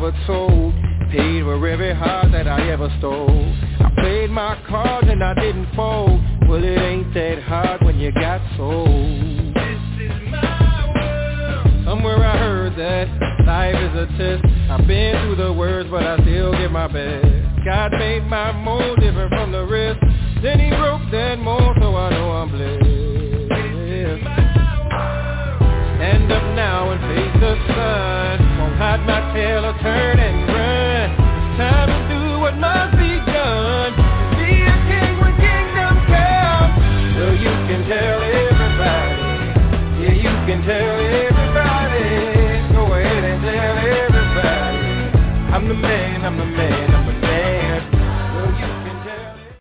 was sold. Paid for every heart that I ever stole. I played my cards and I didn't fold. Well, it ain't that hard when you got sold. This is my world. Somewhere I heard that life is a test. I've been through the worst, but I still give my best. God made my mold different from the rest. Then he broke that mold, so I know I'm blessed. Stand up now and face the sun. Won't hide my tail or turn and run. It's time to do what must be done. Be a king when kingdom comes. Well, you can tell everybody. Yeah, you can tell everybody. Go ahead and tell everybody. I'm the man, I'm the man, I'm the man. Well, you can tell it.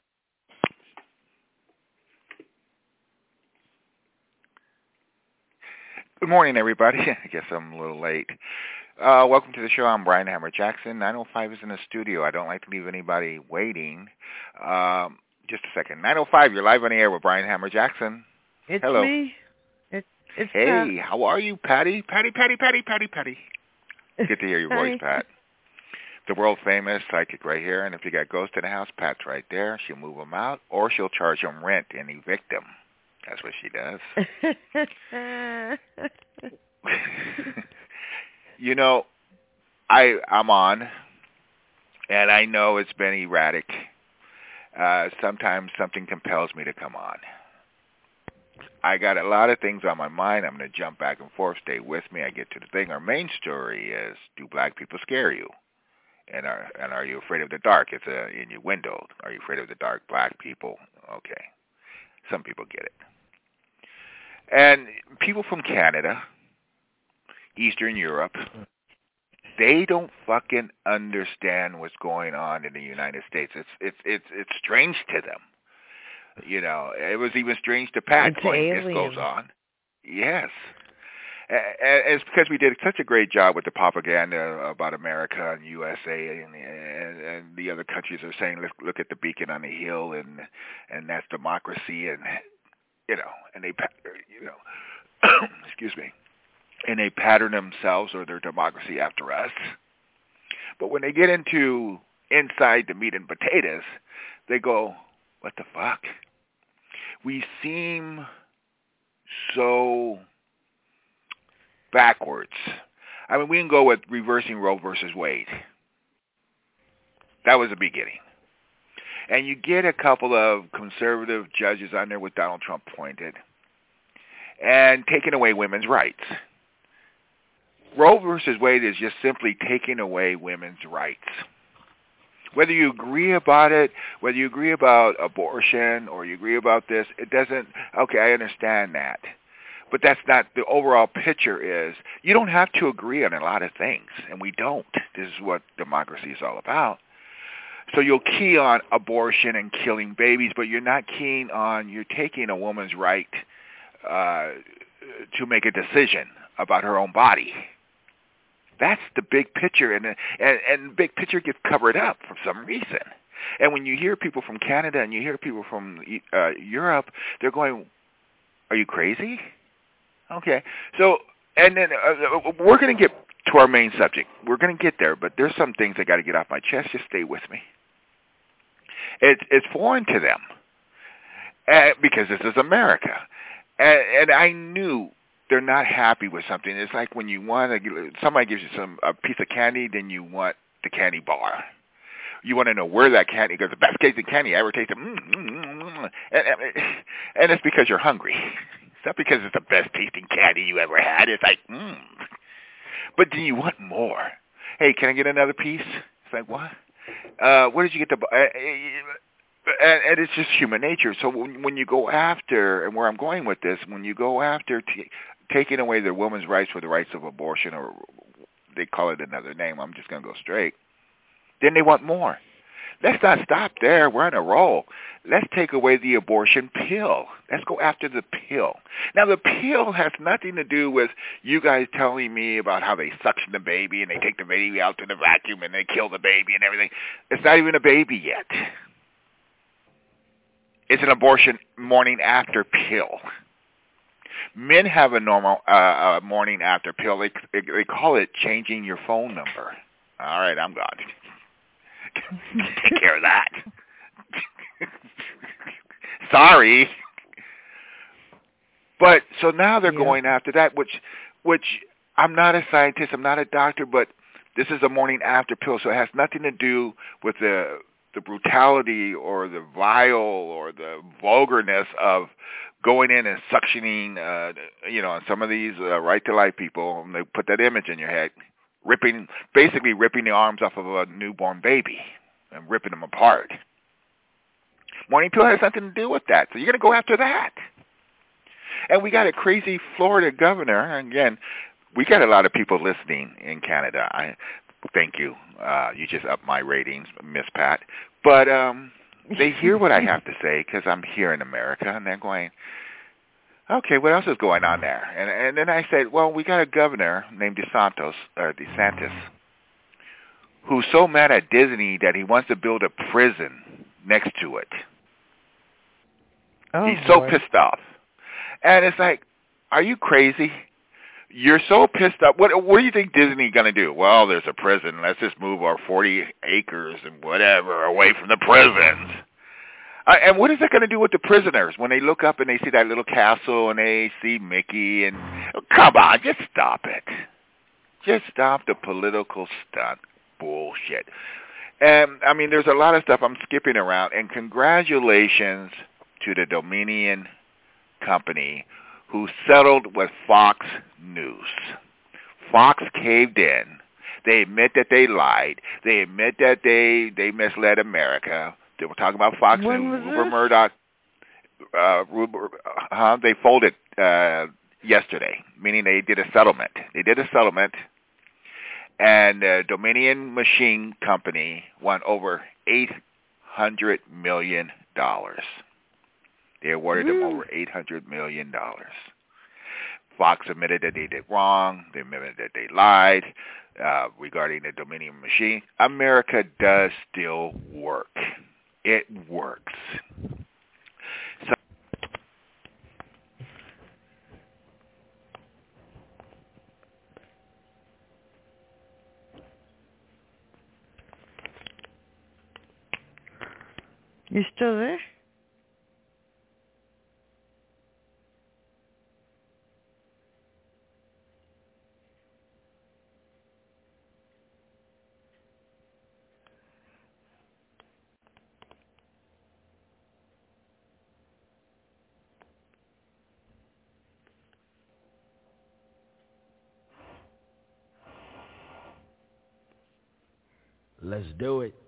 Good morning, everybody. I guess I'm a little late. Welcome to the show. I'm Brian Hammer Jackson. 905 is in the studio. I don't like to leave anybody waiting. Just a second. 905, you're live on the air with Brian Hammer Jackson. It's Hello. me. It's Hey, how are you, Patty? Patty. Good to hear your voice, Pat. The world-famous psychic right here, and if you got ghosts in the house, Pat's right there. She'll move them out, or she'll charge them rent and evict them. That's what she does. You know, I'm on, and I know it's been erratic. Sometimes something compels me to come on. I got a lot of things on my mind. I'm going to jump back and forth. Stay with me. I get to the thing. Our main story is, do black people scare you? And are you afraid of the dark? It's in your window. Are you afraid of the dark, black people? Okay. Some people get it. And people from Canada, Eastern Europe, they don't fucking understand what's going on in the United States. It's strange to them. You know, it was even strange to Pat. This goes on. Yes. And it's because we did such a great job with the propaganda about America and USA, and the other countries are saying, look at the beacon on the hill, and that's democracy, and and they, excuse me, and they pattern themselves or their democracy after us. But when they get into inside the meat and potatoes, they go, what the fuck? We seem so backwards. I mean, we can go with reversing Roe versus Wade. That was the beginning. And you get a couple of conservative judges on there with Donald Trump appointed and taking away women's rights. Roe versus Wade is just simply taking away women's rights. Whether you agree about it, whether you agree about abortion or you agree about this, it doesn't, okay, I understand that. But that's not the overall picture is you don't have to agree on a lot of things, and we don't. This is what democracy is all about. So you'll key on abortion and killing babies, but you're not keen on, you're taking a woman's right to make a decision about her own body. That's the big picture, and the big picture gets covered up for some reason. And when you hear people from Canada and you hear people from Europe, they're going, are you crazy? Okay. So, and then we're going to get to our main subject. We're going to get there, but there's some things I got to get off my chest. Just stay with me. It's foreign to them because this is America. And I knew they're not happy with something. It's like when you want to, somebody gives you a piece of candy, then you want the candy bar. You want to know where that candy goes. The best tasting candy I ever tasted. And it's because you're hungry. It's not because it's the best tasting candy you ever had. It's like, But then you want more. Hey, can I get another piece? It's like, what? Where did you get the... And it's just human nature. So when you go after, and where I'm going with this, when you go after taking away the woman's rights for the rights of abortion, or they call it another name, I'm just going to go straight, then they want more. Let's not stop there. We're on a roll. Let's take away the abortion pill. Let's go after the pill. Now, the pill has nothing to do with you guys telling me about how they suction the baby and they take the baby out to the vacuum and they kill the baby and everything. It's not even a baby yet. It's an abortion morning after pill. Men have a normal morning after pill. They call it changing your phone number. All right, I'm gone. Take care of that. Sorry. But so now they're going after that, which I'm not a scientist, I'm not a doctor, but this is a morning after pill, so it has nothing to do with the brutality or the vile or the vulgarness of going in and suctioning, some of these right to life people, and they put that image in your head, basically ripping the arms off of a newborn baby and ripping them apart. Morning pill has nothing to do with that, so you're going to go after that. And we got a crazy Florida governor. And again, we got a lot of people listening in Canada. Thank you. You just upped my ratings, Miss Pat. But they hear what I have to say because I'm here in America, and they're going, okay, what else is going on there? And then I said, well, we got a governor named DeSantis, who's so mad at Disney that he wants to build a prison next to it. Oh, he's so pissed off. And it's like, are you crazy? You're so pissed off. What do you think Disney's going to do? Well, there's a prison. Let's just move our 40 acres and whatever away from the prisons. And what is that going to do with the prisoners when they look up and they see that little castle and they see Mickey? And come on, just stop it. Just stop the political stunt bullshit. And, I mean, there's a lot of stuff I'm skipping around. And congratulations to the Dominion company who settled with Fox News. Fox caved in. They admit that they lied. They admit that they misled America. They were talking about Fox News. Rupert Murdoch. They folded yesterday, meaning they did a settlement. They did a settlement, and Dominion Machine Company won over $800 million. They awarded them over $800 million. Fox admitted that they did wrong. They admitted that they lied regarding the Dominion Machine. America does still work. It works. So, you still there? Let's do it.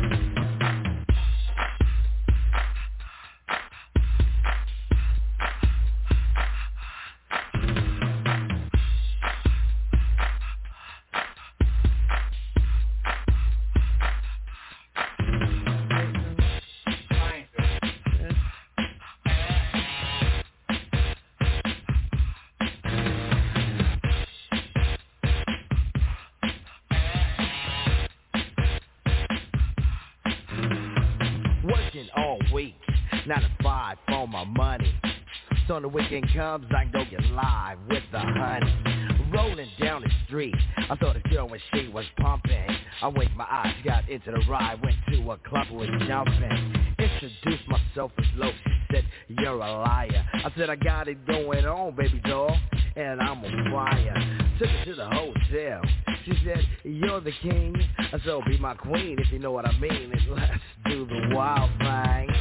On the weekend comes, I go get live with the honey. Rolling down the street, I saw the girl when she was pumping. I winked my eyes, got into the ride, went to a club, was jumping. Introduced myself as low, she said, you're a liar. I said, I got it going on, baby doll, and I'm on fire. Took her to the hotel. She said, you're the king. I said, oh, be my queen, if you know what I mean. And let's do the wild thing.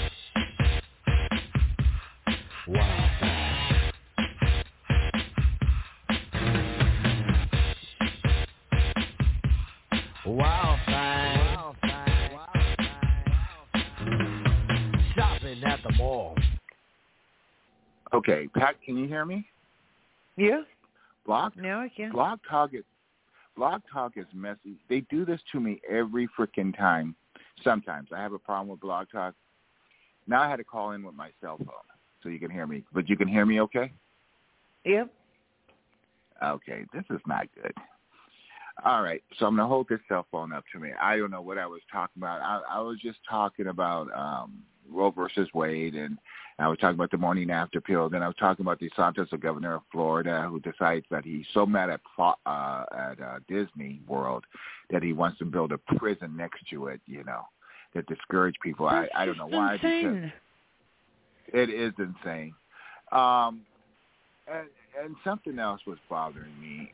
Wild thing. Wild thing. Wild thing. Wild thing. Shopping at the mall. okay, Pat, can you hear me? Yeah. Now I can. Blog Talk is messy. They do this to me every freaking time. Sometimes I have a problem with Blog Talk. Now I had to call in with my cell phone so you can hear me. But you can hear me okay? Yep. Okay, this is not good. All right, so I'm going to hold this cell phone up to me. I don't know what I was talking about. I was just talking about Roe versus Wade, and I was talking about the morning after pill. Then I was talking about DeSantis, the governor of Florida, who decides that he's so mad at Disney World that he wants to build a prison next to it, that discourage people. I don't know why. Insane. Because it is insane. And something else was bothering me.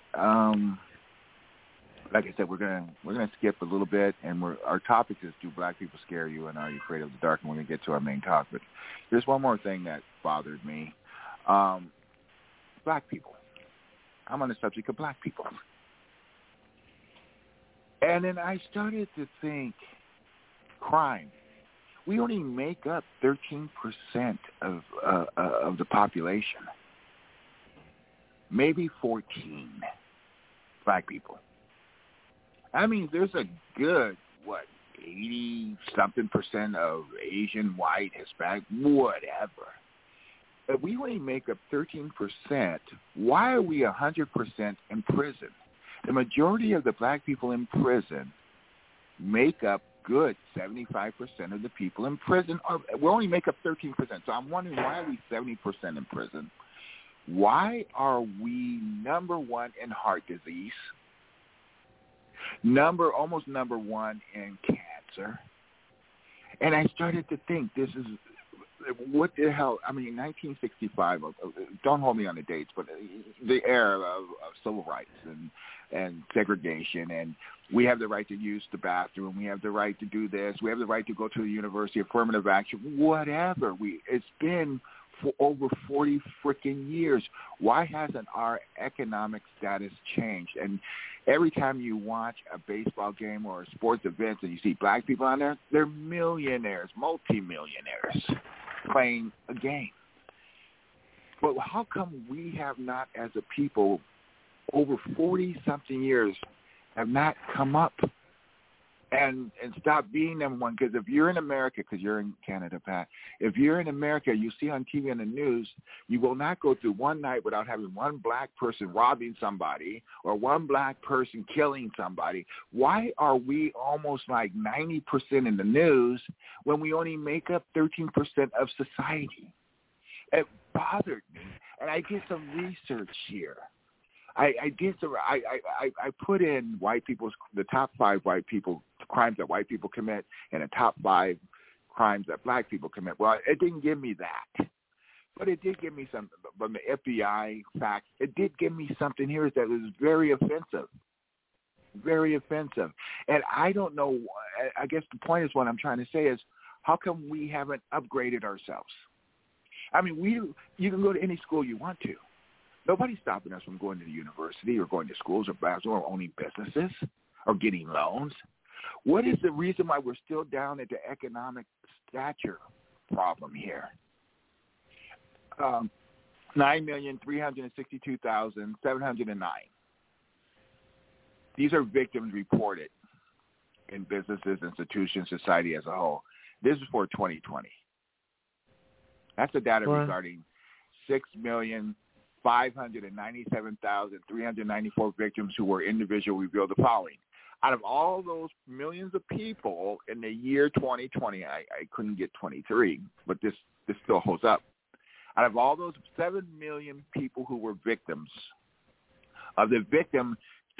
Like I said, we're gonna skip a little bit, and our topic is, do black people scare you, and are you afraid of the dark? And we're gonna get to our main topic. There's one more thing that bothered me. Black people. I'm on the subject of black people, and then I started to think, crime. We only make up 13% of the population, maybe 14. Black people. I mean, there's a good, 80-something% of Asian, white, Hispanic, whatever. If we only make up 13%, why are we 100% in prison? The majority of the black people in prison make up good 75% of the people in prison. We only make up 13%. So I'm wondering, why are we 70% in prison? Why are we number one in heart disease? Almost number one in cancer. And I started to think, this is, what the hell, 1965, don't hold me on the dates, but the era of civil rights and segregation, and we have the right to use the bathroom, we have the right to do this, we have the right to go to the university, affirmative action, whatever. It's been for over 40 freaking years. Why hasn't our economic status changed? And every time you watch a baseball game or a sports event and you see black people on there, they're millionaires, multimillionaires playing a game. But how come we have not, as a people, over 40-something years, have not come up and stop being number one? Because if you're in America, because you're in Canada, Pat, if you're in America, you see on TV and the news, you will not go through one night without having one black person robbing somebody or one black person killing somebody. Why are we almost like 90% in the news when we only make up 13% of society? It bothered me, and I did some research here. I put in the top 5 white people crimes that white people commit and the top 5 crimes that black people commit. Well, it didn't give me that, but it did give me some from the FBI facts. It did give me something here that was very offensive, and I don't know. I guess the point is, what I'm trying to say is, how come we haven't upgraded ourselves? I mean, you can go to any school you want to. Nobody's stopping us from going to the university or going to schools or owning businesses or getting loans. What is the reason why we're still down at the economic stature problem here? 9,362,709. These are victims reported in businesses, institutions, society as a whole. This is for 2020. That's the data regarding 6,597,394 victims who were individually revealed the following. Out of all those millions of people in the year 2020, I couldn't get 23, but this still holds up. Out of all those 7 million people who were victims, of the victims,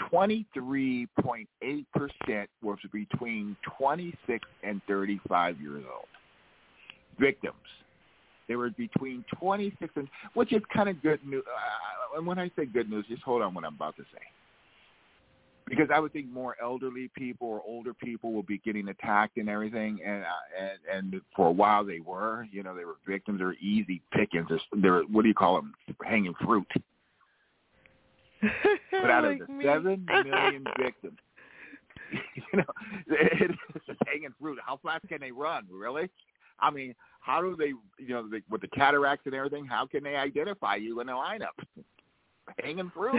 23.8% was between 26 and 35 years old. Victims. They were between 26 and, which is kind of good news. And when I say good news, just hold on what I'm about to say. Because I would think more elderly people or older people will be getting attacked and everything. And for a while they were victims. They were easy pickings. They're what do you call them? Hanging fruit. But out of the 7 million victims, it's just hanging fruit. How fast can they run, really? I mean, how do they, with the cataracts and everything, how can they identify you in a lineup? Hanging fruit.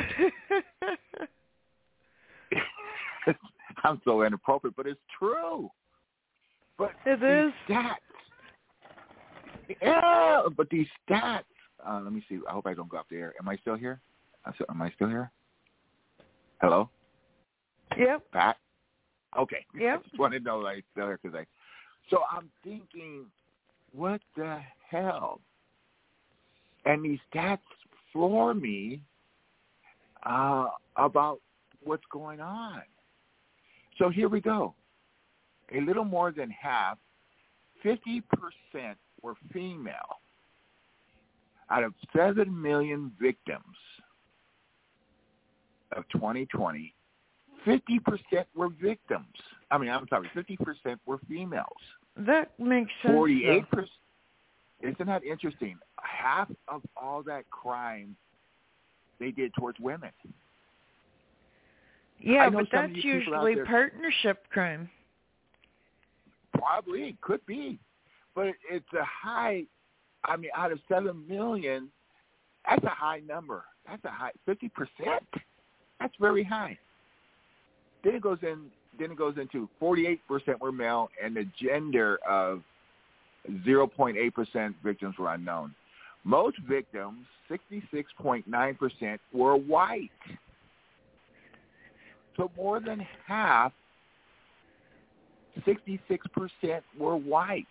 I'm so inappropriate, but it's true. But it is. Stats. Yeah, but these stats. Let me see. I hope I don't go off the air. Am I still here? Am I still here? Hello? Yep. Pat? Okay. Yep. I just wanted to know that I'm still here So I'm thinking, what the hell? And these stats floor me about what's going on. So here we go. A little more than half, 50% were female. Out of 7 million victims of 2020, 50% were victims. 50% were females. That makes sense. 48%. Isn't that interesting? Half of all that crime they did towards women. Yeah, but that's usually partnership crime. Probably, could be. But it's a high, out of 7 million, that's a high number. That's a high, 50%. That's very high. Then it goes into 48% were male, and the gender of 0.8% victims were unknown. Most victims, 66.9%, were white. So more than half, 66% were white.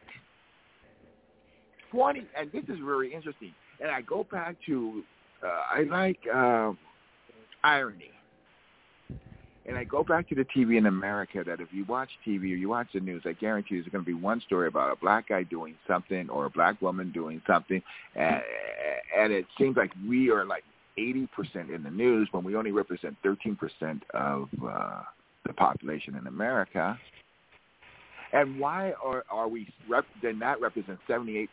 And this is very interesting. And I go back to, I like irony. And I go back to the TV in America that if you watch TV or you watch the news, I guarantee there's going to be one story about a black guy doing something or a black woman doing something. And it seems like we are like 80% in the news when we only represent 13% of the population in America. And why are we then that represents 78%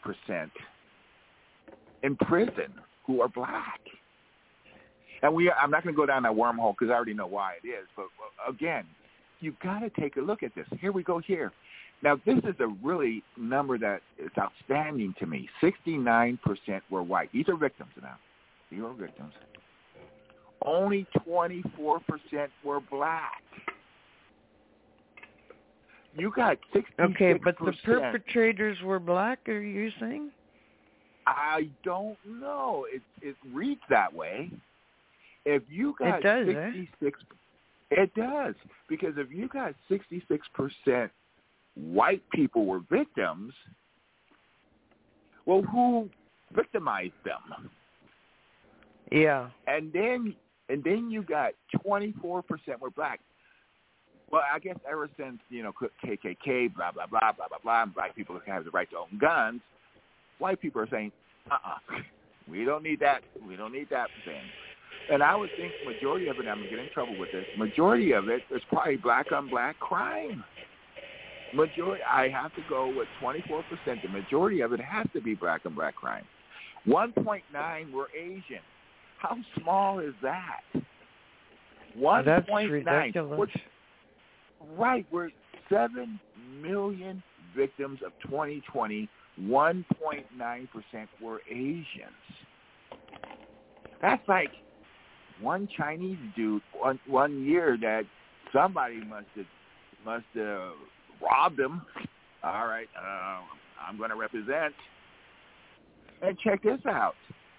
in prison who are black? And I'm not going to go down that wormhole because I already know why it is. But again, you've got to take a look at this. Here we go here. Now, this is a really number that is outstanding to me. 69% were white. These are victims now. These are victims. Only 24% were black. You got 66%. Okay, but the perpetrators were black, are you saying? I don't know. It reads that way. If you got it does, 66, it does, because if you got 66% white people were victims, well, who victimized them? Yeah. And then you got 24% were black. Well, I guess ever since, KKK, blah, blah, blah, blah, blah, blah, and black people have the right to own guns, white people are saying, we don't need that. We don't need that thing. And I would think majority of it, I'm going to get in trouble with this, majority of it is probably black-on-black crime. I have to go with 24%. The majority of it has to be black-on-black crime. 1.9 were Asian. How small is that? 1.9. That's ridiculous. Right. We're 7 million victims of 2020. 1.9% were Asians. That's like one Chinese dude one year that somebody must have robbed him. All right, I'm going to represent. And check this out.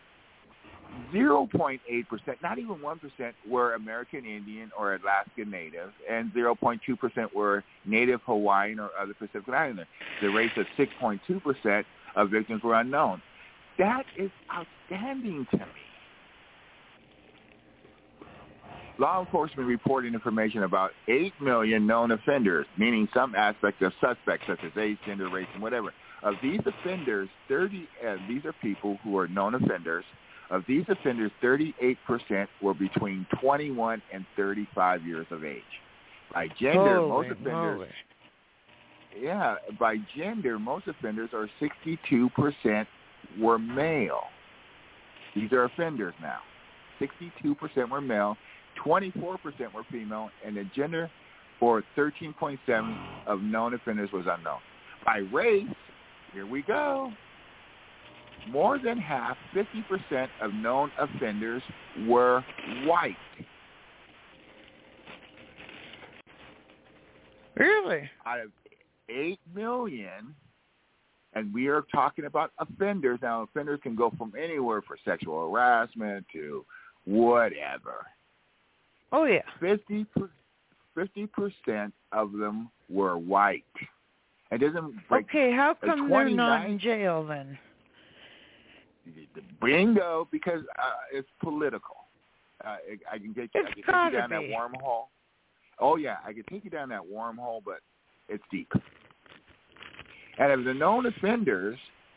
0.8%, not even 1%, were American Indian or Alaska Native, and 0.2% were Native Hawaiian or other Pacific Islander. The race of 6.2% of victims were unknown. That is outstanding to me. Law enforcement reported information about 8 million known offenders, meaning some aspect of suspects such as age, gender, race, and whatever. Of these offenders, these are people who are known offenders. Of these offenders, 38% were between 21 and 35 years of age. By gender, most offenders are 62% were male. These are offenders now. 62% were male, 24% were female, and the gender for 13.7% of known offenders was unknown. By race, here we go. More than half, 50% of known offenders were white. Really? Out of 8 million, and we are talking about offenders. Now, offenders can go from anywhere for sexual harassment to whatever. Oh, yeah. 50% of them were white. It doesn't break. Okay, how come they're not in jail then? Bingo, because it's political. I can take you down that wormhole. Oh yeah, I can take you down that wormhole, but it's deep. And of the known offenders,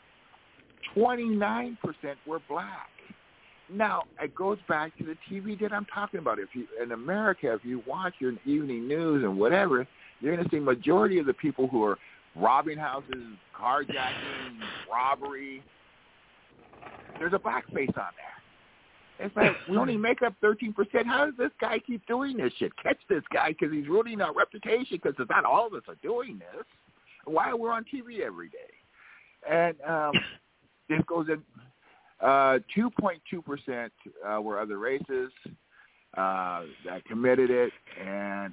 29% were black. Now, it goes back to the TV that I'm talking about. In America, if you watch your evening news and whatever, you're going to see majority of the people who are robbing houses, carjacking, robbery, there's a black face on there. It's like, we only make up 13%. How does this guy keep doing this shit? Catch this guy because he's ruining our reputation because it's not all of us are doing this. Why are we on TV every day? And this goes in, 2.2% were other races that committed it, and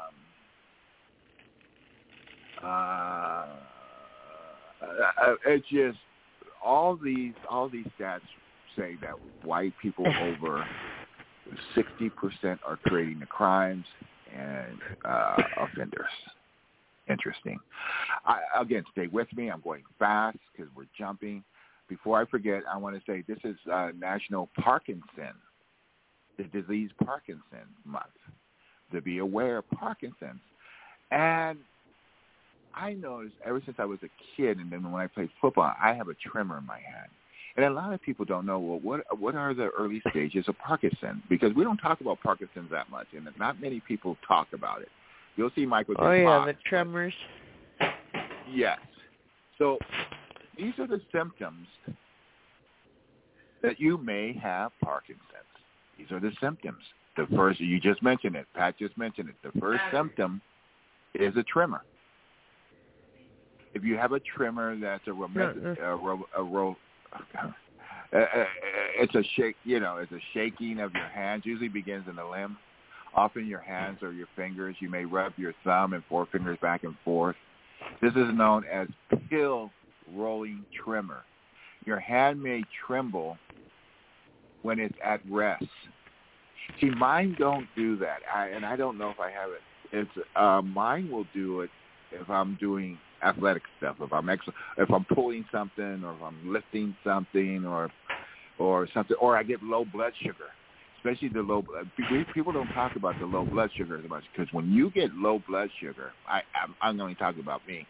it's just all these stats say that white people over 60% are creating the crimes and offenders. Interesting. Again, stay with me. I'm going fast because we're jumping. Before I forget, I want to say this is National Parkinson, the disease Parkinson month, to be aware of Parkinson's. And I noticed ever since I was a kid, and then when I played football, I have a tremor in my hand. And a lot of people don't know, well, what are the early stages of Parkinson's? Because we don't talk about Parkinson's that much, and not many people talk about it. You'll see Michael J. Oh, yeah, Fox, the tremors. Yes. So these are the symptoms that you may have Parkinson's. These are the symptoms. The first, you just mentioned it. Pat just mentioned it. The first symptom is a tremor. If you have a tremor, that's it's a shake. It's a shaking of your hands. Usually begins in the limb. Often your hands or your fingers. You may rub your thumb and forefingers back and forth. This is known as pill rolling tremor. Your hand may tremble when it's at rest. See, mine don't do that, and I don't know if I have it. It's mine will do it if I'm doing athletic stuff, if I'm pulling something, or if I'm lifting something, or something, or I get low blood sugar. Especially the low. People don't talk about the low blood sugar as much, because when you get low blood sugar, I'm only talking about me.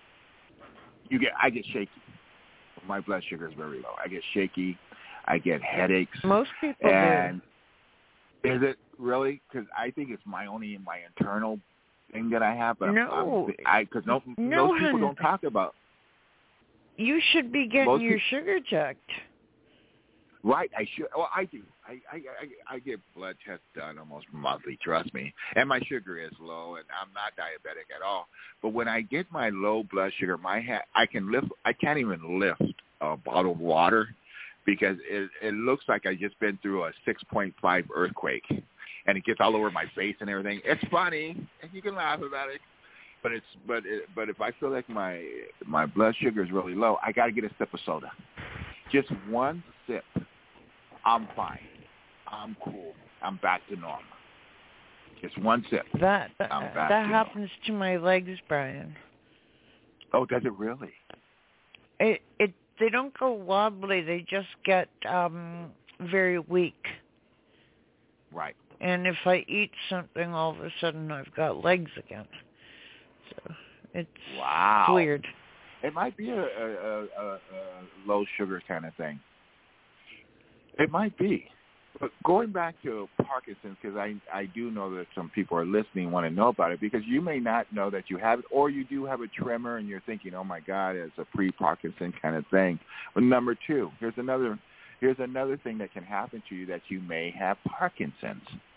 I get shaky. My blood sugar is very low. I get shaky. I get headaches. Most people do. Is it really? Because I think it's my internal thing that I have. But no, because most people don't talk about. You should be getting your sugar checked. Right, I should. Well, I do. I get blood tests done almost monthly. Trust me, and my sugar is low, and I'm not diabetic at all. But when I get my low blood sugar, I can't even lift a bottle of water because it looks like I just been through a 6.5 earthquake, and it gets all over my face and everything. It's funny, and you can laugh about it. But if I feel like my blood sugar is really low, I got to get a sip of soda. Just one sip. I'm fine. I'm cool. I'm back to normal. Just one sip. That happens to my legs, Brian. Oh, does it really? They don't go wobbly. They just get very weak. Right. And if I eat something, all of a sudden I've got legs again. So it's weird. It might be a low sugar kind of thing. It might be. But going back to Parkinson's, because I do know that some people are listening and want to know about it, because you may not know that you have it, or you do have a tremor and you're thinking, oh, my God, it's a pre-Parkinson kind of thing. But number two, here's another thing that can happen to you that you may have Parkinson's.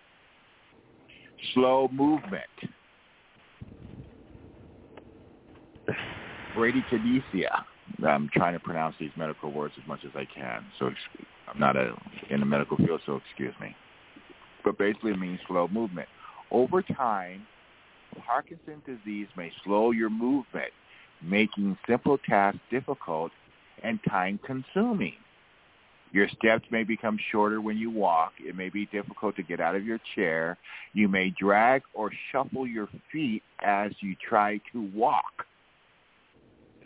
Slow movement. Bradykinesia. I'm trying to pronounce these medical words as much as I can, so I'm not in the medical field, so excuse me. But basically it means slow movement. Over time, Parkinson's disease may slow your movement, making simple tasks difficult and time-consuming. Your steps may become shorter when you walk. It may be difficult to get out of your chair. You may drag or shuffle your feet as you try to walk.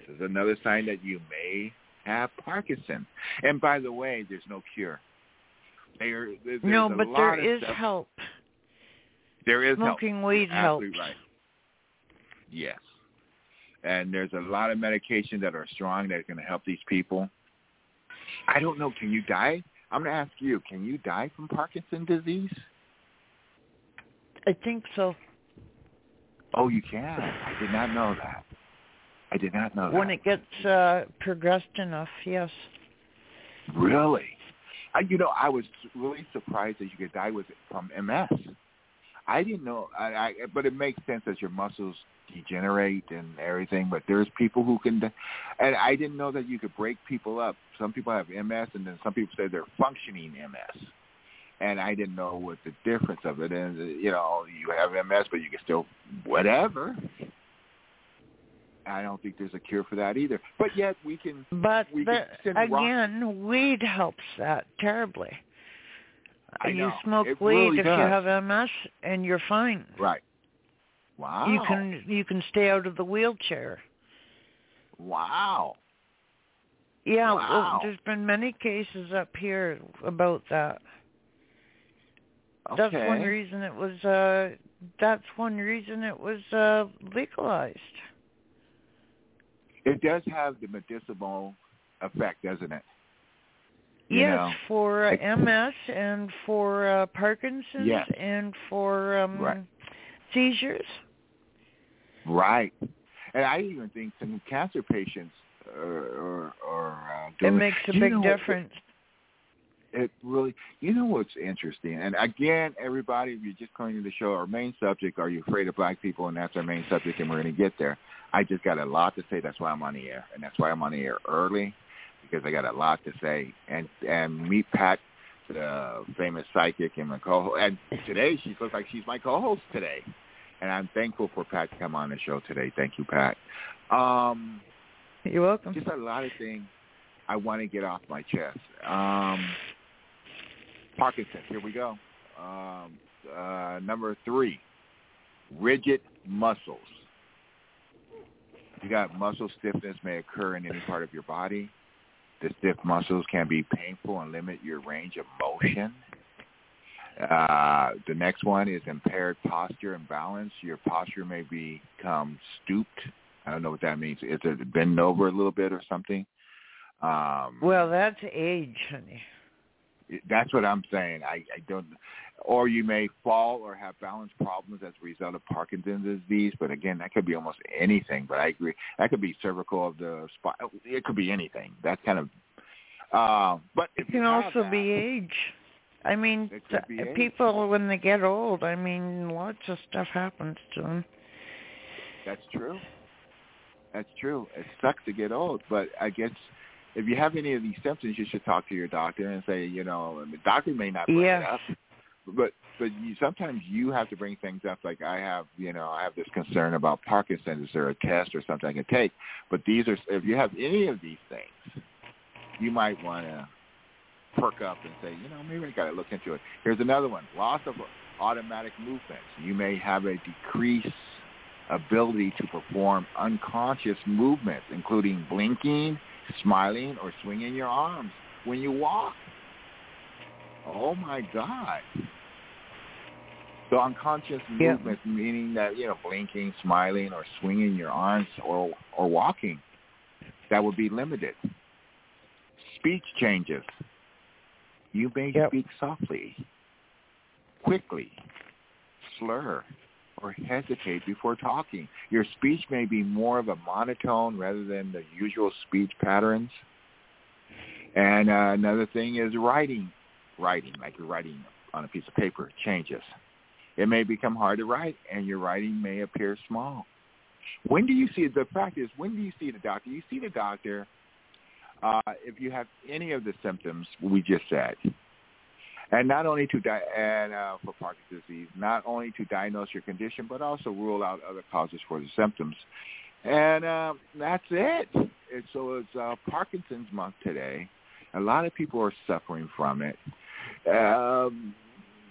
is another sign that you may have Parkinson's. And by the way, there's no cure. There's but there is help. There is Smoking weed helps. Absolutely right. Yes. And there's a lot of medications that are strong that are going to help these people. I don't know. Can you die? I'm going to ask you, can you die from Parkinson's disease? I think so. Oh, you can? I did not know that. When it gets progressed enough, yes. Really? I was really surprised that you could die from MS. I didn't know, but it makes sense as your muscles degenerate and everything, but there's people who can, and I didn't know that you could break people up. Some people have MS, and then some people say they're functioning MS. And I didn't know what the difference of it is. You have MS, but you can still whatever. I don't think there's a cure for that either. But yet we can. But again, weed helps that terribly. You smoke weed really if does. you have MS, and you're fine. Right. Wow. You can stay out of the wheelchair. Wow. Yeah. Wow. Well, there's been many cases up here about that. Okay. That's one reason it was legalized. It does have the medicinal effect, doesn't it? Yes, for MS and for Parkinson's, yes. and for right. seizures. Right. And I even think some cancer patients are it makes a big difference. It really, what's interesting, and again, everybody, if you're just coming to the show, our main subject, are you afraid of black people? And that's our main subject, and we're going to get there. I just got a lot to say. That's why I'm on the air, and that's why I'm on the air early, because I got a lot to say. And meet Pat, the famous psychic and my co-host. And today, she looks like she's my co-host today, and I'm thankful for Pat to come on the show today. Thank you, Pat. You're welcome. Just a lot of things I want to get off my chest. Parkinson's, here we go. Number 3, rigid muscles. You got muscle stiffness may occur in any part of your body. The stiff muscles can be painful and limit your range of motion. The next one is impaired posture and balance. Your posture may become stooped. I don't know what that means. Is it bend over a little bit or something? Well, that's age, honey. That's what I'm saying. I don't, or you may fall or have balance problems as a result of Parkinson's disease. But again, that could be almost anything. But I agree, that could be cervical of the spine. It could be anything. That's kind of. But it can also be age. I mean, people when they get old, I mean, lots of stuff happens to them. That's true. That's true. It sucks to get old, but I guess. If you have any of these symptoms, you should talk to your doctor and say, the doctor may not bring it up, but sometimes you have to bring things up. Like I have this concern about Parkinson's. Is there a test or something I can take? But if you have any of these things, you might want to perk up and say, maybe I got to look into it. Here's another one: loss of automatic movements. You may have a decreased ability to perform unconscious movements, including blinking, smiling, or swinging your arms when you walk. Oh my God. So unconscious movements, meaning that, blinking, smiling, or swinging your arms or walking, that would be limited. Speech changes. You may speak softly, quickly, slur, or hesitate before talking. Your speech may be more of a monotone rather than the usual speech patterns. And another thing is writing, like you're writing on a piece of paper, changes. It may become hard to write, and your writing may appear small. When do you see the doctor? You see the doctor if you have any of the symptoms we just said. And not only for Parkinson's disease, not only to diagnose your condition, but also rule out other causes for the symptoms. And that's it. So it's Parkinson's month today. A lot of people are suffering from it.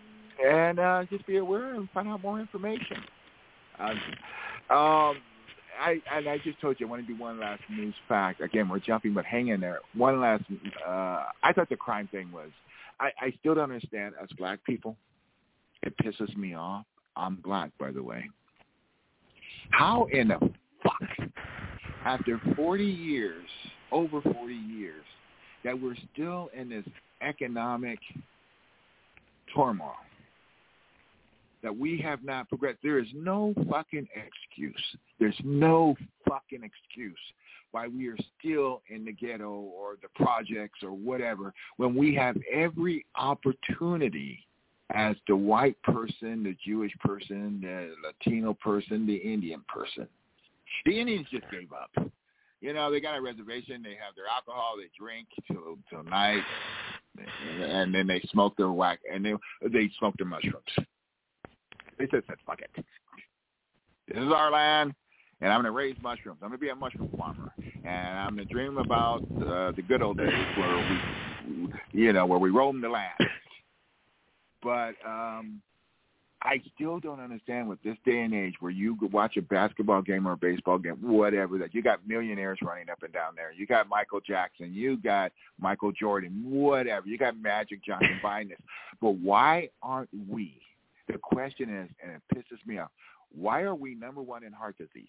And just be aware and find out more information. I just told you I want to do one last news fact. Again, we're jumping, but hang in there. One last. I thought the crime thing was. I still don't understand us black people. It pisses me off. I'm black, by the way. How in the fuck, after 40 years, over 40 years, that we're still in this economic turmoil, that we have not progressed? There is no fucking excuse. There's no fucking excuse why we are still in the ghetto or the projects or whatever when we have every opportunity as the white person, the Jewish person, the Latino person, the Indian person. The Indians just gave up. You know, they got a reservation. They have their alcohol. They drink till night, and then they smoke their whack, and they smoke their mushrooms. They said, fuck it. This is our land, and I'm going to raise mushrooms. I'm going to be a mushroom farmer, and I'm going to dream about the good old days where we roam the land. But I still don't understand with this day and age where you could watch a basketball game or a baseball game, whatever, that you got millionaires running up and down there. You got Michael Jackson. You got Michael Jordan, whatever. You got Magic Johnson buying this. But why aren't we? The question is, and it pisses me off, why are we number one in heart disease?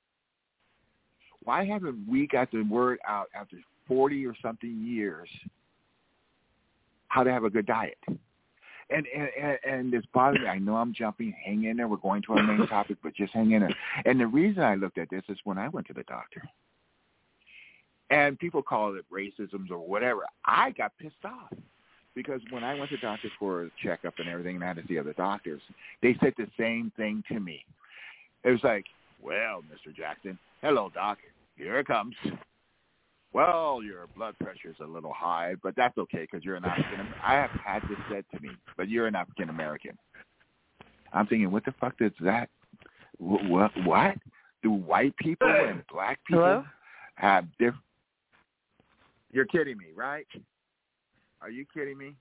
Why haven't we got the word out after 40 or something years how to have a good diet? And this bothers me. I know I'm jumping. Hang in there. We're going to our main topic, but just hang in there. And the reason I looked at this is when I went to the doctor. And people call it racism or whatever. I got pissed off because when I went to the doctor for a checkup and everything and I had to see other doctors, they said the same thing to me. It was like, well, Mr. Jackson, hello, doc. Here it comes. Well, your blood pressure is a little high, but that's okay because you're an African. I have had this said to me, but you're an African American. I'm thinking, what the fuck is that? What? Do white people and black people have different? You're kidding me, right? Are you kidding me?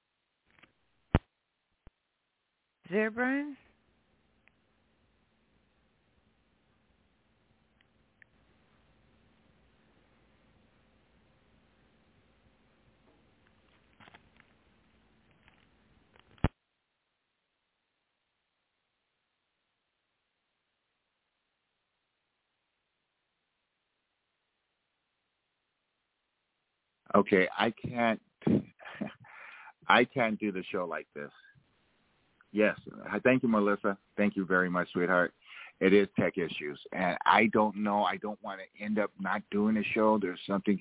Is there, Brian? Okay, I can't do the show like this. Yes, thank you, Melissa. Thank you very much, sweetheart. It is tech issues, and I don't know. I don't want to end up not doing the show. There's something.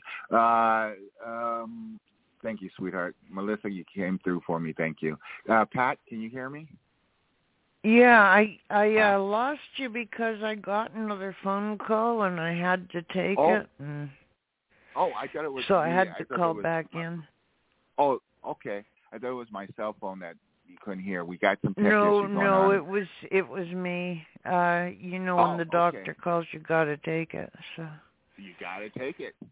Thank you, sweetheart. Melissa, you came through for me. Thank you. Pat, can you hear me? Yeah, I lost you because I got another phone call and I had to take it. Oh, I thought it was. So I had to call back in. Oh, okay. I thought it was my cell phone that you couldn't hear. We got some tech issues going on. No, it was me. When the doctor calls, you got to take it. So you got to take it.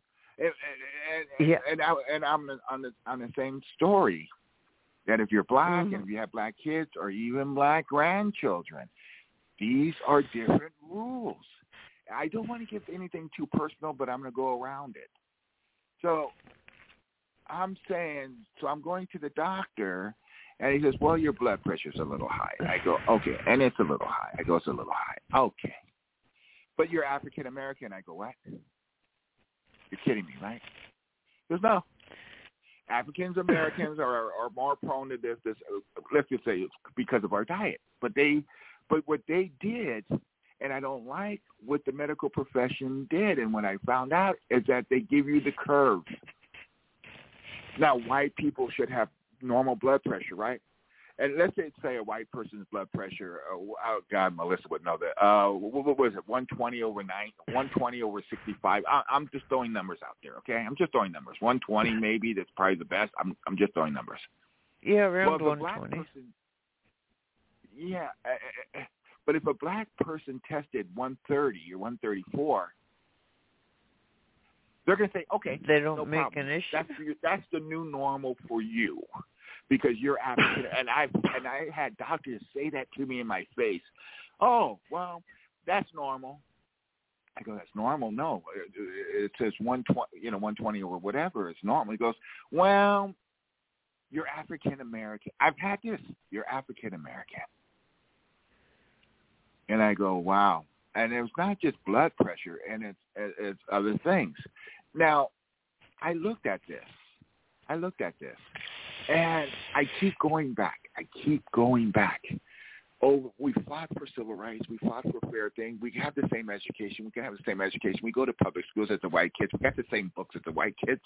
And I'm on the same story. That if you're black and if you have black kids or even black grandchildren, these are different rules. I don't want to get anything too personal, but I'm going to go around it. So I'm going to the doctor, and he says, well, your blood pressure's a little high. I go, okay, and it's a little high. I go, it's a little high. Okay. But you're African American. I go, what? You're kidding me, right? He goes, no. Africans Americans are more prone to this. Let's just say it's because of our diet. But what they did, and I don't like what the medical profession did, and what I found out is that they give you the curve. Now, white people should have normal blood pressure, right? And let's say a white person's blood pressure, oh God, Melissa would know that. What was it, 120 over 9, 120 over 65? I'm just throwing numbers out there, okay? I'm just throwing numbers. 120 maybe, that's probably the best. I'm just throwing numbers. Yeah, around 120. But if a black person tested 130 or 134, they're going to say, okay, they don't no make problem. An issue. That's the new normal for you. Because you're African, and I had doctors say that to me in my face. Oh, well, that's normal. I go, that's normal. No, it says 120, 120 or whatever. It's normal. He goes, well, you're African American. I've had this. You're African American. And I go, wow. And it was not just blood pressure, and it's other things. Now, I looked at this, and I keep going back. Oh, we fought for civil rights. We fought for fair things. We have the same education. We can have the same education. We go to public schools as the white kids. We got the same books as the white kids.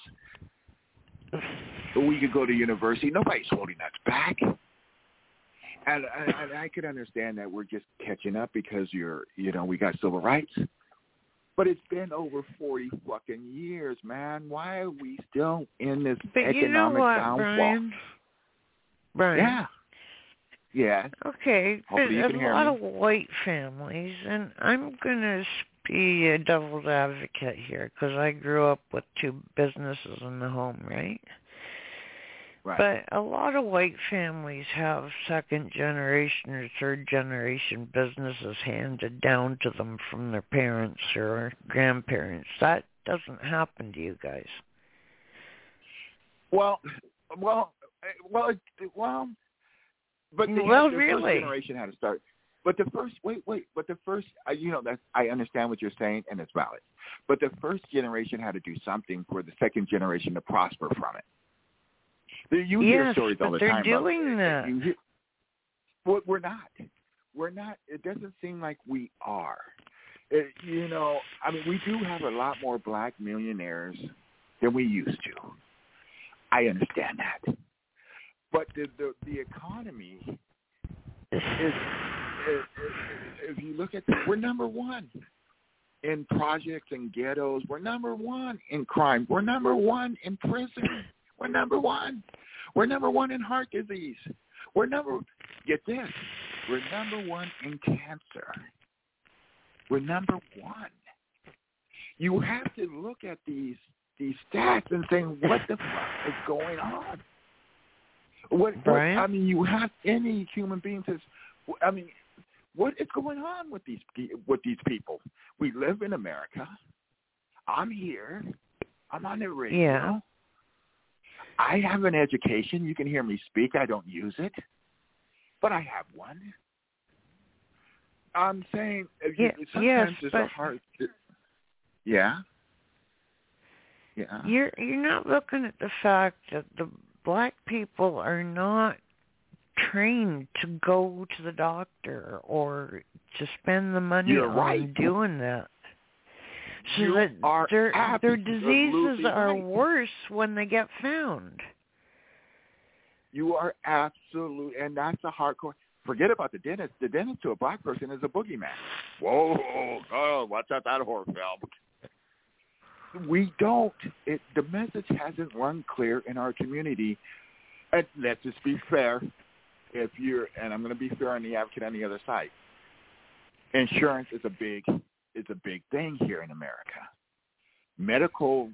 We could go to university. Nobody's holding us back. And I could understand that we're just catching up because we got civil rights. But it's been over 40 fucking years, man. Why are we still in this economic downfall? Brian. Yeah. Okay, there's a lot of white families, and I'm going to be a devil's advocate here because I grew up with two businesses in the home, right? Right. But a lot of white families have second-generation or third-generation businesses handed down to them from their parents or grandparents. That doesn't happen to you guys. Well. But the really, first generation had to start. But the first, that I understand what you're saying, and it's valid. But the first generation had to do something for the second generation to prosper from it. You hear stories all the time. Yes, but they're doing that. We're not. It doesn't seem like we are. We do have a lot more black millionaires than we used to. I understand that. But the economy is if you look at we're number one in projects and ghettos. We're number one in crime. We're number one in prison. We're number one. We're number one in heart disease. Get this, we're number one in cancer. We're number one. You have to look at these stats and say, what the fuck is going on? You have any human being says, what is going on with these people? We live in America. I'm here. I'm on the radio. Yeah. I have an education. You can hear me speak. I don't use it, but I have one. I'm saying sometimes it's a hard. Yeah. You're not looking at the fact that the black people are not trained to go to the doctor or to spend the money on doing that. So that their diseases are worse when they get found. You are absolutely, and that's a hardcore. Forget about the dentist. The dentist to a black person is a boogeyman. Whoa, oh, watch out that horror film. We don't. The message hasn't run clear in our community. And let's just be fair. And I'm going to be fair on the advocate on the other side. Insurance is a big thing here in America. Medical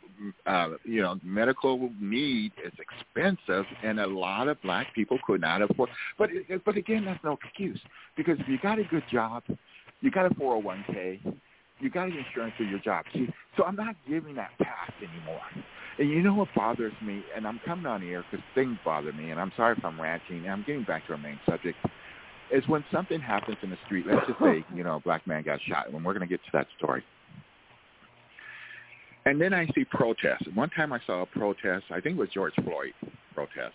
need is expensive, and a lot of black people could not afford. But again, that's no excuse, because if you got a good job, you got a 401k, you got insurance for your job. See, so I'm not giving that pass anymore. And you know what bothers me, and I'm coming on here because things bother me, and I'm sorry if I'm ranting, and I'm getting back to our main subject, is when something happens in the street, let's just say, a black man got shot, and we're going to get to that story. And then I see protests. One time I saw a protest, I think it was George Floyd protest.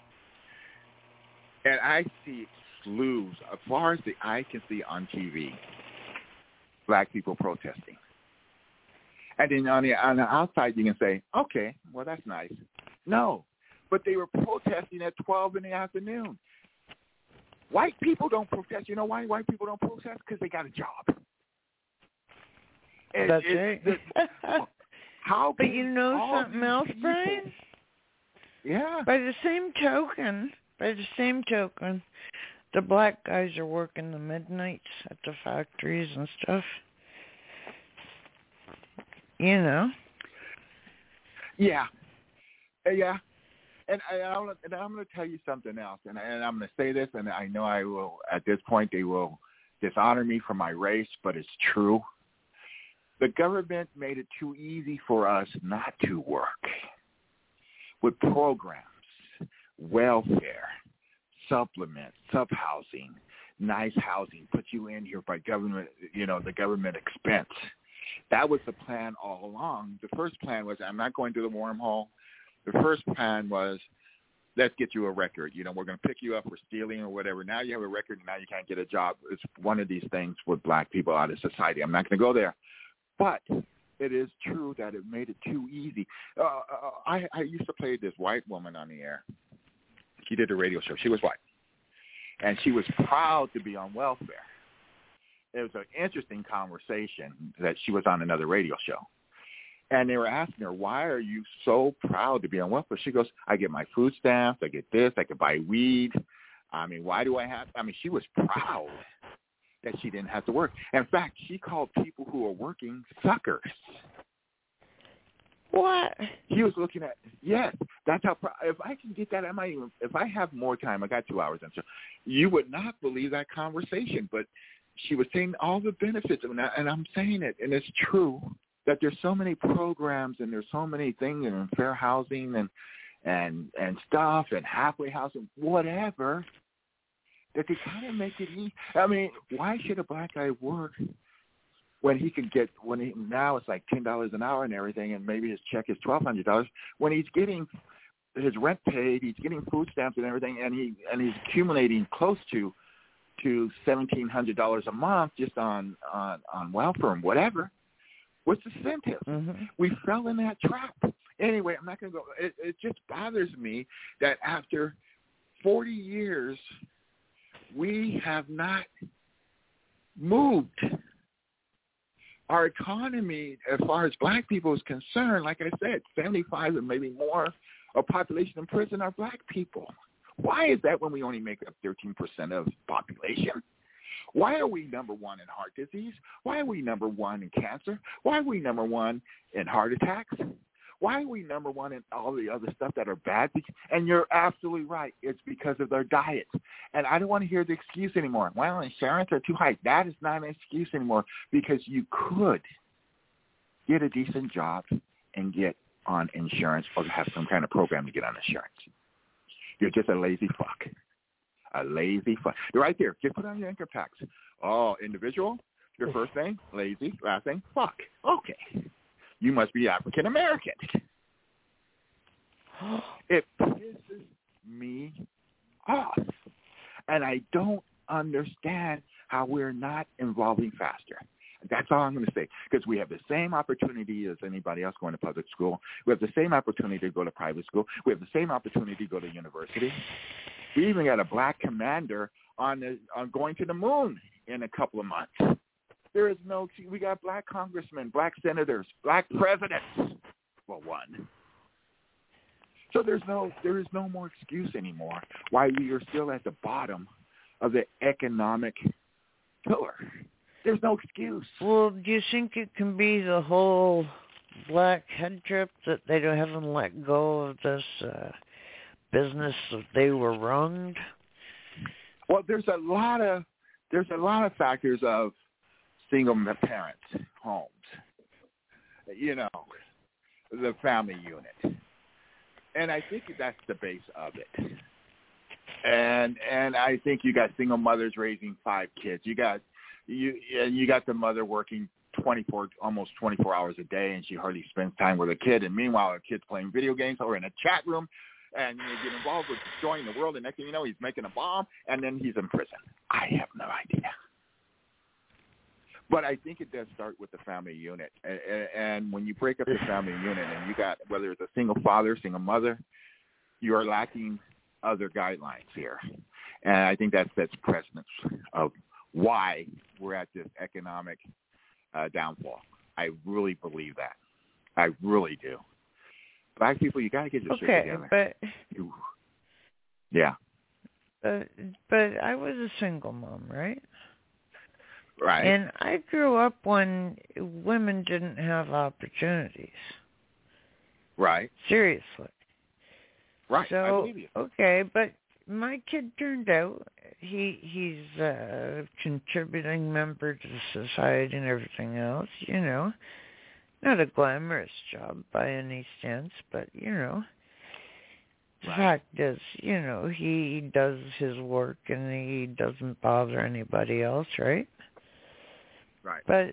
And I see slews, as far as the eye can see on TV, black people protesting. And then on the outside you can say, okay, well, that's nice. No, but they were protesting at 12 in the afternoon. White people don't protest. You know why white people don't protest? Because they got a job. That's right. But you know something else, people, Brian? Yeah. By the same token, the black guys are working the midnights at the factories and stuff. Yeah. Yeah. And I'm going to tell you something else, and I'm going to say this, and I know I will. At this point, they will dishonor me for my race, but it's true. The government made it too easy for us not to work with programs, welfare, supplements, sub-housing, nice housing, put you in here by government, the government expense. That was the plan all along. The first plan was, I'm not going to the wormhole. The first plan was, let's get you a record. We're going to pick you up for stealing or whatever. Now you have a record, and now you can't get a job. It's one of these things with black people out of society. I'm not going to go there. But it is true that it made it too easy. I used to play this white woman on the air. She did a radio show. She was white. And she was proud to be on welfare. It was an interesting conversation that she was on another radio show. And they were asking her, why are you so proud to be on welfare? She goes, I get my food stamps, I get this, I can buy weed. Why do I have? She was proud that she didn't have to work. In fact, she called people who are working suckers. What? He was looking at, yes, that's how, if I can get that, if I have more time, I got 2 hours, and so you would not believe that conversation, but she was saying all the benefits of that, and I'm saying it, and it's true, that there's so many programs, and there's so many things, and fair housing, and stuff, and halfway housing, whatever, that they kind of make it easy. Why should a black guy work when he could get, now it's like $10 an hour and everything, and maybe his check is $1,200, when he's getting his rent paid, he's getting food stamps and everything, and he's accumulating close to $1,700 a month just on welfare and whatever. What's the incentive? Mm-hmm. We fell in that trap. Anyway, I'm not going to go. It just bothers me that after 40 years, we have not moved. Our economy, as far as black people is concerned, like I said, 75 and maybe more of population in prison are black people. Why is that when we only make up 13% of population? Why are we number one in heart disease? Why are we number one in cancer? Why are we number one in heart attacks? Why are we number one in all the other stuff that are bad? And you're absolutely right. It's because of their diets. And I don't want to hear the excuse anymore. Well, insurance are too high. That is not an excuse anymore, because you could get a decent job and get on insurance or have some kind of program to get on insurance. You're just a lazy fuck. A lazy fuck. You're right there. Just put on your income tax. Oh, individual, your first name, lazy, last name, fuck. Okay. You must be African American. It pisses me off. And I don't understand how we're not evolving faster. That's all I'm going to say, because we have the same opportunity as anybody else going to public school. We have the same opportunity to go to private school. We have the same opportunity to go to university. We even got a black commander on going to the moon in a couple of months. There is we got black congressmen, black senators, black presidents. Well, one. So there is no more excuse anymore why we are still at the bottom of the economic pillar. There's no excuse. Well, do you think it can be the whole black head trip that they haven't let go of this business that they were wronged? Well, there's a lot of factors of single parents, homes, the family unit, and I think that's the base of it. And I think you got single mothers raising 5 kids. You got the mother working almost 24 hours a day, and she hardly spends time with her kid. And meanwhile, her kid's playing video games or in a chat room, and you get involved with destroying the world. And next thing you know, he's making a bomb, and then he's in prison. I have no idea. But I think it does start with the family unit. And when you break up the family unit, and you got, whether it's a single father, single mother, you are lacking other guidelines here. And I think that sets precedence of why we're at this economic downfall. I really believe that. I really do. Black people, you got to get your shit together. Yeah. But I was a single mom, right? Right. And I grew up when women didn't have opportunities. Right. Seriously. Right. So, I believe you. Okay, but my kid turned out. He's a contributing member to society and everything else. You know, not a glamorous job by any sense, but you know. The fact is, you know, he does his work and he doesn't bother anybody else, right? Right. But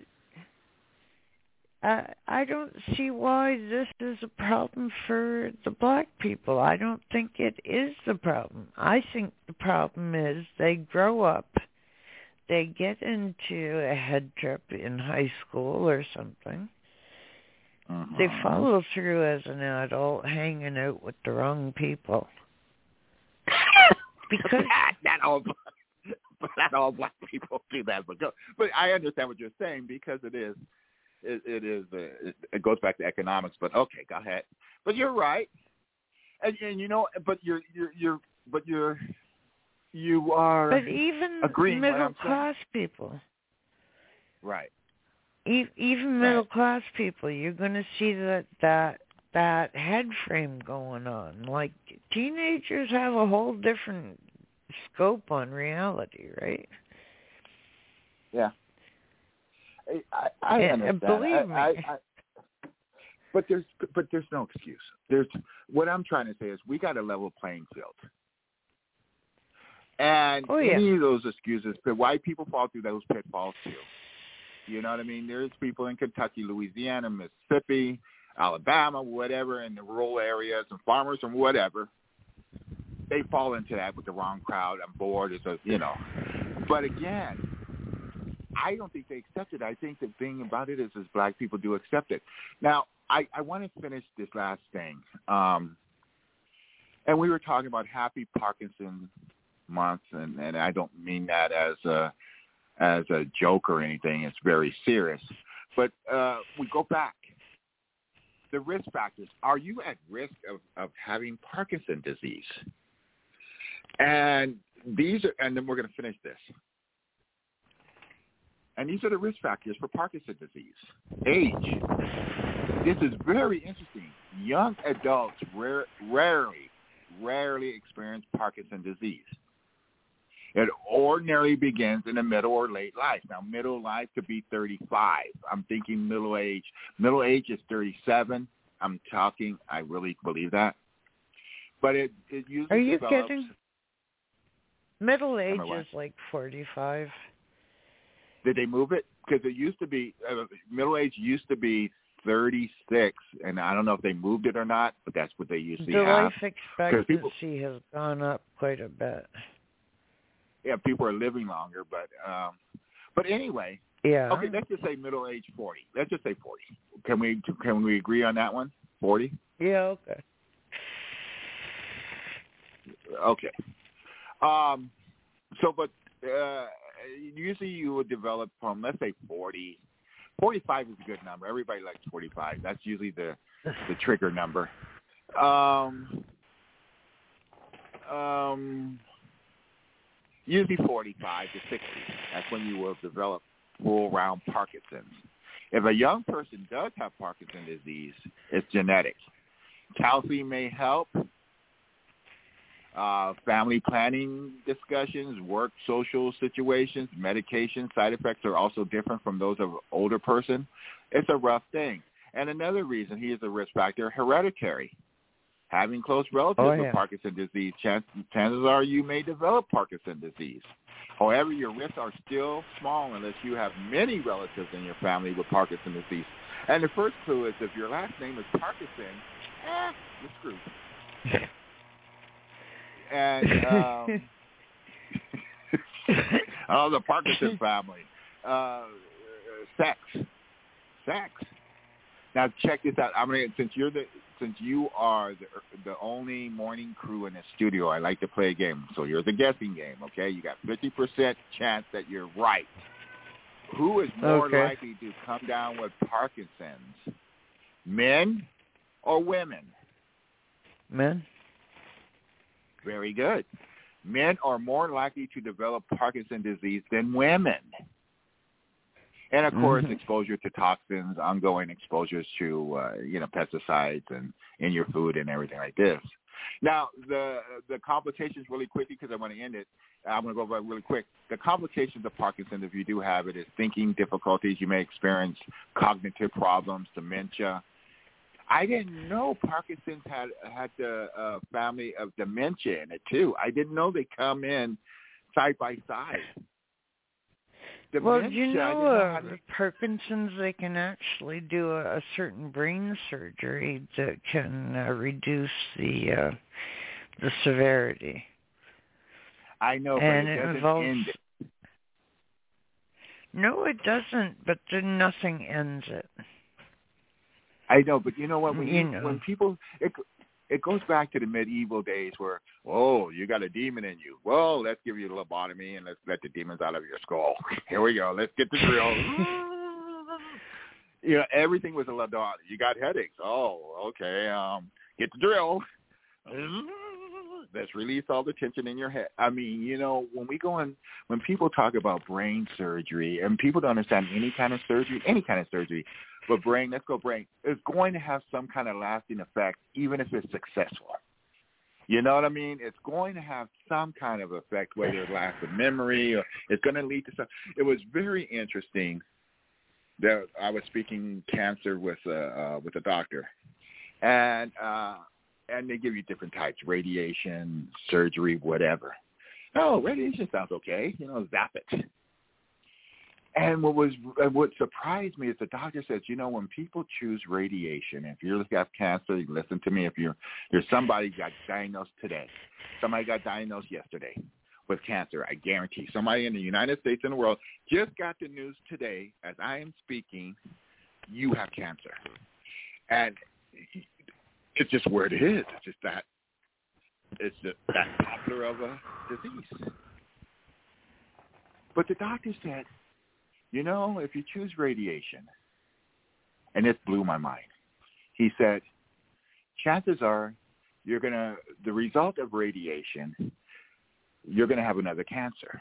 I don't see why this is a problem for the black people. I don't think it is the problem. I think the problem is they grow up, they get into a head trip in high school or something. They follow through as an adult, hanging out with the wrong people. Because not all black people do that, but I understand what you're saying because it goes back to economics. But okay, go ahead. But you're right, and you know, but you are. But even middle class people, right? Even middle class people, you're going to see that head frame going on. Like teenagers have a whole different scope on reality, right? Yeah, I understand. Believe me. But there's no excuse. What I'm trying to say is we got a level playing field. And any of those excuses, white people fall through those pitfalls too. You know what I mean? There's people in Kentucky, Louisiana, Mississippi, Alabama, whatever, in the rural areas and farmers and whatever. They fall into that with the wrong crowd. I'm bored. You know. But again, I don't think they accept it. I think the thing about it is black people do accept it. Now, I want to finish this last thing. And we were talking about Happy Parkinson Month, and I don't mean that as a joke or anything. It's very serious. But we go back. The risk factors. Are you at risk of having Parkinson's disease? And and then we're going to finish this. And these are the risk factors for Parkinson's disease. Age. This is very interesting. Young adults rarely experience Parkinson's disease. It ordinarily begins in the middle or late life. Now, middle life could be 35. I'm thinking middle age. Middle age is 37. I really believe that. But it usually Are you develops. kidding? Middle age is like 45. Did they move it? Because it used to be, middle age used to be 36, and I don't know if they moved it or not, but that's what they usually have. The life expectancy has gone up quite a bit. Yeah, people are living longer, but anyway. Yeah. Okay, let's just say middle age 40. Let's just say 40. Can we agree on that one? 40? Yeah, okay. Okay. But usually you would develop from, let's say 40. 45 is a good number. Everybody likes 45. That's usually the trigger number. Usually 45 to 60. That's when you will develop full-round Parkinson's. If a young person does have Parkinson's disease, it's genetic. Counseling may help. Family planning discussions, work, social situations, medication side effects are also different from those of an older person. It's a rough thing. And another reason, here's a risk factor, hereditary. Having close relatives with Parkinson's disease, chances are you may develop Parkinson's disease. However, your risks are still small unless you have many relatives in your family with Parkinson's disease. And the first clue is if your last name is Parkinson, you're screwed. And the Parkinson family. Sex. Now check this out. I mean, since you are the only morning crew in the studio, I like to play a game. So here's a guessing game. Okay, you got 50% chance that you're right. Who is more likely to come down with Parkinson's? Men or women? Men. Very good. Men are more likely to develop Parkinson's disease than women. And, of course, exposure to toxins, ongoing exposures to, pesticides and in your food and everything like this. Now, the complications really quickly, because I want to end it. I'm going to go by really quick. The complications of Parkinson's, if you do have it, is thinking difficulties. You may experience cognitive problems, dementia. I didn't know Parkinson's had the family of dementia in it, too. I didn't know they come in side by side. Well, you know, Parkinson's, they can actually do a certain brain surgery that can reduce the severity. I know, and but it doesn't involves, end it. No, it doesn't, but then nothing ends it. I know, but you know what? When people, it goes back to the medieval days where, oh, you got a demon in you. Well, let's give you a lobotomy and let's let the demons out of your skull. Here we go. Let's get the drill. You know, everything was a lobotomy. You got headaches. Oh, okay. Get the drill. Let's release all the tension in your head. I mean, you know, when people talk about brain surgery, and people don't understand any kind of surgery, but brain, let's go brain, is going to have some kind of lasting effect, even if it's successful. You know what I mean? It's going to have some kind of effect, whether it lasts with memory or it's going to lead to something. It was very interesting that I was speaking cancer with a doctor, and they give you different types, radiation, surgery, whatever. Oh, radiation sounds okay. You know, zap it. And what surprised me is the doctor says, you know, when people choose radiation, if you have cancer, listen to me. If you're somebody got diagnosed today, somebody got diagnosed yesterday with cancer, I guarantee somebody in the United States and the world just got the news today as I am speaking, you have cancer. And it's just where it is. It's just that popular of a disease. But the doctor said, you know, if you choose radiation, and it blew my mind, he said, chances are the result of radiation, you're going to have another cancer.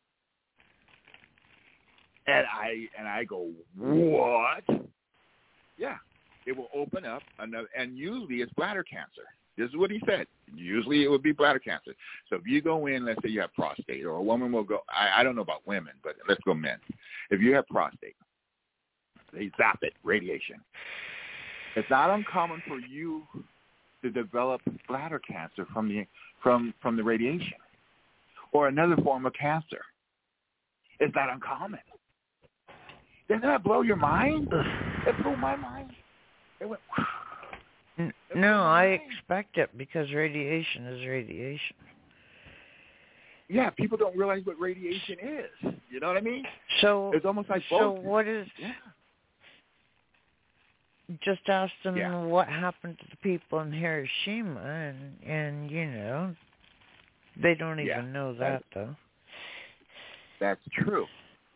And I go, what? Yeah, it will open up another, and usually it's bladder cancer. This is what he said. Usually it would be bladder cancer. So if you go in, let's say you have prostate, or a woman will go, I don't know about women, but let's go men. If you have prostate, they zap it, radiation. It's not uncommon for you to develop bladder cancer from the radiation or another form of cancer. It's not uncommon. Doesn't that blow your mind? It blew my mind. It went... No, I expect it because radiation is radiation. Yeah, people don't realize what radiation is. You know what I mean? So it's almost like both. So what is? Yeah. Just ask them what happened to the people in Hiroshima, and you know, they don't even know that though. That's true.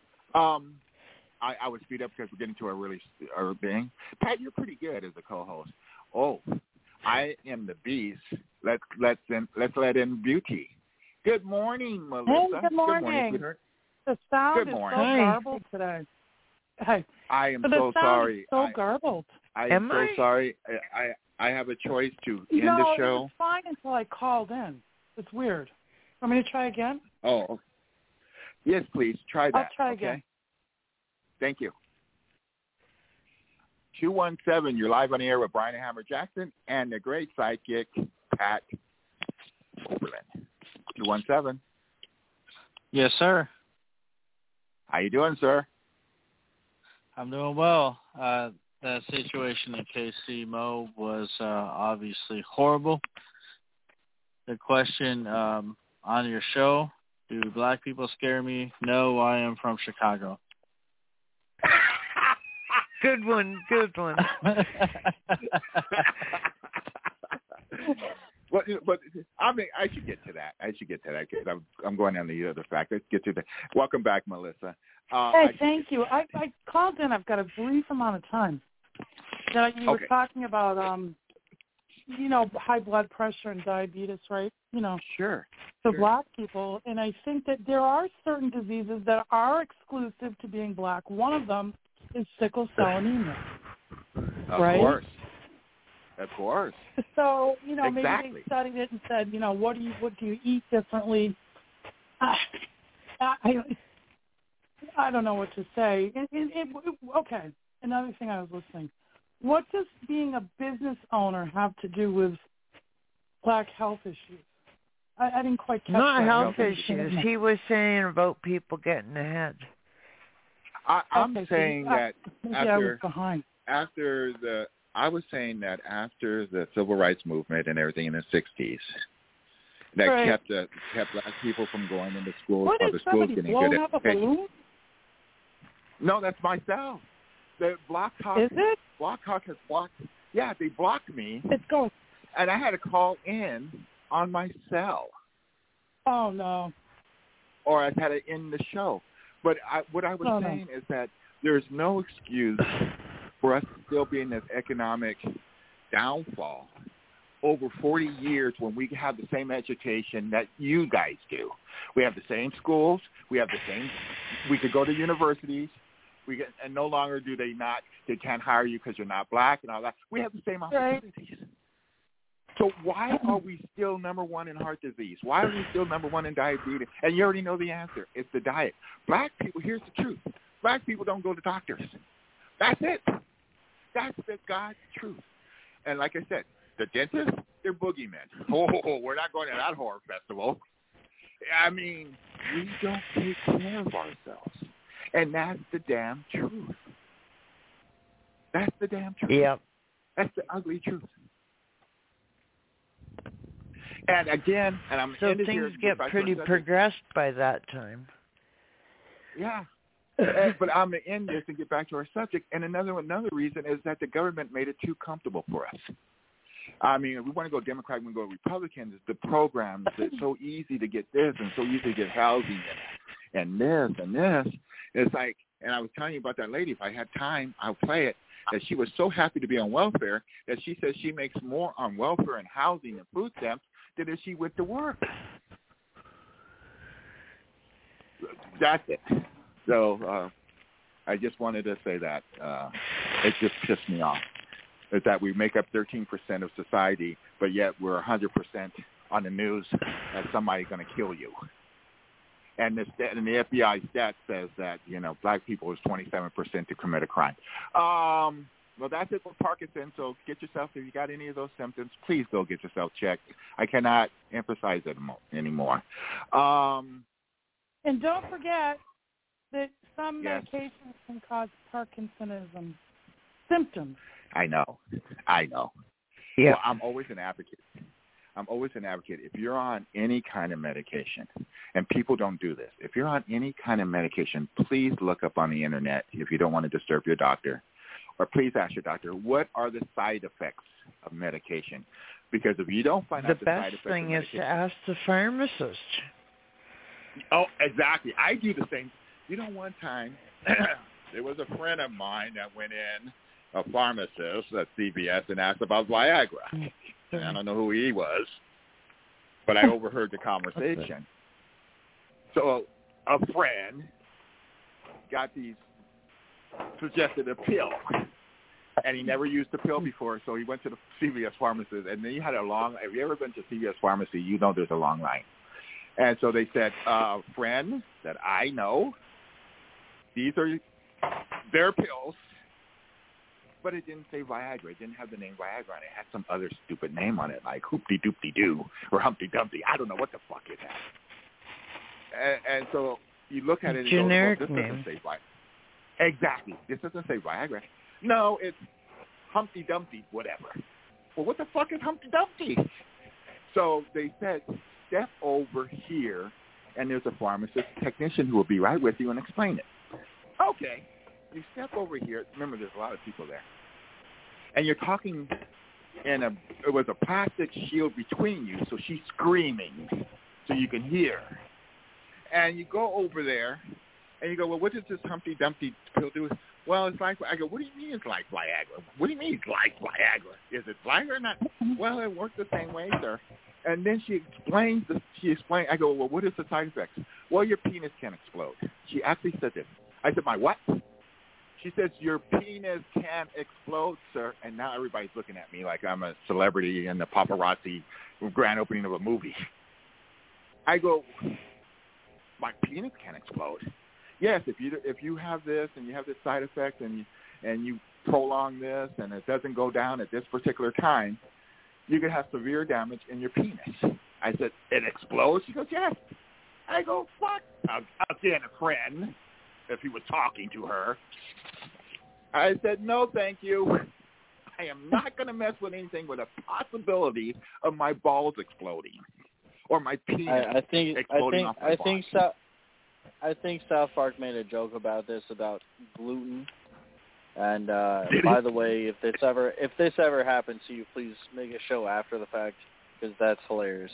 I would speed up because we're getting to our thing. Pat, you're pretty good as a co-host. Oh, I am the beast. Let's let in Beauty. Good morning, Melissa. Hey, good morning. Good morning, sweetheart. The sound is so garbled today. Hey. I am so sorry. So garbled. I am so sorry. I have a choice to end the show. It was fine until I called in. It's weird. Want me to try again? Oh, yes, please. Try that. I'll try again. Thank you. 217, you're live on the air with Brian Hammer Jackson and the great sidekick, Pat Oberlin. 217. Yes, sir. How you doing, sir? I'm doing well. That situation in KC Mo was obviously horrible. The question on your show, do black people scare me? No, I am from Chicago. Good one. But I mean, I should get to that. Because I'm going on the other fact. Let's get to that. Welcome back, Melissa. Thank you. I called in. I've got a brief amount of time. You were talking about, high blood pressure and diabetes, right? Sure. For black people. And I think that there are certain diseases that are exclusive to being black. One of them is sickle cell anemia. Of course. Of course. So, exactly. Maybe they studied it and said, what do you eat differently? I don't know what to say. Okay, another thing I was listening. What does being a business owner have to do with black health issues? I didn't quite catch that. Not health issues. He was saying about people getting ahead. I'm saying that I was saying that after the civil rights movement and everything in the 60s, that kept black people from going into schools, public schools, getting good education. No, that's myself. The Block Talk. Is it? Block Talk has blocked. Yeah, they blocked me. It's going. And I had to call in on my cell. Oh no. Or I had to end the show. But what I was saying is that there's no excuse for us still be in this economic downfall over 40 years when we have the same education that you guys do. We have the same schools. We could go to universities. And no longer they can't hire you because you're not black and all that. We have the same opportunities. Right. So why are we still number one in heart disease? Why are we still number one in diabetes? And you already know the answer. It's the diet. Black people, here's the truth. Black people don't go to doctors. That's it. That's the God's truth. And like I said, the dentists, they're boogeymen. Oh, we're not going to that horror festival. I mean, we don't take care of ourselves. And that's the damn truth. That's the damn truth. Yep. That's the ugly truth. And again, so things get pretty progressed by that time. Yeah. But I'm going to end this and get back to our subject. And another reason is that the government made it too comfortable for us. I mean, we want to go Democrat, we want to go Republican. The programs, it's so easy to get this and so easy to get housing and this and this. It's like, and I was telling you about that lady. If I had time, I'll play it. That she was so happy to be on welfare that she says she makes more on welfare and housing and food stamps than if she went to work. That's it. So I just wanted to say that. It just pissed me off. Is that we make up 13% of society, but yet we're 100% on the news that somebody's going to kill you. And the FBI stat says that, black people is 27% to commit a crime. Well, that's it for Parkinson. So get yourself, if you got any of those symptoms, please go get yourself checked. I cannot emphasize it anymore. And don't forget that some medications can cause Parkinsonism symptoms. I know. Yeah. Well, I'm always an advocate. If you're on any kind of medication, and people don't do this, if you're on any kind of medication, please look up on the internet if you don't want to disturb your doctor. Or please ask your doctor, what are the side effects of medication? Because if you don't find out the side effects of medication... The best thing is to ask the pharmacist. Oh, exactly. I do the same. One time, there was a friend of mine that went in, a pharmacist at CVS, and asked about Viagra. And I don't know who he was, but I overheard the conversation. So a friend suggested a pill, and he never used the pill before, so he went to the CVS pharmacist, and then he had have you ever been to CVS pharmacy, there's a long line. And so they said, friend that I know, these are their pills, but it didn't say Viagra. It didn't have the name Viagra on it. It had some other stupid name on it, like Hoopty-Doopty-Doo or Humpty-Dumpty. I don't know what the fuck it had. And so you look at it and generic go, well, this name. Doesn't say Viagra. Exactly. This doesn't say Viagra. No, it's Humpty-Dumpty, whatever. Well, what the fuck is Humpty-Dumpty? So they said, step over here, and there's a pharmacist technician who will be right with you and explain it. Okay. You step over here. Remember, there's a lot of people there. And you're talking it was a plastic shield between you, so she's screaming so you can hear. And you go over there, and you go, well, what does this Humpty Dumpty pill do? Well, it's like, I go, what do you mean it's like Viagra? What do you mean it's like Viagra? Is it Viagra or not? Well, it works the same way, sir. And then she explained, I go, well, what is the side effects? Well, your penis can explode. She actually said this. I said, my what? She says, your penis can't explode, sir. And now everybody's looking at me like I'm a celebrity in the paparazzi grand opening of a movie. I go, my penis can't explode. Yes, if you have this and you have this side effect and you prolong this and it doesn't go down at this particular time, you could have severe damage in your penis. I said, it explodes? She goes, yes. I go, fuck. Again, a friend, if he was talking to her. I said, no, thank you. I am not going to mess with anything with a possibility of my balls exploding or my penis exploding off my body. I think South Park made a joke about this, about gluten. And by the way, if this ever happens to you, please make a show after the fact, because that's hilarious.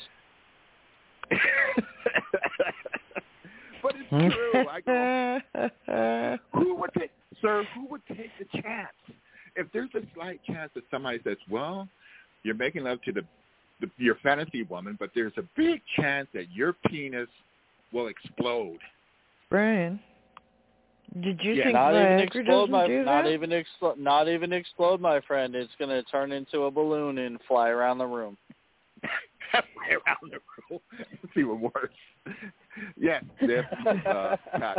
But it's true. I go, who would take the chance? If there's a slight chance that somebody says, well, you're making love to your fantasy woman, but there's a big chance that your penis will explode. Brian, did you think not Viagra even explode, doesn't do that? Not even explode, my friend. It's going to turn into a balloon and fly around the room. Fly around the room? It's even worse. Yes, Pat.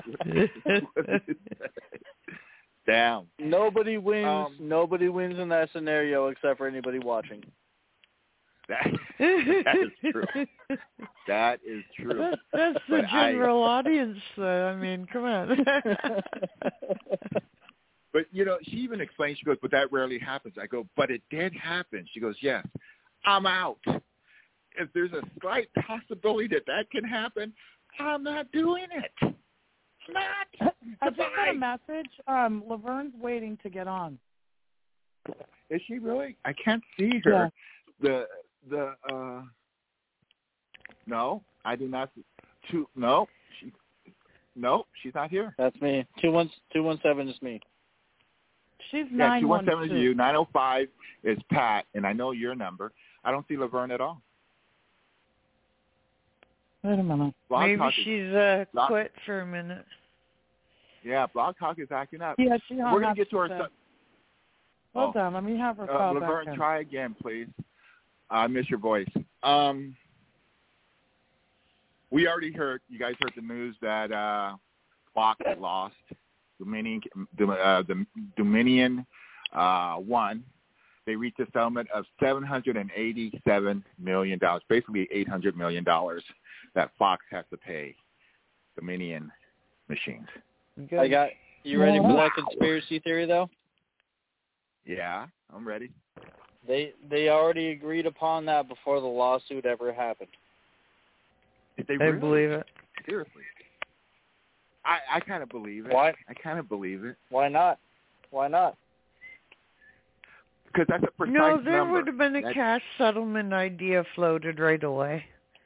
Damn. Nobody wins. Nobody wins in that scenario except for anybody watching. That is true. That is true. That's the general audience, though. I mean, come on. But, she even explained, she goes, but that rarely happens. I go, but it did happen. She goes, yes, I'm out. If there's a slight possibility that can happen, I'm not doing it. I'm not. I just got a message. Laverne's waiting to get on. Is she really? I can't see her. Yeah. No, I do not. She's not here. That's me. 217 is me. She's 912. 217 is you. 905 is Pat, and I know your number. I don't see Laverne at all. Wait a minute. Maybe she's quit for a minute. Yeah, Blog Talk is acting up. Yeah, she hung We're going up. to get to her. Hold on, let me have her call Laverne, back in. try again, please. I miss your voice. We already heard, you guys heard the news that Fox lost. Dominion won. They reached a settlement of $787 million, basically $800 million that Fox has to pay Dominion machines. Good. You ready for that conspiracy theory, though? Yeah, I'm ready. They already agreed upon that before the lawsuit ever happened. Did they I really? believe it. Seriously. I kind of believe it. Why? I kind of believe it. Why not? Why not? Because that's a precise No, there number. would have been a cash settlement idea floated right away.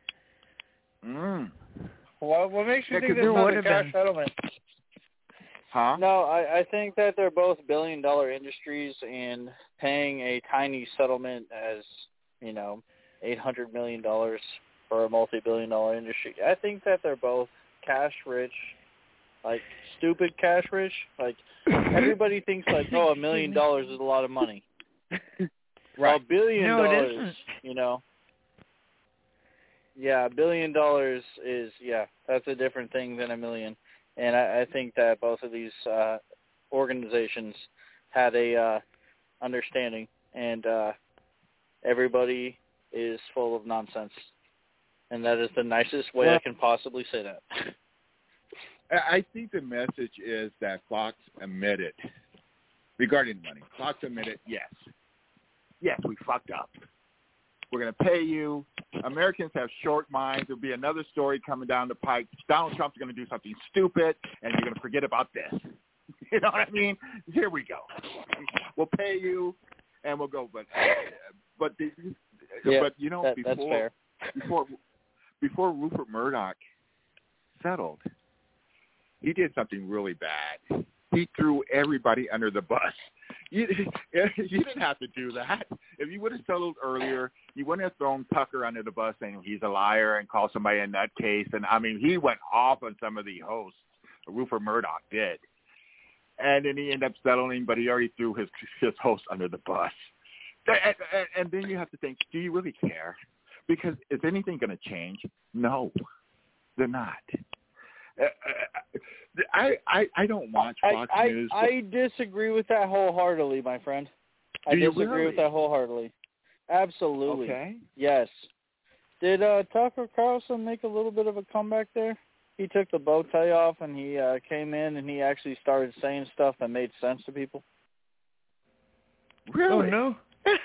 What makes you think there there's would not a have cash been. settlement? Huh? No, I think that they're both billion-dollar industries, and paying a tiny settlement as, $800 million for a multi-billion-dollar industry. I think that they're both cash-rich, like stupid cash-rich. Like, everybody thinks like, $1 million is a lot of money. Right. $1 billion, it isn't. Yeah, $1 billion is, that's a different thing than $1 million. And I think that both of these organizations had a understanding, and everybody is full of nonsense. And that is the nicest way I can possibly say that. I think the message is that Fox admitted, regarding the money, Fox admitted, yes, we fucked up. We're going to pay you. Americans have short minds. There'll be another story coming down the pike. Donald Trump's going to do something stupid, and you're going to forget about this. You know what I mean? Here we go. We'll pay you, and we'll go. But that's fair. Before Rupert Murdoch settled, he did something really bad. He threw everybody under the bus. You didn't have to do that. If you would have settled earlier, you wouldn't have thrown Tucker under the bus saying he's a liar and called somebody a nutcase. And, he went off on some of the hosts. Rupert Murdoch did. And then he ended up settling, but he already threw his host under the bus. And then you have to think, do you really care? Because is anything going to change? No, they're not. I don't watch Fox News. I disagree with that wholeheartedly, my friend. I disagree with that wholeheartedly. Absolutely. Okay. Yes. Did Tucker Carlson make a little bit of a comeback there? He took the bow tie off and he came in and he actually started saying stuff that made sense to people. Really? Oh, no.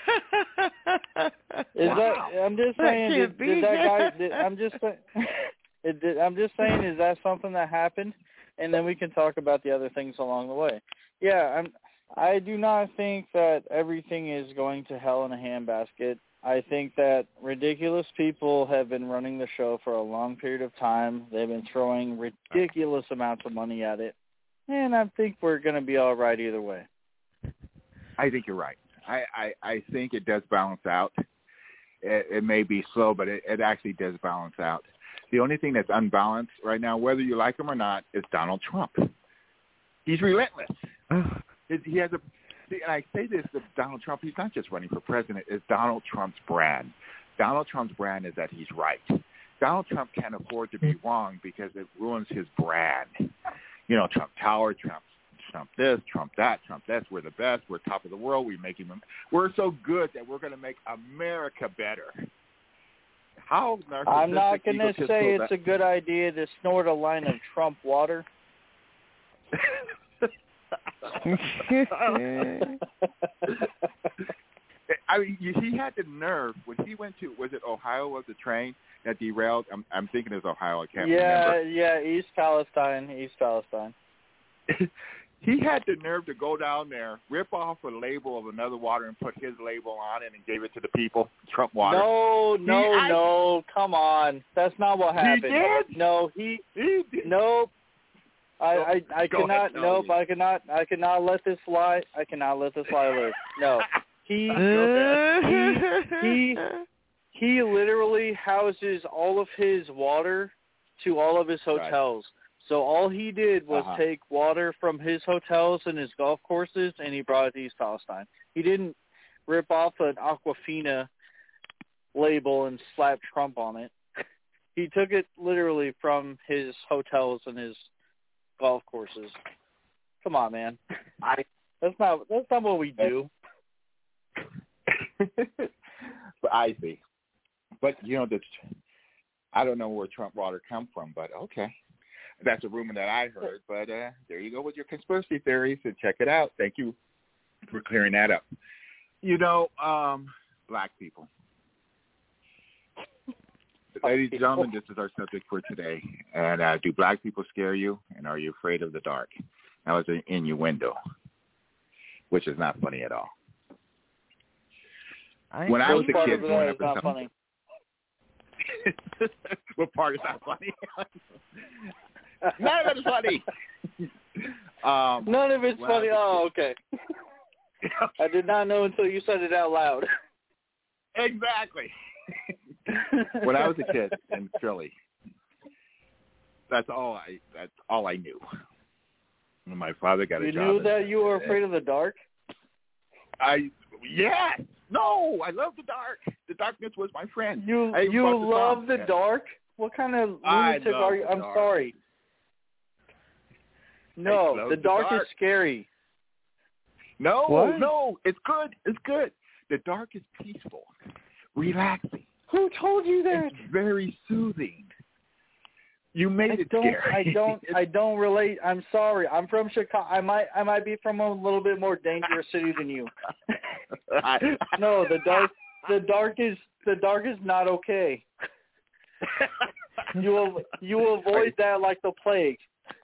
I'm just saying, did that guy? I'm just saying, is that something that happened? And then we can talk about the other things along the way. Yeah, I do not think that everything is going to hell in a handbasket. I think that ridiculous people have been running the show for a long period of time. They've been throwing ridiculous amounts of money at it. And I think we're going to be all right either way. I think you're right. I think it does balance out. It may be slow, but it actually does balance out. The only thing that's unbalanced right now, whether you like him or not, is Donald Trump. He's relentless. He has and I say this of Donald Trump, he's not just running for president, it's Donald Trump's brand. Donald Trump's brand is that he's right. Donald Trump can't afford to be wrong because it ruins his brand. You know, Trump Tower, Trump this, Trump that, Trump this. We're the best. We're top of the world. We're so good that we're going to make America better. How narcissistic? I'm not going to say it's a good idea to snort a line of Trump water. I mean, he had the nerve when he went to, was it Ohio, was the train that derailed? I'm thinking it's Ohio. I can't remember. Yeah, East Palestine. He had the nerve to go down there, rip off a label of another water and put his label on it and gave it to the people, Trump water. No, come on. That's not what happened. He did? No, he did. Nope. I cannot. Nope. I cannot let this lie. I cannot let this lie live. No. He literally houses all of his water to all of his hotels. Right. So all he did was take water from his hotels and his golf courses, and he brought it to East Palestine. He didn't rip off an Aquafina label and slap Trump on it. He took it literally from his hotels and his golf courses. Come on, man. That's not what we do. But I see. But you know, I don't know where Trump water come from, but okay. That's a rumor that I heard, but there you go with your conspiracy theories, and check it out. Thank you for clearing that up. You know, black people. Ladies and gentlemen, this is our subject for today. And do black people scare you, and are you afraid of the dark? That was an innuendo, which is not funny at all. When I was a kid growing up, not funny. What part is not funny? None of it's funny. None of it's funny. Oh, okay. I did not know until you said it out loud. Exactly. When I was a kid in Philly, that's all I knew. When my father got a job. You knew that you were afraid of the dark? Yes. No, I love the dark. The darkness was my friend. You love the dark? What kind of lunatic are you? I'm sorry. No, the dark is scary. No, it's good. It's good. The dark is peaceful, relaxing. Who told you that? It's very soothing. You made it scary. I don't relate. I'm sorry. I'm from Chicago. I might be from a little bit more dangerous city than you. No, the dark is not okay. You avoid that like the plague.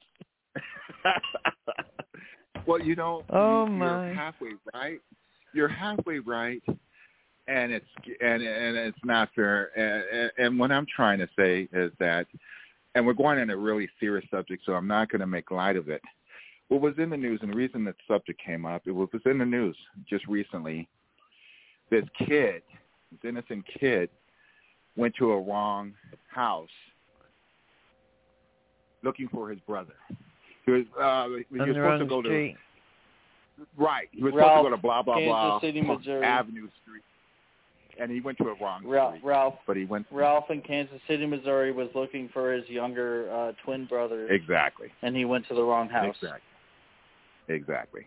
Well, you know, you're halfway right. You're halfway right, and it's not fair. And what I'm trying to say is that, and we're going on a really serious subject, so I'm not going to make light of it. What was in the news, and the reason that subject came up, it was in the news just recently. This innocent kid, went to a wrong house looking for his brother. He was supposed to go street. to right. He was Ralph, supposed to go to blah blah Kansas blah City, Missouri. Avenue Street, and he went to a wrong street. Ralph in Kansas City, Missouri, was looking for his younger twin brother. Exactly. And he went to the wrong house. Exactly.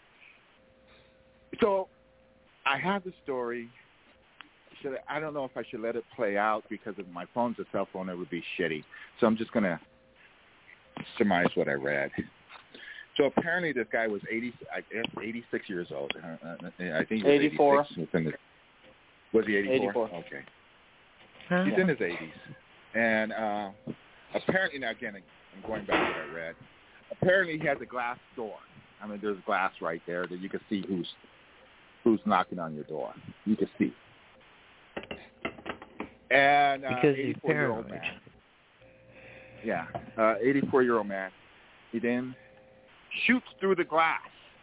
So, I have the story. I don't know if I should let it play out because if my phone's a cell phone, it would be shitty. So I'm just going to surmise what I read. So apparently this guy was 86 years old. I think he was 84. 86. Was he 84? 84. Okay. He's in his 80s. And apparently, now again, I'm going back to what I read. Apparently he has a glass door. I mean, there's glass right there that you can see who's knocking on your door. You can see. And because he's 84-year-old man. Yeah, 84-year-old man. He then shoots through the glass.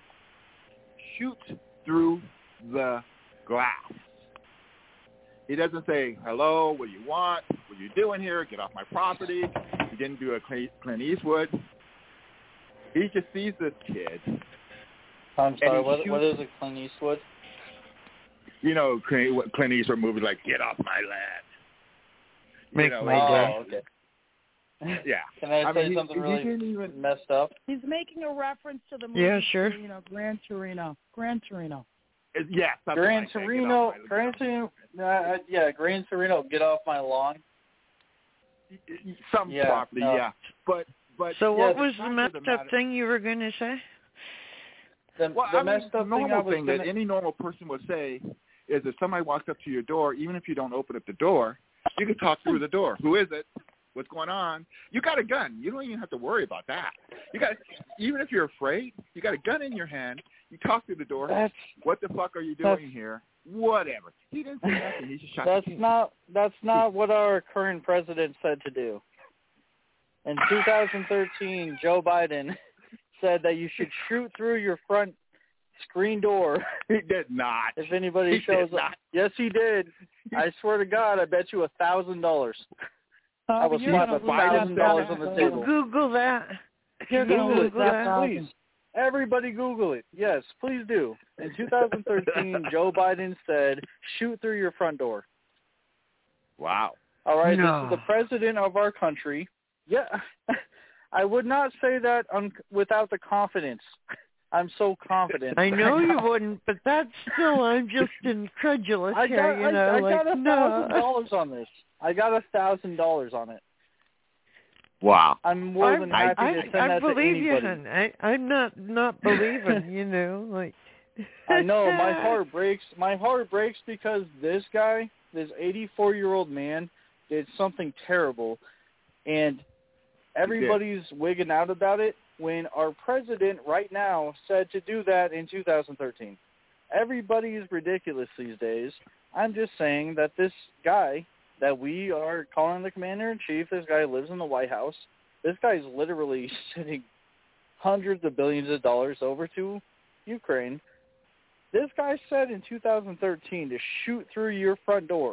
He doesn't say, hello, what do you want? What are you doing here? Get off my property. He didn't do a Clint Eastwood. He just sees this kid. I'm sorry, what is a Clint Eastwood? You know, Clint Eastwood movies like Get Off My Land. Make my day. Okay. Yeah. Can I say something really messed up? He's making a reference to the movie. Yeah, sure. Gran Torino. Yeah, Gran Torino. Gran Torino. Get off my lawn. Some property, no. yeah. But so what was the messed up thing you were going to say? The messed up thing that any normal person would say is if somebody walks up to your door, even if you don't open up the door, you can talk through the door. Who is it? What's going on? You got a gun. You don't even have to worry about that. Even if you're afraid, you got a gun in your hand. You talk through the door. What the fuck are you doing here? Whatever. He didn't say nothing. He just shot the kid. That's not what our current president said to do. In 2013, Joe Biden said that you should shoot through your front screen door. He did not. If anybody shows up. Yes, he did. I swear to God, I bet you $1,000. I will slap $1,000 on the table. Google that. Google that, please. Everybody Google it. Yes, please do. In 2013, Joe Biden said, shoot through your front door. Wow. All right, no. This is the president of our country. Yeah, I would not say that without the confidence. I'm so confident. I know you wouldn't, but that's still, I'm just incredulous I got $1,000 on this. I got $1,000 on it. Wow. I'm more than happy to send that to anybody. I believe you, hon. I'm not believing, you know, like. I know, my heart breaks. My heart breaks because this guy, this 84-year-old man, did something terrible, and everybody's wigging out about it when our president right now said to do that in 2013. Everybody is ridiculous these days. I'm just saying that this guy that we are calling the commander-in-chief, this guy lives in the White House. This guy is literally sending hundreds of billions of dollars over to Ukraine. This guy said in 2013 to shoot through your front door.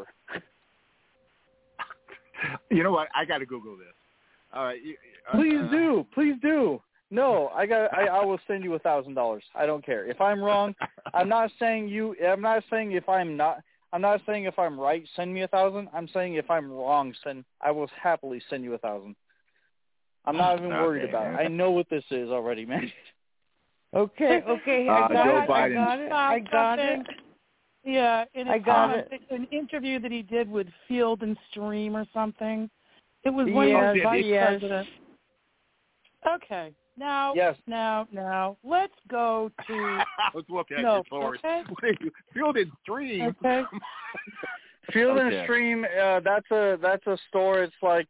You know what? I got to Google this. All right. Please do. No, I will send you $1,000. I don't care. If I'm wrong, I'm not saying if I'm right, send me $1,000. I'm saying if I'm wrong, I will happily send you $1,000. I'm not even worried about it. I know what this is already, man. Okay. I got it. Yeah, in an interview that he did with Field and Stream or something. It was one of the vice presidents. Okay. Now, let's go to. Let's look at your source. Okay? Field and Stream. Okay. Field and Stream. That's a store. It's like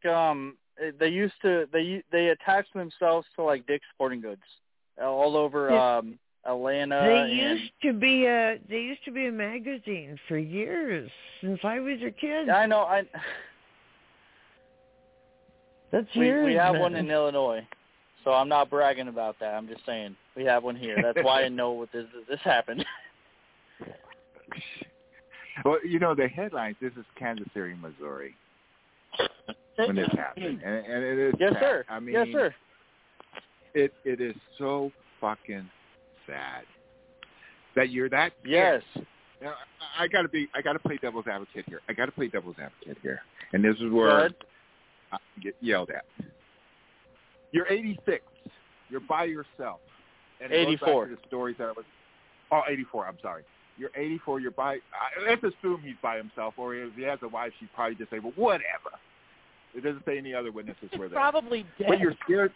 they attach themselves to like Dick's Sporting Goods all over Atlanta. They used to be a magazine for years since I was a kid. I know. That's years. We have one in Illinois. So I'm not bragging about that. I'm just saying we have one here. That's why I know what this happened. Well, you know, the headlines, this is Kansas City, Missouri, when this happened. And it is Yes, sad. sir. I mean, yes, sir. It is so fucking sad that you're that Yes. Now, I gotta play devil's advocate here. And this is where I get yelled at. You're 86. You're by yourself. And 84. Back to the stories that I was. Oh, 84. I'm sorry. You're 84. You're by. Let's assume he's by himself, or if he has a wife, she's probably disabled. Whatever. It doesn't say any other witnesses were there. Probably dead. But you're scared.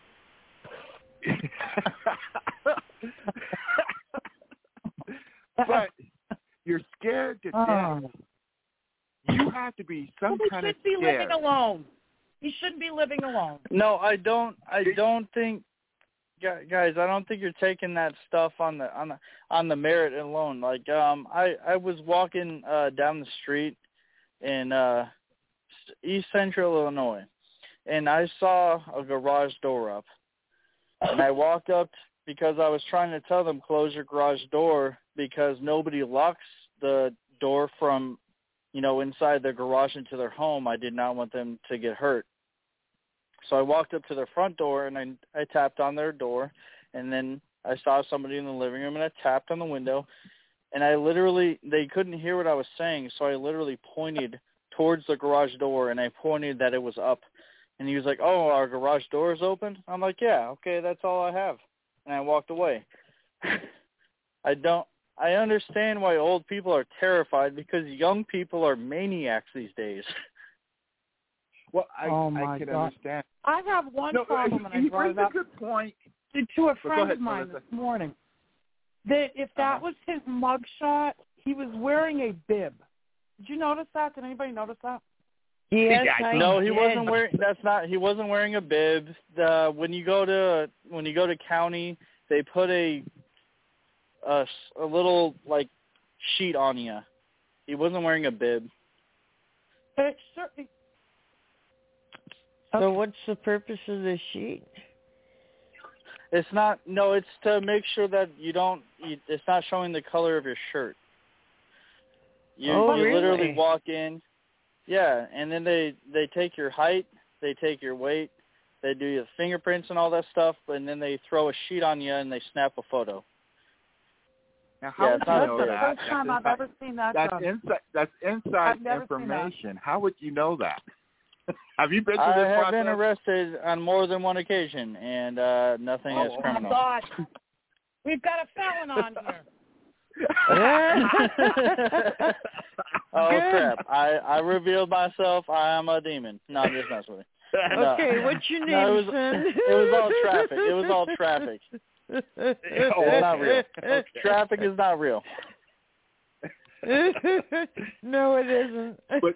But you're scared to death. You have to be some kind of scared. He should be living alone. He shouldn't be living alone. No, I don't think, guys. I don't think you're taking that stuff on the merit alone. Like, I was walking down the street in East Central Illinois, and I saw a garage door up, and I walked up because I was trying to tell them close your garage door because nobody locks the door from, inside their garage into their home. I did not want them to get hurt. So I walked up to their front door, and I tapped on their door, and then I saw somebody in the living room, and I tapped on the window, and they couldn't hear what I was saying, so I literally pointed towards the garage door, and I pointed that it was up. And he was like, oh, our garage door is open? I'm like, yeah, okay, that's all I have. And I walked away. I understand why old people are terrified because young people are maniacs these days. Well, I can understand. I have one problem, and I brought it up a good point. to a friend of mine this morning. That if that was his mugshot, he was wearing a bib. Did you notice that? Did anybody notice that? Yes, no, he wasn't wearing. He wasn't wearing a bib. When you go to county, they put a little like sheet on you. He wasn't wearing a bib. So what's the purpose of the sheet? It's not. No, it's to make sure that it's not showing the color of your shirt. You really? Literally walk in. Yeah, and then they take your height, they take your weight, they do your fingerprints and all that stuff, and then they throw a sheet on you and they snap a photo. Now, how would you know that? That's the first time I've ever seen that. That's inside information. How would you know that? Have you been through this process? I have been arrested on more than one occasion, and nothing is criminal. Oh, my God. We've got a felon on here. Oh, crap. I revealed myself. I am a demon. No, I'm just messing with you. Okay, what's your name, son? It was all traffic. It's not real. Okay. Traffic is not real. No, it isn't.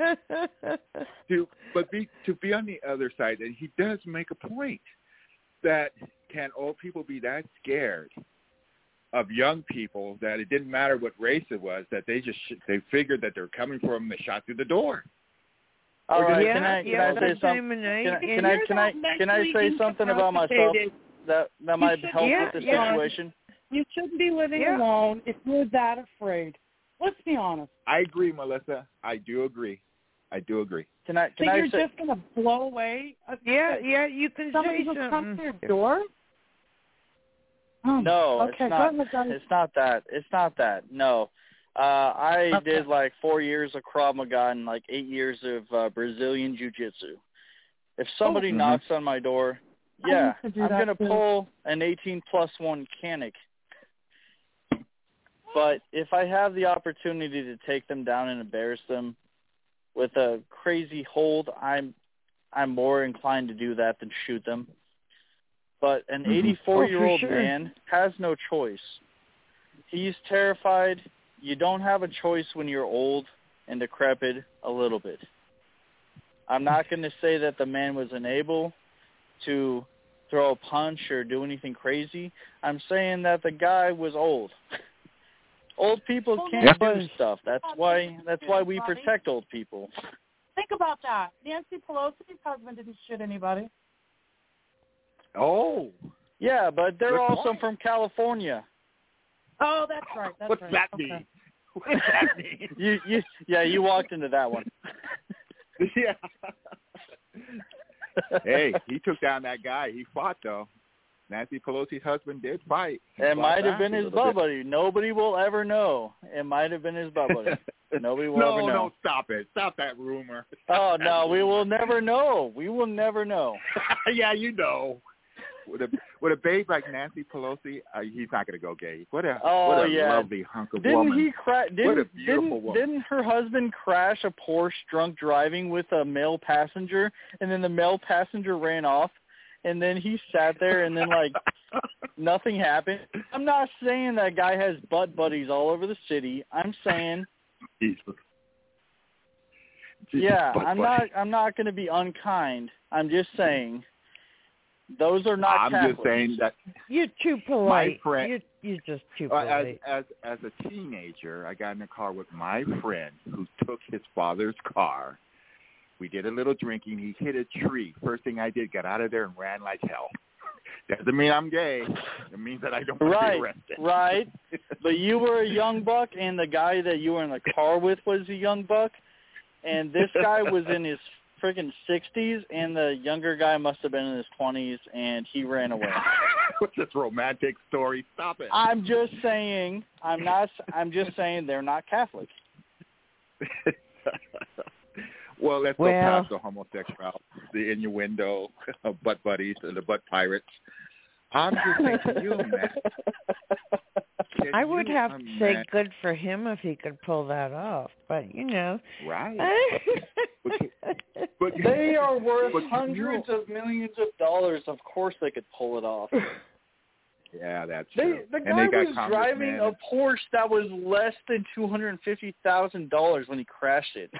But to be on the other side, and he does make a point that can old people be that scared of young people that it didn't matter what race it was, that they figured that they're coming for them, they shot through the door. All right, can I say something? Can I say something about myself that might help with the situation? You shouldn't be living alone if you're that afraid. Let's be honest. I agree, Melissa. I do agree. Can I you're say, just going to blow away? Yeah, you can somebody say will something. come to your door? No, okay, it's not that. No. I did like 4 years of Krav Maga and like 8 years of Brazilian Jiu-Jitsu. If somebody knocks on my door, I'm going to pull an 18+1 Canic. But if I have the opportunity to take them down and embarrass them with a crazy hold, I'm more inclined to do that than shoot them. But an 84-year-old man has no choice. He's terrified. You don't have a choice when you're old and decrepit a little bit. I'm not going to say that the man was unable to throw a punch or do anything crazy. I'm saying that the guy was old. Old people can't do stuff. That's why we protect old people. Think about that. Nancy Pelosi's husband didn't shoot anybody. Oh. Yeah, but they're also from California. Oh, that's right. What's that mean? What's that mean? You walked into that one. Yeah. Hey, he took down that guy. He fought, though. Nancy Pelosi's husband did fight. It might have been his butt buddy. Nobody will ever know. It might have been his butt buddy. Nobody will ever know. No, stop it. Stop that rumor. Oh, no, we will never know. We will never know. Yeah, you know. With a babe like Nancy Pelosi, he's not going to go gay. What a lovely hunk of woman. What a beautiful woman. Didn't her husband crash a Porsche drunk driving with a male passenger, and then the male passenger ran off, and then he sat there, and then, like, nothing happened? I'm not saying that guy has butt buddies all over the city. I'm saying... Yeah, I'm not going to be unkind. I'm just saying... Those are not Catholics. I'm just saying that you're too polite. My friend, you're just too polite. As a teenager, I got in a car with my friend who took his father's car. We did a little drinking. He hit a tree. First thing I did, got out of there and ran like hell. Doesn't mean I'm gay. It means that I don't want to be arrested. Right. But you were a young buck, and the guy that you were in the car with was a young buck, and this guy was in his freaking 60s, and the younger guy must have been in his 20s, and he ran away. What's this romantic story? Stop it. I'm just saying. I'm just saying they're not Catholic. Well, let's go past the homosexual, the innuendo, butt buddies, and the butt pirates. I'm just saying to you, Matt. I would have to say good for him if he could pull that off, but you know. Right. But they are worth hundreds of millions of dollars. Of course they could pull it off. Yeah, that's true. The guy was driving a Porsche that was less than $250,000 when he crashed it.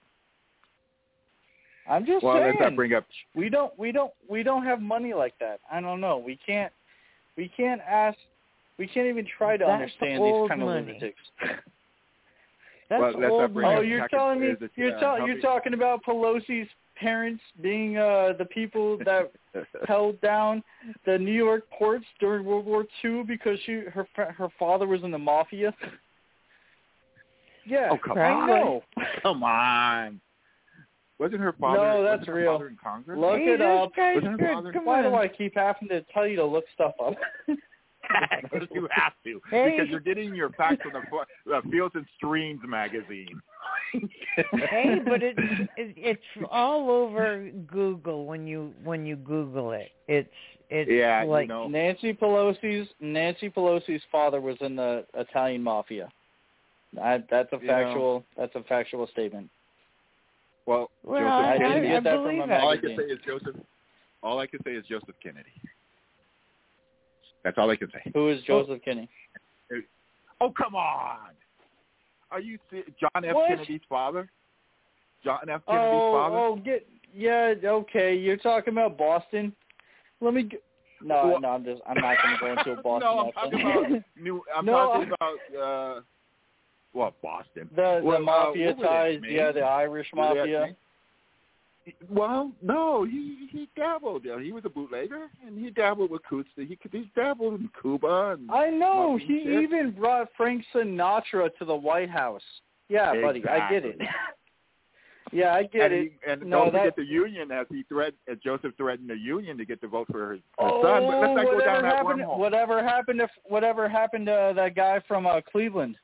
I'm just saying. Let's not bring up. We don't have money like that. I don't know. We can't ask. We can't even try to understand these kind of lunatics. That's old money. Oh, you're telling me you're talking about Pelosi's parents being the people that held down the New York ports during World War II because her father was in the mafia? Yeah. Oh, come on. No. Come on. Wasn't her father? No, that's real. Father in Congress? Look it up. Why do I keep having to tell you to look stuff up? Because you have to. Because you're getting your facts from the Fields and Streams magazine. Hey, but it's all over Google when you Google it. It's like Nancy Pelosi's father was in the Italian mafia. That's a factual statement. Well, Joseph I Kennedy. I believe that. All I can say is Joseph. All I can say is Joseph Kennedy. That's all I can say. Who is Joseph Kennedy? Oh, come on! Are you John F. Kennedy's father? John F. Kennedy's father? Okay. You're talking about Boston. Let me. I'm not going to go into a Boston. No, I'm talking about. Boston. The mafia ties, the Irish mafia. Well, no, he dabbled. He was a bootlegger, and he dabbled with Kutza. He dabbled in Cuba. And I know. He even brought Frank Sinatra to the White House. Yeah, exactly. Buddy, I get it. Yeah, I get it. And don't forget the union, as Joseph threatened the union to get the vote for his son. But let's not go down that wormhole. Whatever happened to that guy from Cleveland?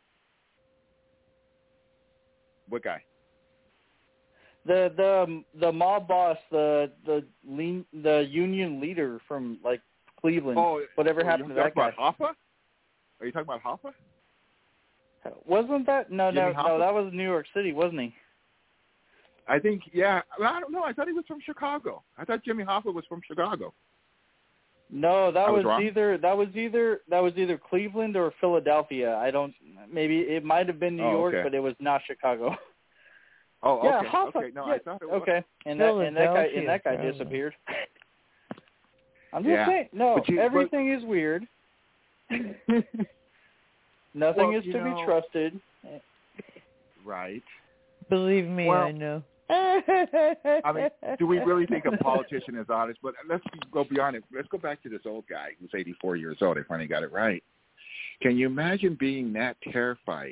What guy? The mob boss, the union leader from Cleveland. Oh, whatever happened to that guy? Hoffa? Are you talking about Hoffa? Wasn't that no? That was New York City, wasn't he? I think I don't know. I thought he was from Chicago. I thought Jimmy Hoffa was from Chicago. No, that was wrong? either Cleveland or Philadelphia. Maybe it might have been New York, but it was not Chicago. Oh, yeah, okay. Hoffa, okay. No, I thought it was. Okay, and that guy disappeared. I'm just saying. No, everything is weird. Nothing is to be trusted. Right. Believe me, I know. I mean, do we really think a politician is honest? But let's go beyond it. Let's go back to this old guy who's 84 years old. I finally got it right. Can you imagine being that terrified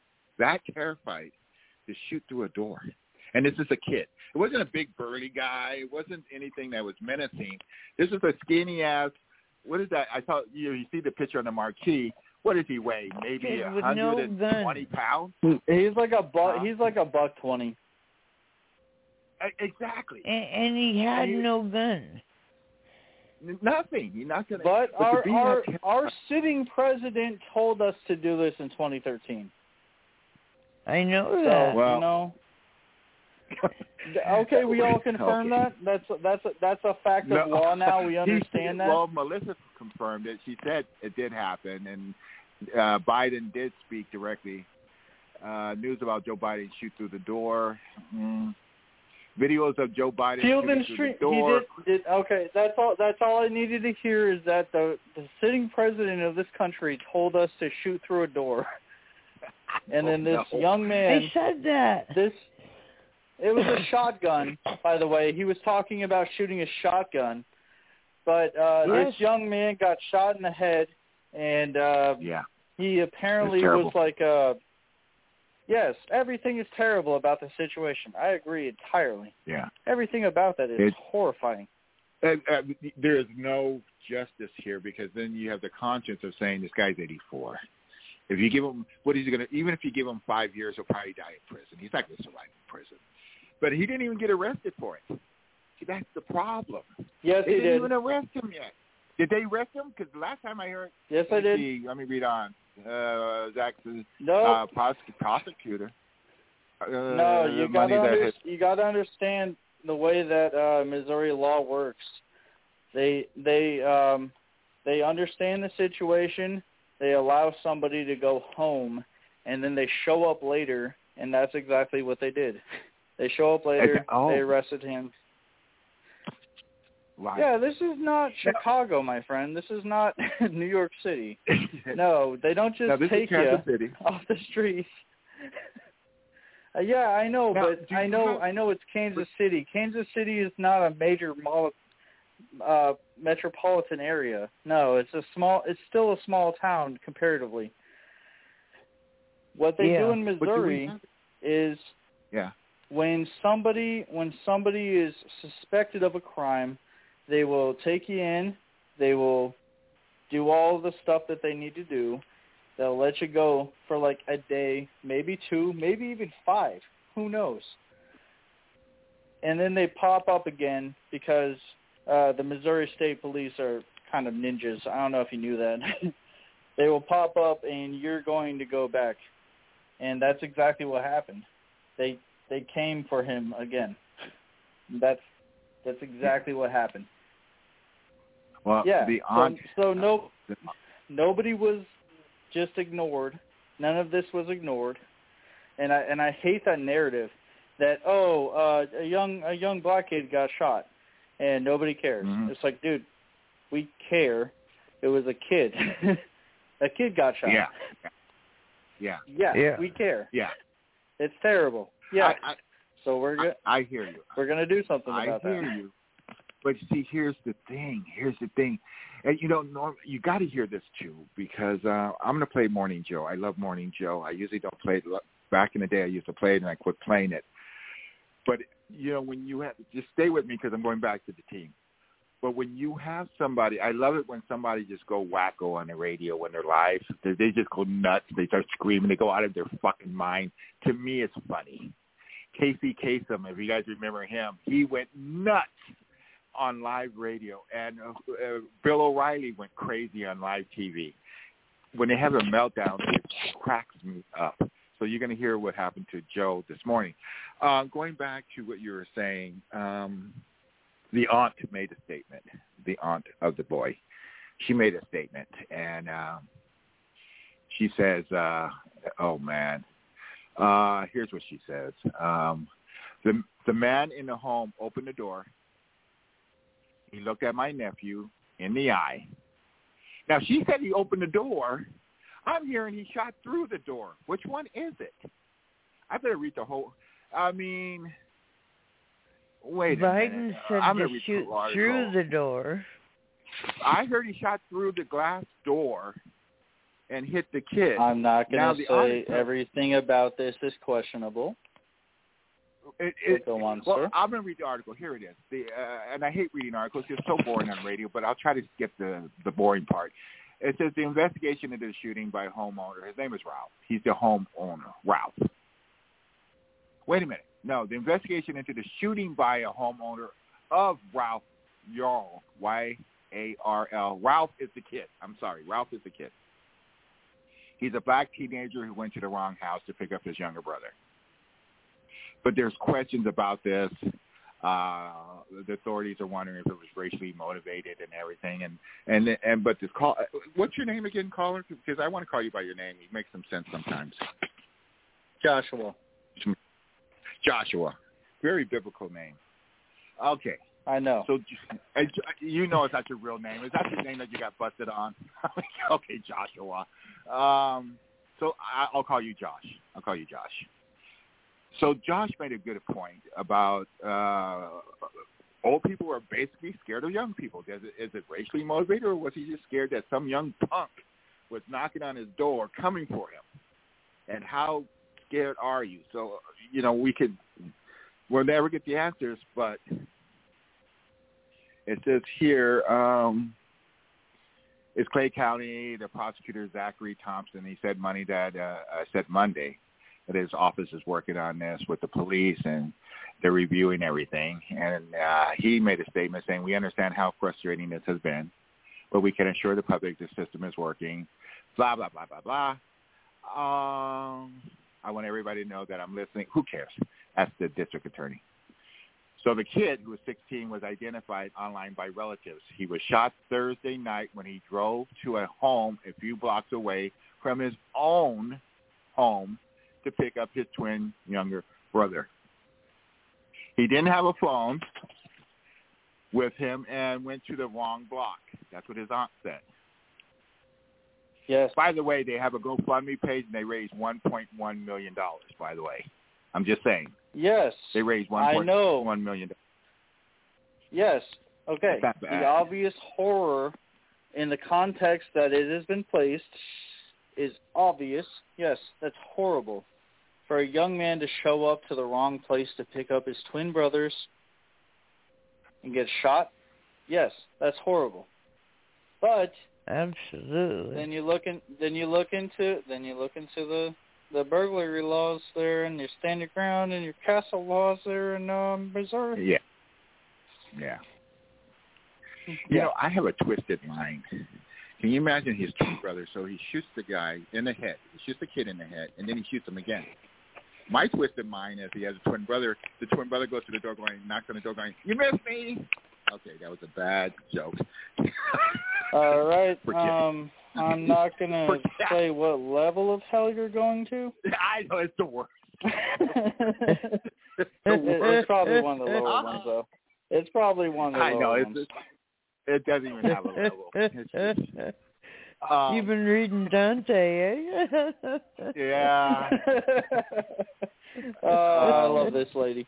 to shoot through a door? And this is a kid. It wasn't a big burly guy. It wasn't anything that was menacing. This is a skinny-ass what is that? I saw you see the picture on the marquee. What does he weigh? Maybe Kid with 120 pounds. He's like a buck. He's like a $120. Exactly. And he had no gun. Nothing. You're not gonna. But our sitting president told us to do this in 2013. I know that. Well, you know. Okay, we all confirm that. That's a fact of law now. We understand that. Well, Melissa confirmed it. She said it did happen, and Biden did speak directly. News about Joe Biden shoot through the door. Videos of Joe Biden Field through the door. He did. Okay, that's all I needed to hear is that the sitting president of this country told us to shoot through a door, and then this young man. I said that. It was a shotgun, by the way. He was talking about shooting a shotgun. But this young man got shot in the head, and he apparently was like, yes, everything is terrible about the situation. I agree entirely. Yeah. Everything about that is horrifying. There is no justice here because then you have the conscience of saying this guy's 84. If you give him, what is he going to, even if you give him 5 years, he'll probably die in prison. He's not going to survive in prison. But he didn't even get arrested for it. See, that's the problem. Yes, they did. didn't even arrest him yet. Did they arrest him? Because the last time I heard, yes, I did. Let me read on. Jackson, no, prosecutor. No, you got to understand the way that Missouri law works. They understand the situation. They allow somebody to go home, and then they show up later, and that's exactly what they did. They show up later. They arrested him. Right. Yeah, this is not Chicago, my friend. This is not New York City. No, they don't just take you off the streets. Yeah, I know, but I know it's Kansas City. Kansas City is not a major metropolitan area. No, it's still a small town comparatively. What they do in Missouri is when somebody is suspected of a crime, they will take you in. They will do all the stuff that they need to do. They'll let you go for like a day, maybe 2, maybe even 5. Who knows? And then they pop up again because the Missouri State Police are kind of ninjas. I don't know if you knew that. They will pop up and you're going to go back. And that's exactly what happened. They came for him again. That's exactly what happened. Well, nobody was just ignored. None of this was ignored, and I hate that narrative that a young black kid got shot and nobody cares. Mm-hmm. It's like, dude, we care. It was a kid. A kid got shot. Yeah. We care. Yeah. It's terrible. Yeah. So I hear you. We're gonna do something about that. I hear you. But see, here's the thing. And you got to hear this too because I'm going to play Morning Joe. I love Morning Joe. I usually don't play it. Back in the day, I used to play it and I quit playing it. But when you have, just stay with me because I'm going back to the team. But when you have somebody, I love it when somebody just go wacko on the radio when they're live. They just go nuts. They start screaming. They go out of their fucking mind. To me, it's funny. Casey Kasem, if you guys remember him, he went nuts on live radio, and Bill O'Reilly went crazy on live TV. When they have a meltdown, it cracks me up. So you're going to hear what happened to Joe this morning. Going back to what you were saying, the aunt made a statement, the aunt of the boy. She made a statement, and she says, oh, man, here's what she says. The man in the home opened the door. He looked at my nephew in the eye. Now, she said he opened the door. I'm hearing he shot through the door. Which one is it? I better read the whole. I mean, wait a minute. Biden said to shoot through the door. I heard he shot through the glass door and hit the kid. I'm not going to say everything about this is questionable. Go on, well, sir. I'm going to read the article. Here it is. And I hate reading articles. It's so boring on radio, but I'll try to skip the boring part. It says the investigation into the shooting by a homeowner. His name is Ralph. He's the homeowner, Ralph. Wait a minute. No, the investigation into the shooting by a homeowner of Ralph Yarl, Y-A-R-L. Ralph is the kid. I'm sorry. Ralph is the kid. He's a black teenager who went to the wrong house to pick up his younger brother. But there's questions about this. The authorities are wondering if it was racially motivated and everything. But this call, what's your name again, caller? Because I want to call you by your name. It makes some sense sometimes. Joshua. Joshua. Very biblical name. Okay. I know. So you know it's not your real name. Is that the name that you got busted on? Okay, Joshua. So I'll call you Josh. I'll call you Josh. So Josh made a good point about old people are basically scared of young people. Is it racially motivated, or was he just scared that some young punk was knocking on his door coming for him? And how scared are you? So, we'll never get the answers, but it says here, it's Clay County, the prosecutor, Zachary Thompson. He said Monday that his office is working on this with the police, and they're reviewing everything. And he made a statement saying, we understand how frustrating this has been, but we can assure the public the system is working, blah, blah, blah, blah, blah. I want everybody to know that I'm listening. Who cares? That's the district attorney. So the kid, who was 16, was identified online by relatives. He was shot Thursday night when he drove to a home a few blocks away from his own home to pick up his twin younger brother. He didn't have a phone with him and went to the wrong block. That's what his aunt said. Yes. By the way, they have a GoFundMe page, and they raised $1.1 million, by the way. I'm just saying. Yes. They raised $1.1 million. Yes. Okay. The obvious horror in the context that it has been placed is obvious. Yes, that's horrible. For a young man to show up to the wrong place to pick up his twin brothers and get shot, yes, that's horrible. But absolutely. Then you look into the burglary laws there, and your stand your ground and your castle laws there in Missouri. Yeah. You know, I have a twisted mind. Can you imagine his twin brother? So he shoots the guy in the head. He shoots the kid in the head, and then he shoots him again. My twisted mind is he has a twin brother. The twin brother goes to the door going, knocks on the door going, "You missed me." Okay, that was a bad joke. All right. I'm not going to say what level of hell you're going to. I know, it's the worst. It's probably one of the lower ones, though. It's probably one of the lower ones. It doesn't even have a level. It's just, you've been reading Dante, eh? Yeah. I love this lady.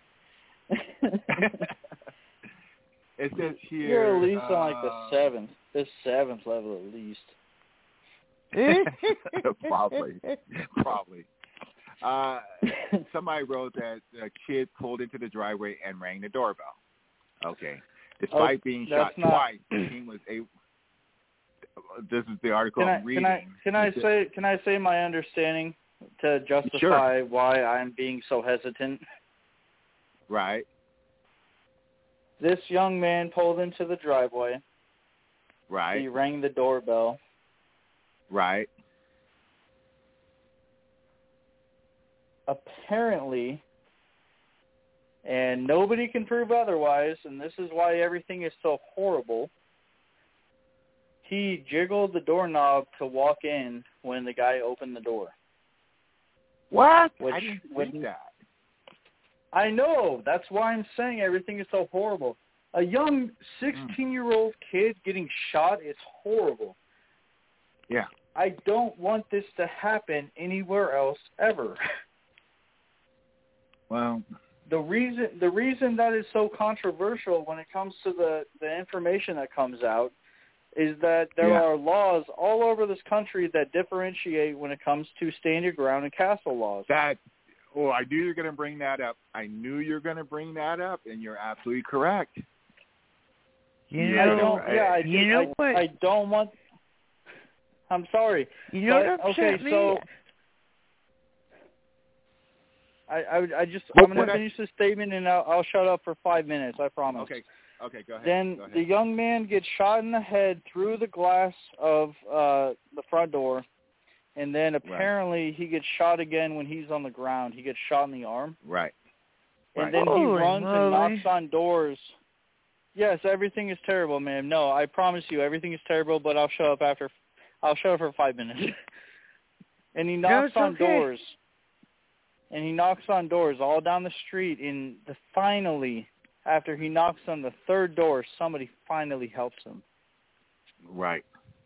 It says here... You're at least on like the seventh level at least. Probably. Somebody wrote that a kid pulled into the driveway and rang the doorbell. Okay. Despite being shot twice, the king was able... This is the article I'm reading. Can I say my understanding to justify why I'm being so hesitant? Right. This young man pulled into the driveway. Right. He rang the doorbell. Right. Apparently, and nobody can prove otherwise, and this is why everything is so horrible, he jiggled the doorknob to walk in when the guy opened the door. What? I didn't think that. I know. That's why I'm saying everything is so horrible. A young 16-year-old kid getting shot is horrible. Yeah. I don't want this to happen anywhere else ever. Well, the reason that is so controversial when it comes to the information that comes out is that there are laws all over this country that differentiate when it comes to stand your ground and castle laws. Oh, I knew you were going to bring that up. And you're absolutely correct. You know, I don't want. I'm sorry. You know what upset me? So I'm going to finish this statement and I'll shut up for 5 minutes. I promise. Okay, go ahead. Then go ahead. The young man gets shot in the head through the glass of the front door, and then apparently he gets shot again when he's on the ground. He gets shot in the arm. Right. And then he runs and knocks on doors. Yes, everything is terrible, ma'am. No, I promise you, everything is terrible. But I'll shut up for 5 minutes. And he knocks on doors. And he knocks on doors all down the street. And finally, after he knocks on the third door, somebody finally helps him. Right.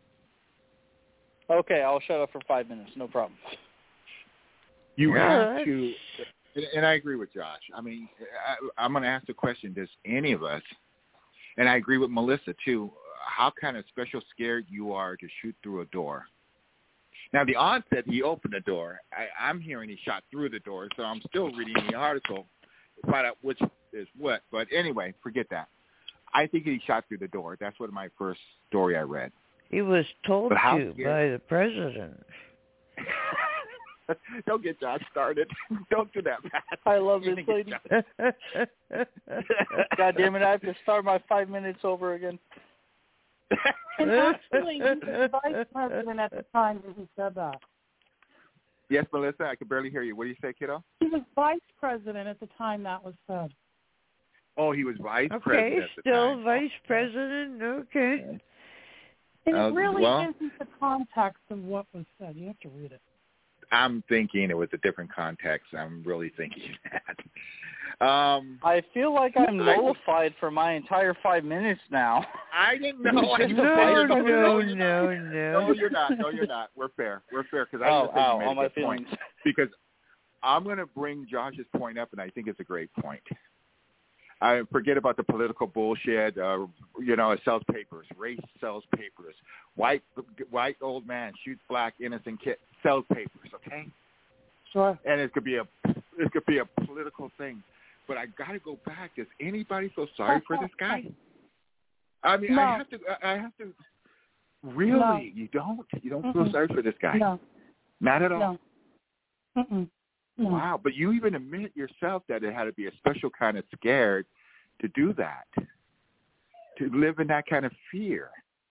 Okay, I'll shut up for 5 minutes. No problem. You have to, and I agree with Josh. I mean, I'm going to ask the question, does any of us, and I agree with Melissa too, how kind of special scared you are to shoot through a door? Now, the onset, he opened the door. I'm hearing he shot through the door, so I'm still reading the article to find out which is what. But anyway, forget that. I think he shot through the door. That's what my first story I read. He was told to by the president. Don't get Josh started. Don't do that, Pat. I love this lady. God damn it, I have to start my 5 minutes over again. And actually, he was vice president at the time that he said that. Yes, Melissa, I can barely hear you. What do you say, kiddo? He was vice president at the time that was said. Oh, he was vice president at the time. Okay, still vice president. Okay. And it really isn't the context of what was said. You have to read it. I'm thinking it was a different context. I'm really thinking that. I feel like I'm nullified for my entire 5 minutes now. I didn't know. No, No, you're not. No, you're not. We're fair. Because I just think you made a good point. Because I'm going to bring Josh's point up, and I think it's a great point. I forget about the political bullshit. It sells papers. Race sells papers. White old man shoots black innocent kid, sells papers. Okay. Sure. And it could be a political thing. But I got to go back. Does anybody feel sorry for this guy? I mean, no. I have to. Really, no. You don't feel sorry for this guy? No. Not at all. No. Mm-mm. No. Wow, but you even admit yourself that it had to be a special kind of scared to do that, to live in that kind of fear.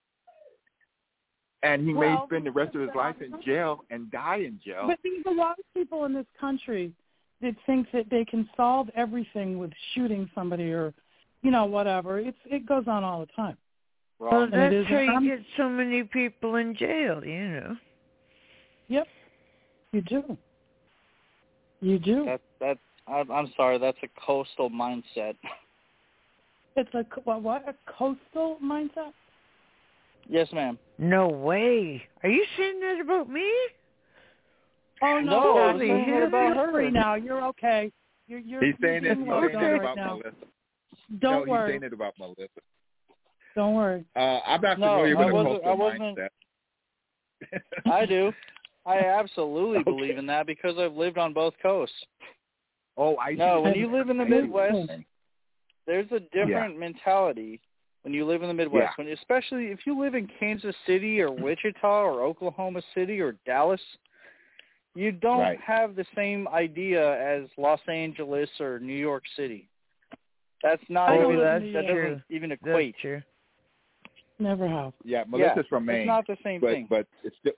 And he may spend the rest of his life in jail and die in jail. But there's a lot of people in this country that think that they can solve everything with shooting somebody or, whatever. It goes on all the time. Well, that's how you get so many people in jail, Yep, you do. You do. I'm sorry. That's a coastal mindset. It's a what? A coastal mindset? Yes, ma'am. No way. Are you saying that about me? Oh no! I'm saying it about her. Now you're okay. He's saying it about now. Melissa. Don't worry. He's saying it about Melissa. Don't worry. I'm not familiar with the coastal mindset. I do. I absolutely believe in that because I've lived on both coasts. Oh, I see. No, when you live in the Midwest, there's a different mentality when you live in the Midwest. Yeah. Especially if you live in Kansas City or Wichita or Oklahoma City or Dallas, you don't have the same idea as Los Angeles or New York City. That's not that doesn't even equate. That's true. Never have. Yeah, Melissa's from Maine. It's not the same thing. But it's still,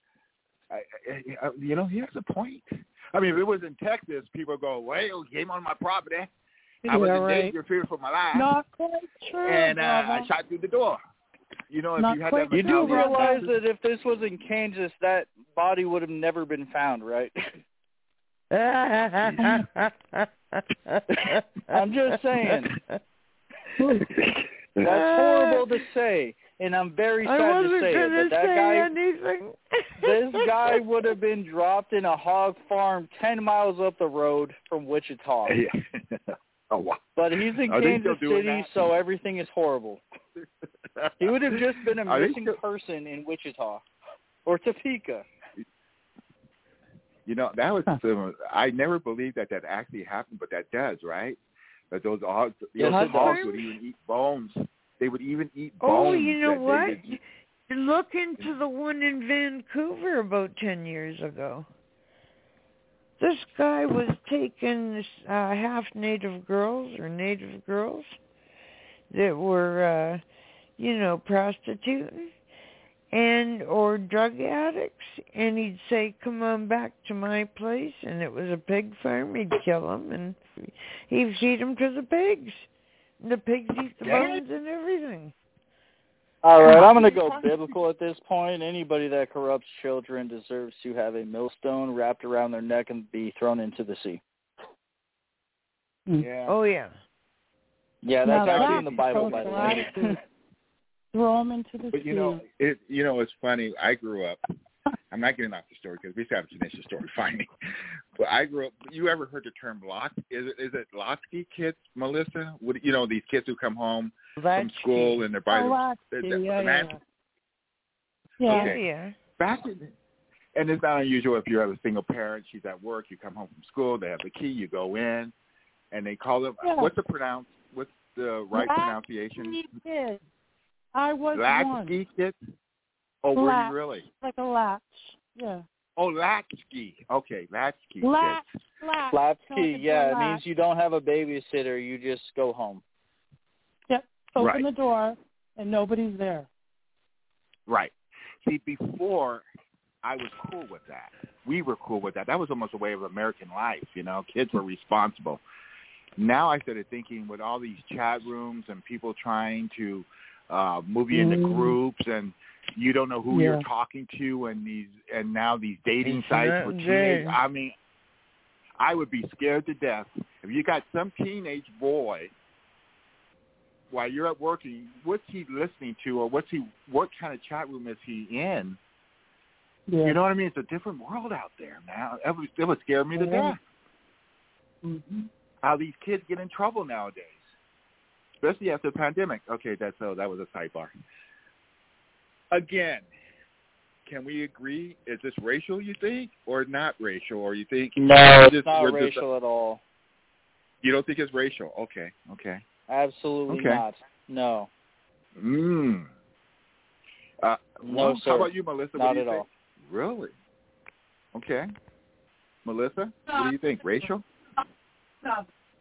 he has a point. I mean, if it was in Texas, people go, well, he came on my property. I was in danger, fear for my life. Not quite true. And I shot through the door. If you had that, you do realize that if this was in Kansas, that body would have never been found, right? I'm just saying. That's horrible to say, and I'm very sad to say it. But this guy would have been dropped in a hog farm 10 miles up the road from Wichita. Yeah. Oh, wow. But he's in Kansas City, so everything is horrible. He would have just been a missing person in Wichita or Topeka. You know, that was I never believed that actually happened, but that does, right? That those hogs would even eat bones. They would even eat bones. Oh, you know what? Look into the one in Vancouver about 10 years ago. This guy was taking half native girls that were, prostituting and or drug addicts, and he'd say, "Come on back to my place," and it was a pig farm. He'd kill them, and he'd feed them to the pigs. And the pigs eat the bones and everything. All right, I'm going to go biblical at this point. Anybody that corrupts children deserves to have a millstone wrapped around their neck and be thrown into the sea. Yeah. Oh, yeah. Yeah, that's actually in the Bible, by the way. Throw them into the sea. But it's funny. I grew up. I'm not getting off the story because we still haven't finished the story finally. But I grew up. You ever heard the term Is it Lotsky kids, Melissa? These kids who come home from school and they're by Yeah. Back in, and it's not unusual if you have a single parent. She's at work. You come home from school. They have the key. You go in, and they call them. Yeah. What's the right pronunciation? Kids. I was Latchkey kids. Oh, were you really? Like a latch. Yeah. Oh, latchkey. Okay, latchkey. Latchkey, yeah. It means you don't have a babysitter. You just go home. Yep. Open the door, and nobody's there. Right. See, before, I was cool with that. We were cool with that. That was almost a way of American life, Kids were responsible. Now I started thinking with all these chat rooms and people trying to move you into groups, and you don't know who you're talking to, and now these dating sites for teenagers. I mean, I would be scared to death if you got some teenage boy while you're at work. What's he listening to, or what kind of chat room is he in? Yeah. You know what I mean? It's a different world out there now. It would scare me to death. Mm-hmm. How these kids get in trouble nowadays, especially after the pandemic. Okay, that was a sidebar. Again, can we agree? Is this racial, you think, or not racial? Or you think no, it's not racial at all. You don't think it's racial? Okay. Absolutely not. No. No, sir. How about you, Melissa? Not what do you at think? all. Really? Okay. Melissa, what do you think? Racial? No.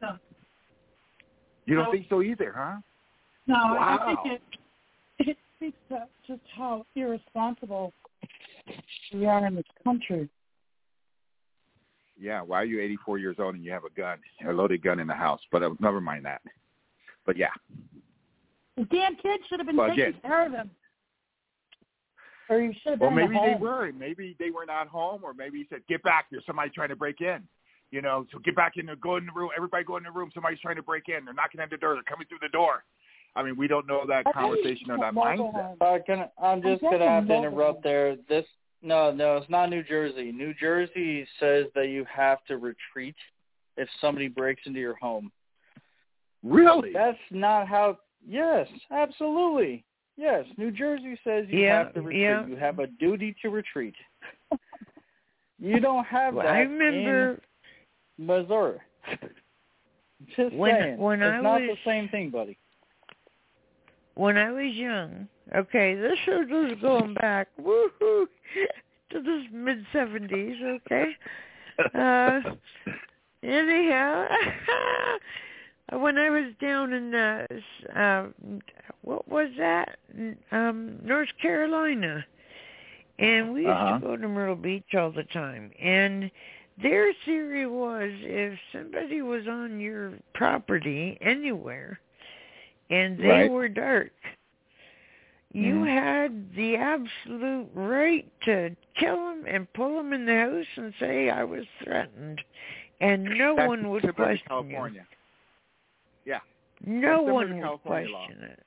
You don't think so either, huh? No, wow. I think it speaks to just how irresponsible we are in this country. Yeah, why are you 84 years old and you have a loaded gun in the house? But never mind that. But yeah. The damn kids should have been taking care of them. Or you should have been maybe home. they were. Maybe they were not home, or maybe he said, "Get back! There's somebody trying to break in." So get back in there, go in the room. Everybody go in the room. Somebody's trying to break in. They're knocking at the door. They're coming through the door. I mean, we don't know that conversation or that mindset. I'm just going to have to interrupt there. No, it's not New Jersey. New Jersey says that you have to retreat if somebody breaks into your home. Really? That's not how. Yes, absolutely. Yes, New Jersey says you have to retreat. Yeah. You have a duty to retreat. You don't have that. I remember in Missouri. Just saying. It's not the same thing, buddy. When I was young, this show was going back, woohoo, to the mid-70s, okay? Anyhow, when I was down in, what was that? North Carolina. And we used to go to Myrtle Beach all the time. And their theory was if somebody was on your property anywhere and they were dark, you had the absolute right to kill them and pull them in the house and say, I was threatened. And that's one would question California. You. Yeah. No one would question it.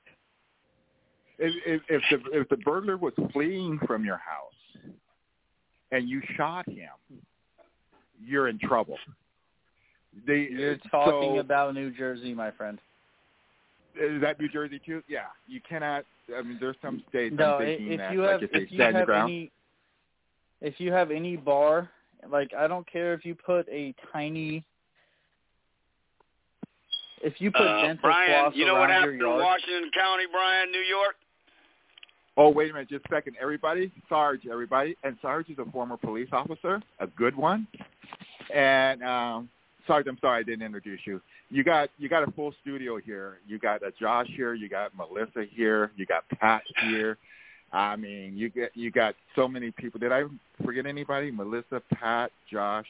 If the burglar was fleeing from your house and you shot him, you're in trouble. You're talking about New Jersey, my friend. Is that New Jersey too? Yeah, you cannot. I mean, there's some states. No, I'm thinking if you have any bar Like, I don't care if you put a tiny, if you put dental Brian, floss you know what around happened your yard. in Washington County, Brian, New York? Oh, wait a minute, just a second. Everybody, Sarge, everybody. And Sarge is a former police officer, a good one. And Sarge, I'm sorry I didn't introduce you. You got a full studio here. You got Josh here. You got Melissa here. You got Pat here. I mean, you got so many people. Did I forget anybody? Melissa, Pat, Josh.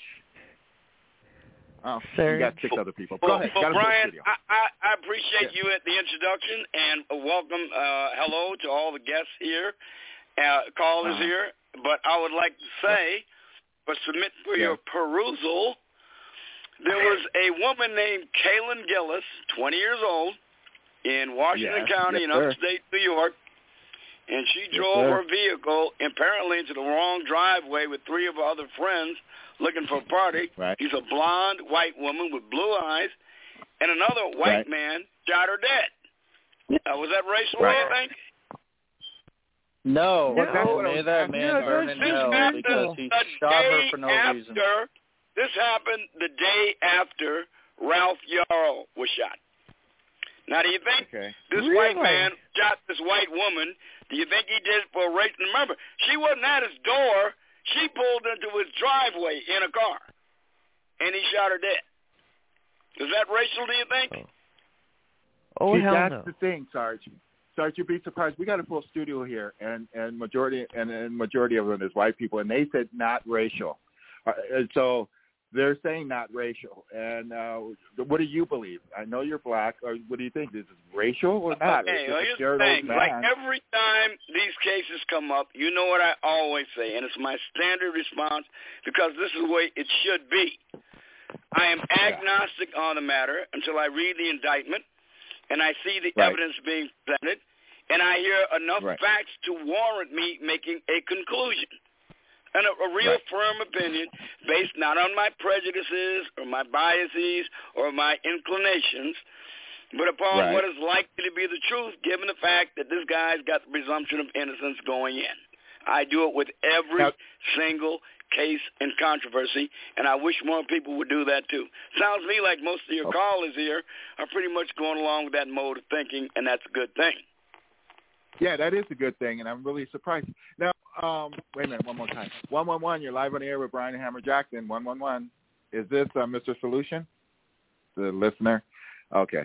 Oh, Sir. you got 6 other people. Go ahead. Well, Got a full Brian, studio. I appreciate you at the introduction, and welcome, hello to all the guests here, callers here. But I would like to say, but submit for your perusal, there was a woman named Kaylin Gillis, 20 years old, in Washington County in upstate New York, and she drove her vehicle apparently into the wrong driveway with 3 of her other friends looking for a party. Right. She's a blonde white woman with blue eyes, and another white man shot her dead. Was that racial, do you think? No, may that man burn in hell because he shot her for no reason. This happened the day after Ralph Yarrow was shot. Now, do you think this white man shot this white woman? Do you think he did it for a race? Remember, she wasn't at his door. She pulled into his driveway in a car, and he shot her dead. Is that racial, do you think? Oh, See, hell that's no. the thing, Sarge. Sarge, you'd be surprised. We got a full studio here, and majority of them is white people, and they said not racial. And so they're saying not racial. And what do you believe? I know you're black. Or what do you think? Is it racial or not? Okay, well, here's the thing. Like every time these cases come up, you know what I always say, and it's my standard response because this is the way it should be. I am agnostic on the matter until I read the indictment and I see the evidence being presented, and I hear enough facts to warrant me making a conclusion. And a real firm opinion based not on my prejudices or my biases or my inclinations, but upon what is likely to be the truth, given the fact that this guy's got the presumption of innocence going in. I do it with every single case and controversy, and I wish more people would do that too. Sounds to me like most of your callers here are pretty much going along with that mode of thinking, and that's a good thing. Yeah, that is a good thing, and I'm really surprised. Now, wait a minute, one more time. 111, you're live on the air with Brian Hammer Jackson. 111, is this Mr. Solution, the listener? Okay.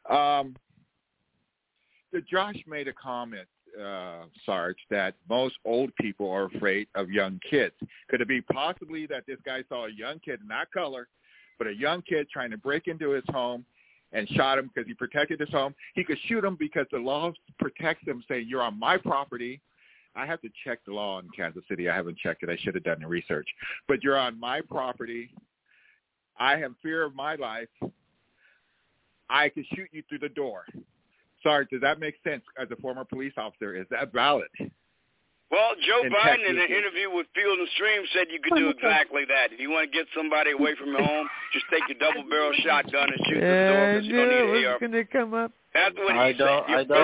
Josh made a comment, Sarge, that most old people are afraid of young kids. Could it be possibly that this guy saw a young kid, not color, but a young kid trying to break into his home and shot him because he protected his home? He could shoot him because the law protects him, saying, you're on my property. I have to check the law in Kansas City. I haven't checked it. I should have done the research. But you're on my property. I have fear of my life. I could shoot you through the door. Sarge, does that make sense as a former police officer? Is that valid? Well, Joe Biden in an interview with Field and Stream said you could do exactly that. If you want to get somebody away from your home, just take your double-barrel shotgun and shoot through the door because you don't need an AR. Going to come up. That's what he said.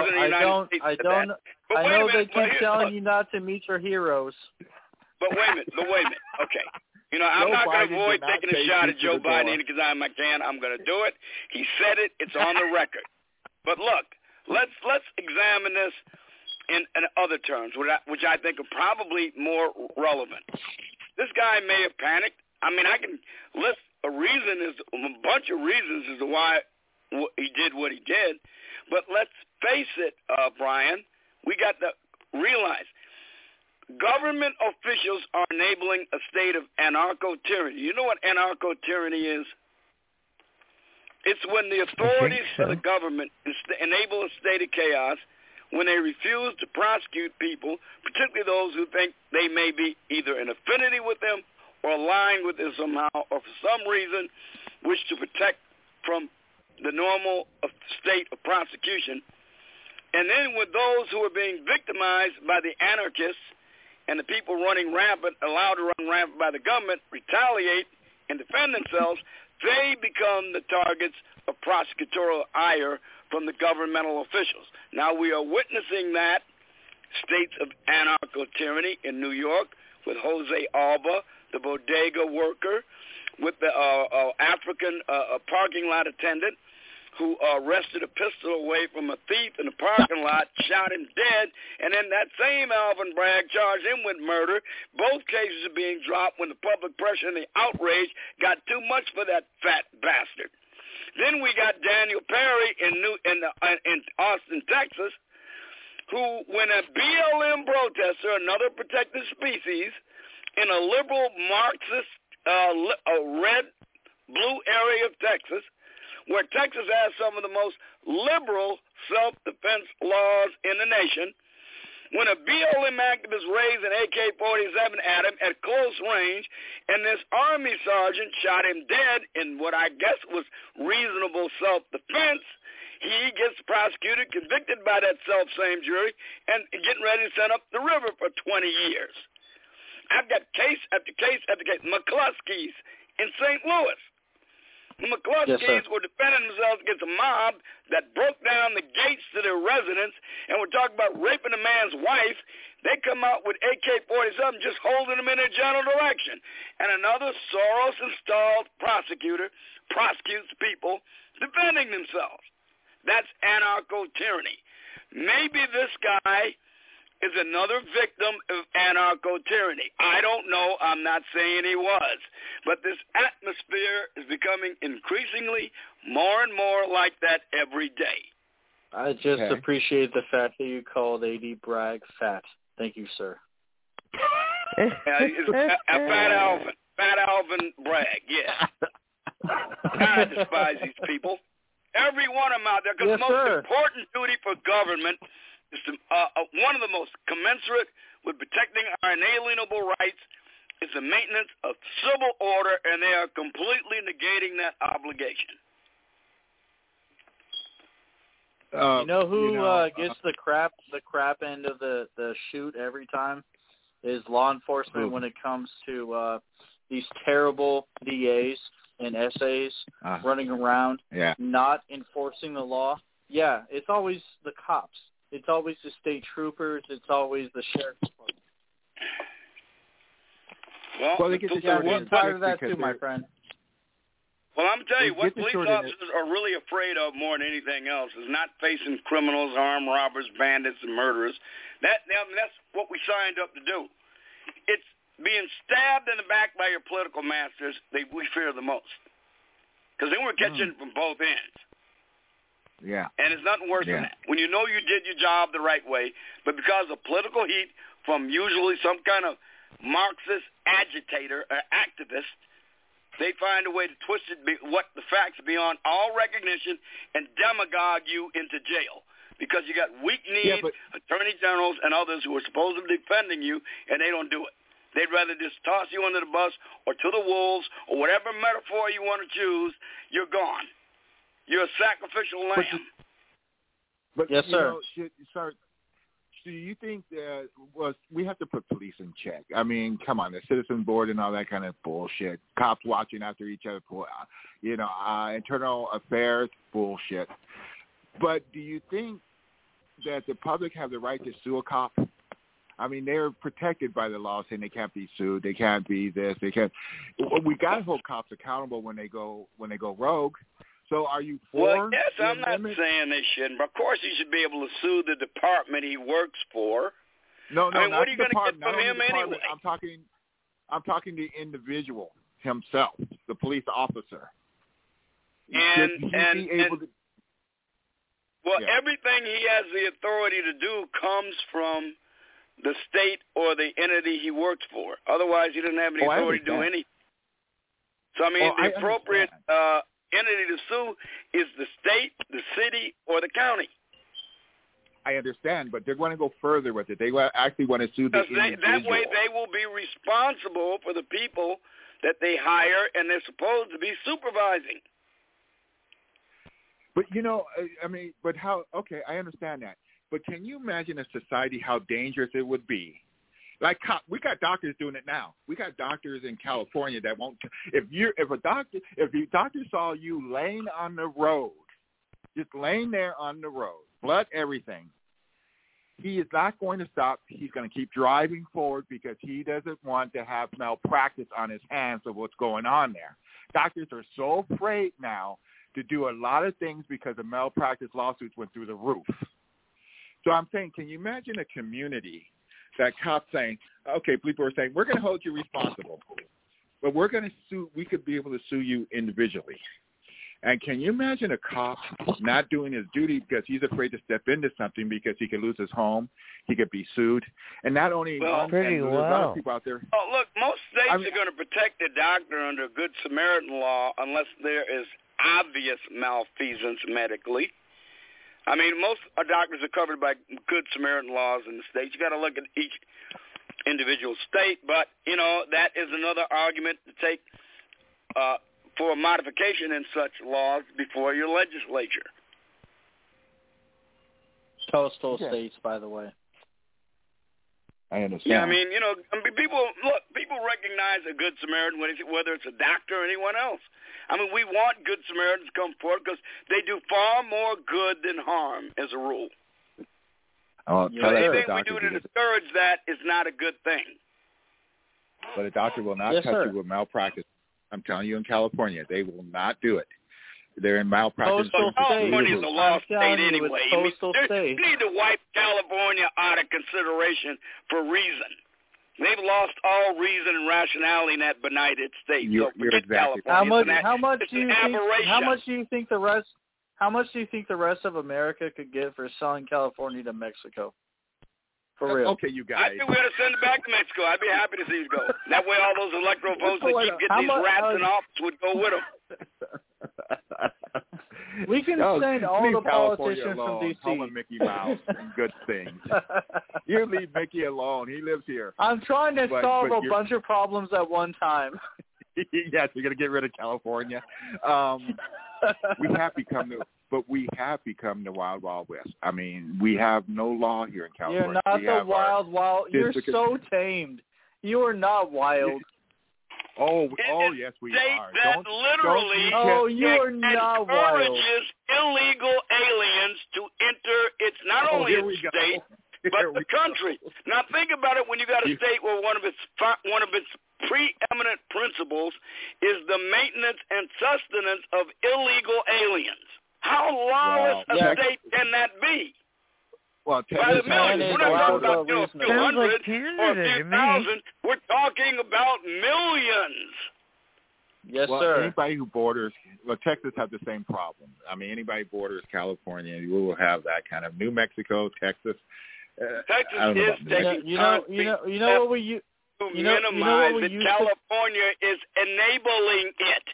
I know they keep telling you not to meet your heroes. But wait a minute. Okay. You know, I'm not going to avoid taking a shot at Joe Biden because I'm going to do it. He said it. It's on the record. But look, let's examine this in other terms, which I think are probably more relevant. This guy may have panicked. I mean, I can list a bunch of reasons as to why he did what he did. But let's face it, Brian, we got to realize government officials are enabling a state of anarcho-tyranny. You know what anarcho-tyranny is? It's when the authorities of the government enable a state of chaos when they refuse to prosecute people, particularly those who think they may be either in affinity with them or aligned with them somehow, or for some reason wish to protect from the normal state of prosecution. And then with those who are being victimized by the anarchists and the people running rampant, allowed to run rampant by the government, retaliate and defend themselves, they become the targets of prosecutorial ire from the governmental officials. Now we are witnessing that states of anarcho-tyranny in New York with Jose Alba, the bodega worker, with the African parking lot attendant who wrested a pistol away from a thief in the parking lot, shot him dead, and then that same Alvin Bragg charged him with murder. Both cases are being dropped when the public pressure and the outrage got too much for that fat bastard. Then we got Daniel Perry in Austin, Texas, who, when a BLM protester, another protected species, in a liberal Marxist red-blue area of Texas, where Texas has some of the most liberal self-defense laws in the nation, when a BLM activist raised an AK-47 at him at close range, and this Army sergeant shot him dead in what I guess was reasonable self-defense, he gets prosecuted, convicted by that self-same jury, and getting ready to send up the river for 20 years. I've got case after case after case. McCluskey's in St. Louis. The McCluskeys were defending themselves against a mob that broke down the gates to their residence, and we're talking about raping a man's wife. They come out with AK-47 just holding them in a general direction. And another Soros-installed prosecutor prosecutes people defending themselves. That's anarcho-tyranny. Maybe this guy is another victim of anarcho-tyranny. I don't know. I'm not saying he was. But this atmosphere is becoming increasingly more and more like that every day. I just appreciate the fact that you called A.D. Bragg fat. Thank you, sir. Fat Alvin Bragg, yeah. I despise these people. Every one of them out there, because the most important duty for government is to, one of the most commensurate with protecting our inalienable rights is the maintenance of civil order, and they are completely negating that obligation. You know who gets the crap end of the shoot every time is law enforcement when it comes to these terrible DAs and SAs running around not enforcing the law. Yeah, it's always the cops. It's always the state troopers. It's always the sheriff's department. Well, part of that too, my friend. Well, I'm telling you, what police officers are really afraid of more than anything else is not facing criminals, armed robbers, bandits, and murderers. That's what we signed up to do. It's being stabbed in the back by your political masters we fear the most, because then we're catching it from both ends. Yeah. And it's nothing worse than that. When you know you did your job the right way, but because of political heat from usually some kind of Marxist agitator or activist, they find a way to twist it, what the facts beyond all recognition, and demagogue you into jail. Because you got weak-kneed attorney generals and others who are supposedly defending you, and they don't do it. They'd rather just toss you under the bus or to the wolves or whatever metaphor you want to choose. You're gone. You're a sacrificial lamb. But yes, sir. Do you think that we have to put police in check? I mean, come on, the citizen board and all that kind of bullshit. Cops watching after each other, internal affairs bullshit. But do you think that the public have the right to sue a cop? I mean, they're protected by the law, saying they can't be sued, they can't be this, they can't. We got to hold cops accountable when they go rogue. So are you for? Well, yes, I'm not saying they shouldn't, but of course he should be able to sue the department he works for. No, I mean, not what are you going to get from him anyway? I'm talking the individual himself, the police officer. Everything he has the authority to do comes from the state or the entity he works for. Otherwise, he doesn't have any authority to do anything. So, I mean, the appropriate entity to sue is the state, the city, or the county. I understand, but they're going to go further with it. They actually want to sue the individual. That way they will be responsible for the people that they hire and they're supposed to be supervising. But, I understand that. But can you imagine a society how dangerous it would be? Like we got doctors doing it now. We got doctors in California that won't. If the doctor saw you laying on the road, just laying there on the road, blood, everything, he is not going to stop. He's going to keep driving forward because he doesn't want to have malpractice on his hands of what's going on there. Doctors are so afraid now to do a lot of things because the malpractice lawsuits went through the roof. So I'm saying, can you imagine a community that cops saying, okay, people are saying, we're going to hold you responsible, but we're going to sue, we could be able to sue you individually. And can you imagine a cop not doing his duty because he's afraid to step into something because he could lose his home, he could be sued, and not only pretty there's a lot of people out there. Oh, look, most states are going to protect the doctor under Good Samaritan law unless there is obvious malfeasance medically. I mean, most doctors are covered by Good Samaritan laws in the states. You got to look at each individual state, but you know that is another argument to take for a modification in such laws before your legislature. Coastal states, by the way. I understand. Yeah, I mean, you know, people recognize a Good Samaritan, whether it's a doctor or anyone else. I mean, we want Good Samaritans to come forward because they do far more good than harm, as a rule. So anything we do to discourage that is not a good thing. But a doctor will not touch you with malpractice. I'm telling you, in California, they will not do it. They're in malpractice. California is a law state anyway. You need to wipe California out of consideration for reason. They've lost all reason and rationality in that benighted state. You're exactly. How much do you think the rest of America could get for selling California to Mexico? For real. Okay, you guys. I think we ought to send it back to Mexico. I'd be happy to see you go. That way all those electoral votes that keep getting these rats in office would go with them. We can send all the politicians from D.C. Home of Mickey Mouse and good things. You leave Mickey alone. He lives here. I'm trying to solve a bunch of problems at one time. Yes, you're going to get rid of California. We have become the Wild Wild West. I mean, we have no law here in California. You're not the wild. You're so tamed. You are not wild. Oh, yes, we are. That literally you are not wild. Encourages illegal aliens to enter. It's not only its state, but the country. Now think about it. When you got a state where one of its preeminent principles is the maintenance and sustenance of illegal aliens. How lawless a state can that be? Well, by the millions. We're not talking about 200 or a few thousand. We're talking about millions. Yes, sir. Anybody who borders, Texas has the same problem. I mean, anybody borders California, you will have that kind of New Mexico, Texas. Texas is taking you know what we use. California is enabling it.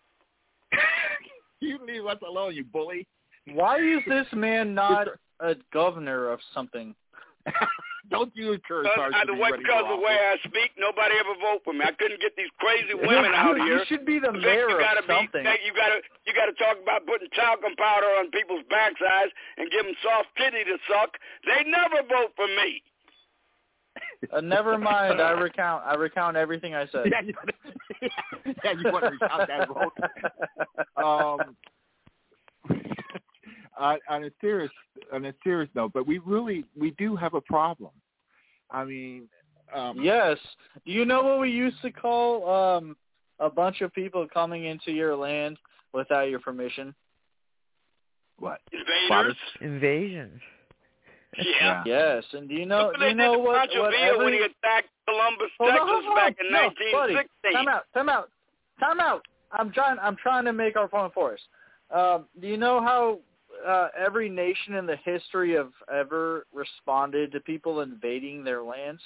You leave us alone, you bully. Why is this man not a governor of something? Don't you encourage because of the way I speak, nobody ever vote for me. I couldn't get these crazy women out here. You should be the mayor of something. You got to talk about putting talcum powder on people's backsides and give them soft titty to suck. They never vote for me. Never mind. I recount everything I said. You want to recount that vote? On a serious note, but we do have a problem. I mean, yes. Do you know what we used to call a bunch of people coming into your land without your permission? What? Invaders. Invasions. Yeah. Yes, and do you know what when he attacked Columbus, Texas back in 1916? Time out. I'm trying to make our point for us. Do you know how every nation in the history of ever responded to people invading their lands?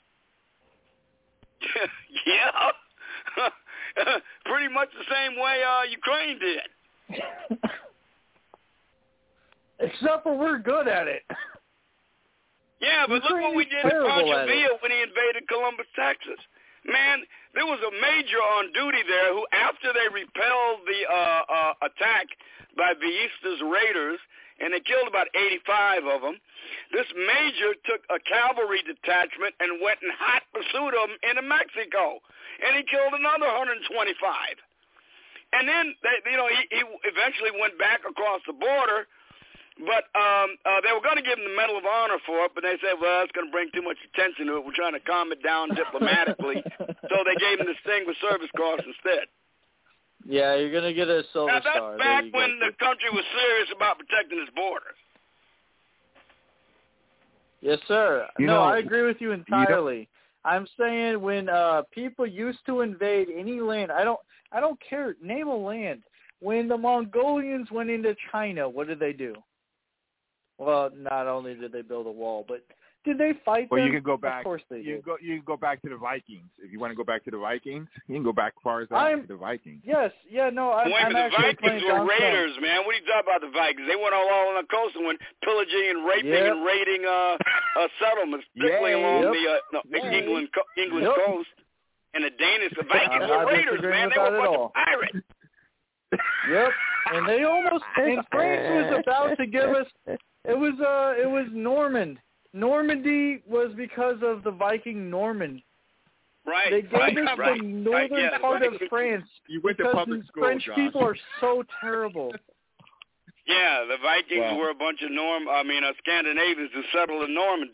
Yeah. Pretty much the same way Ukraine did. Except for we're good at it. Yeah, but look what we did to Pancho Villa when he invaded Columbus, Texas. Man, there was a major on duty there who, after they repelled the attack by Villa's raiders, and they killed about 85 of them, this major took a cavalry detachment and went in hot pursuit of them into Mexico, and he killed another 125. And then, he eventually went back across the border, But they were going to give him the Medal of Honor for it, but they said, well, that's going to bring too much attention to it. We're trying to calm it down diplomatically. So they gave him the Distinguished Service Cross instead. Yeah, you're going to get a Silver Now, that's Star. back when the country was serious about protecting its borders. Yes, sir. I agree with you entirely. I'm saying when people used to invade any land, I don't care, name a land. When the Mongolians went into China, what did they do? Well, not only did they build a wall, but did they fight them? Well, you can go back. Of course they did. You can go back to the Vikings. If you want to go back to the Vikings, you can go back as far as that to the Vikings. Yes, I'm the Vikings were raiders, man. What are you talking about, the Vikings? They went all on the coast and went pillaging and raping and raiding settlements, particularly along the English coast. And the Danish, the Vikings were raiders, man. They were a bunch of pirates. Yep, and they almost. And France was about to give us. It was Normand. Normandy was because of the Viking Norman. Right. They gave us the northern part of France because French people are so terrible. Yeah, the Vikings were a bunch of Scandinavians who settled in Normandy.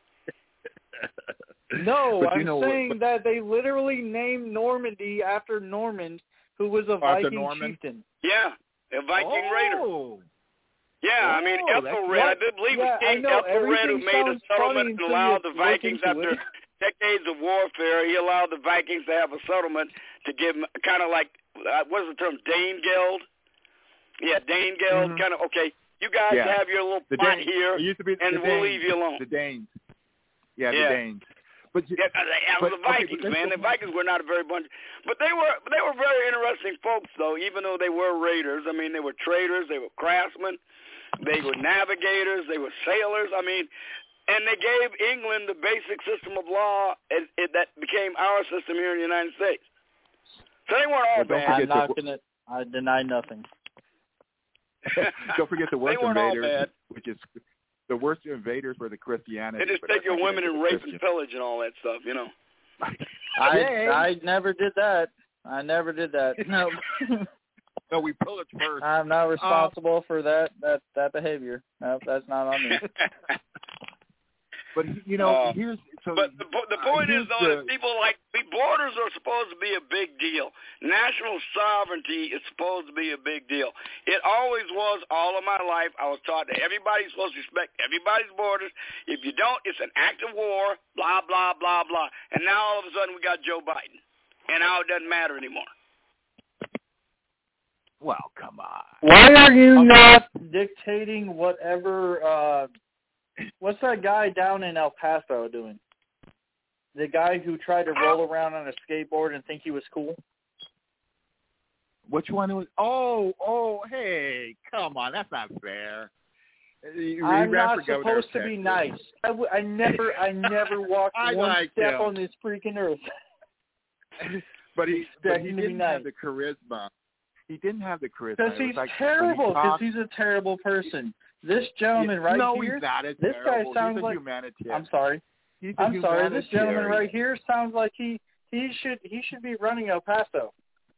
No, I'm saying that they literally named Normandy after Normand, who was a Viking chieftain. Yeah, a Viking raider. Yeah, Ethelred, I believe it was King Ethelred who made a settlement and allowed the Vikings, after decades of warfare, he allowed the Vikings to have a settlement to give them kind of like, what is the term, Danegeld? Yeah, Danegeld, kind of, okay, you guys have your little plot here, and we'll leave you alone. The Danes. Yeah, the Danes. But the Vikings, man. The Vikings were not a very bunch, but they were very interesting folks, though. Even though they were raiders, they were traders, they were craftsmen, they were navigators, they were sailors. And they gave England the basic system of law that became our system here in the United States. So they weren't all bad. I deny nothing. Don't forget the worst invaders, which is. The worst invaders were the Christianity. They just take your women and rape and pillage and all that stuff, I never did that. No. No, we pillage first. I'm not responsible for that behavior. No, that's not on me. But here's But the point is, though, that people borders are supposed to be a big deal. National sovereignty is supposed to be a big deal. It always was. All of my life, I was taught that everybody's supposed to respect everybody's borders. If you don't, it's an act of war. Blah blah blah blah. And now all of a sudden we got Joe Biden, and now it doesn't matter anymore. Well, come on. Why are you not dictating whatever? What's that guy down in El Paso doing? The guy who tried to roll around on a skateboard and think he was cool? Which one was? Oh, hey, come on, that's not fair. I'm not supposed to be nice. I never walked one step on this freaking earth. But he didn't have the charisma. He didn't have the charisma. Because he's terrible. Because he's a terrible person. This gentleman here. No, he's not. This guy sounds like. I'm sorry. I'm sorry. This gentleman right here sounds like he should be running El Paso.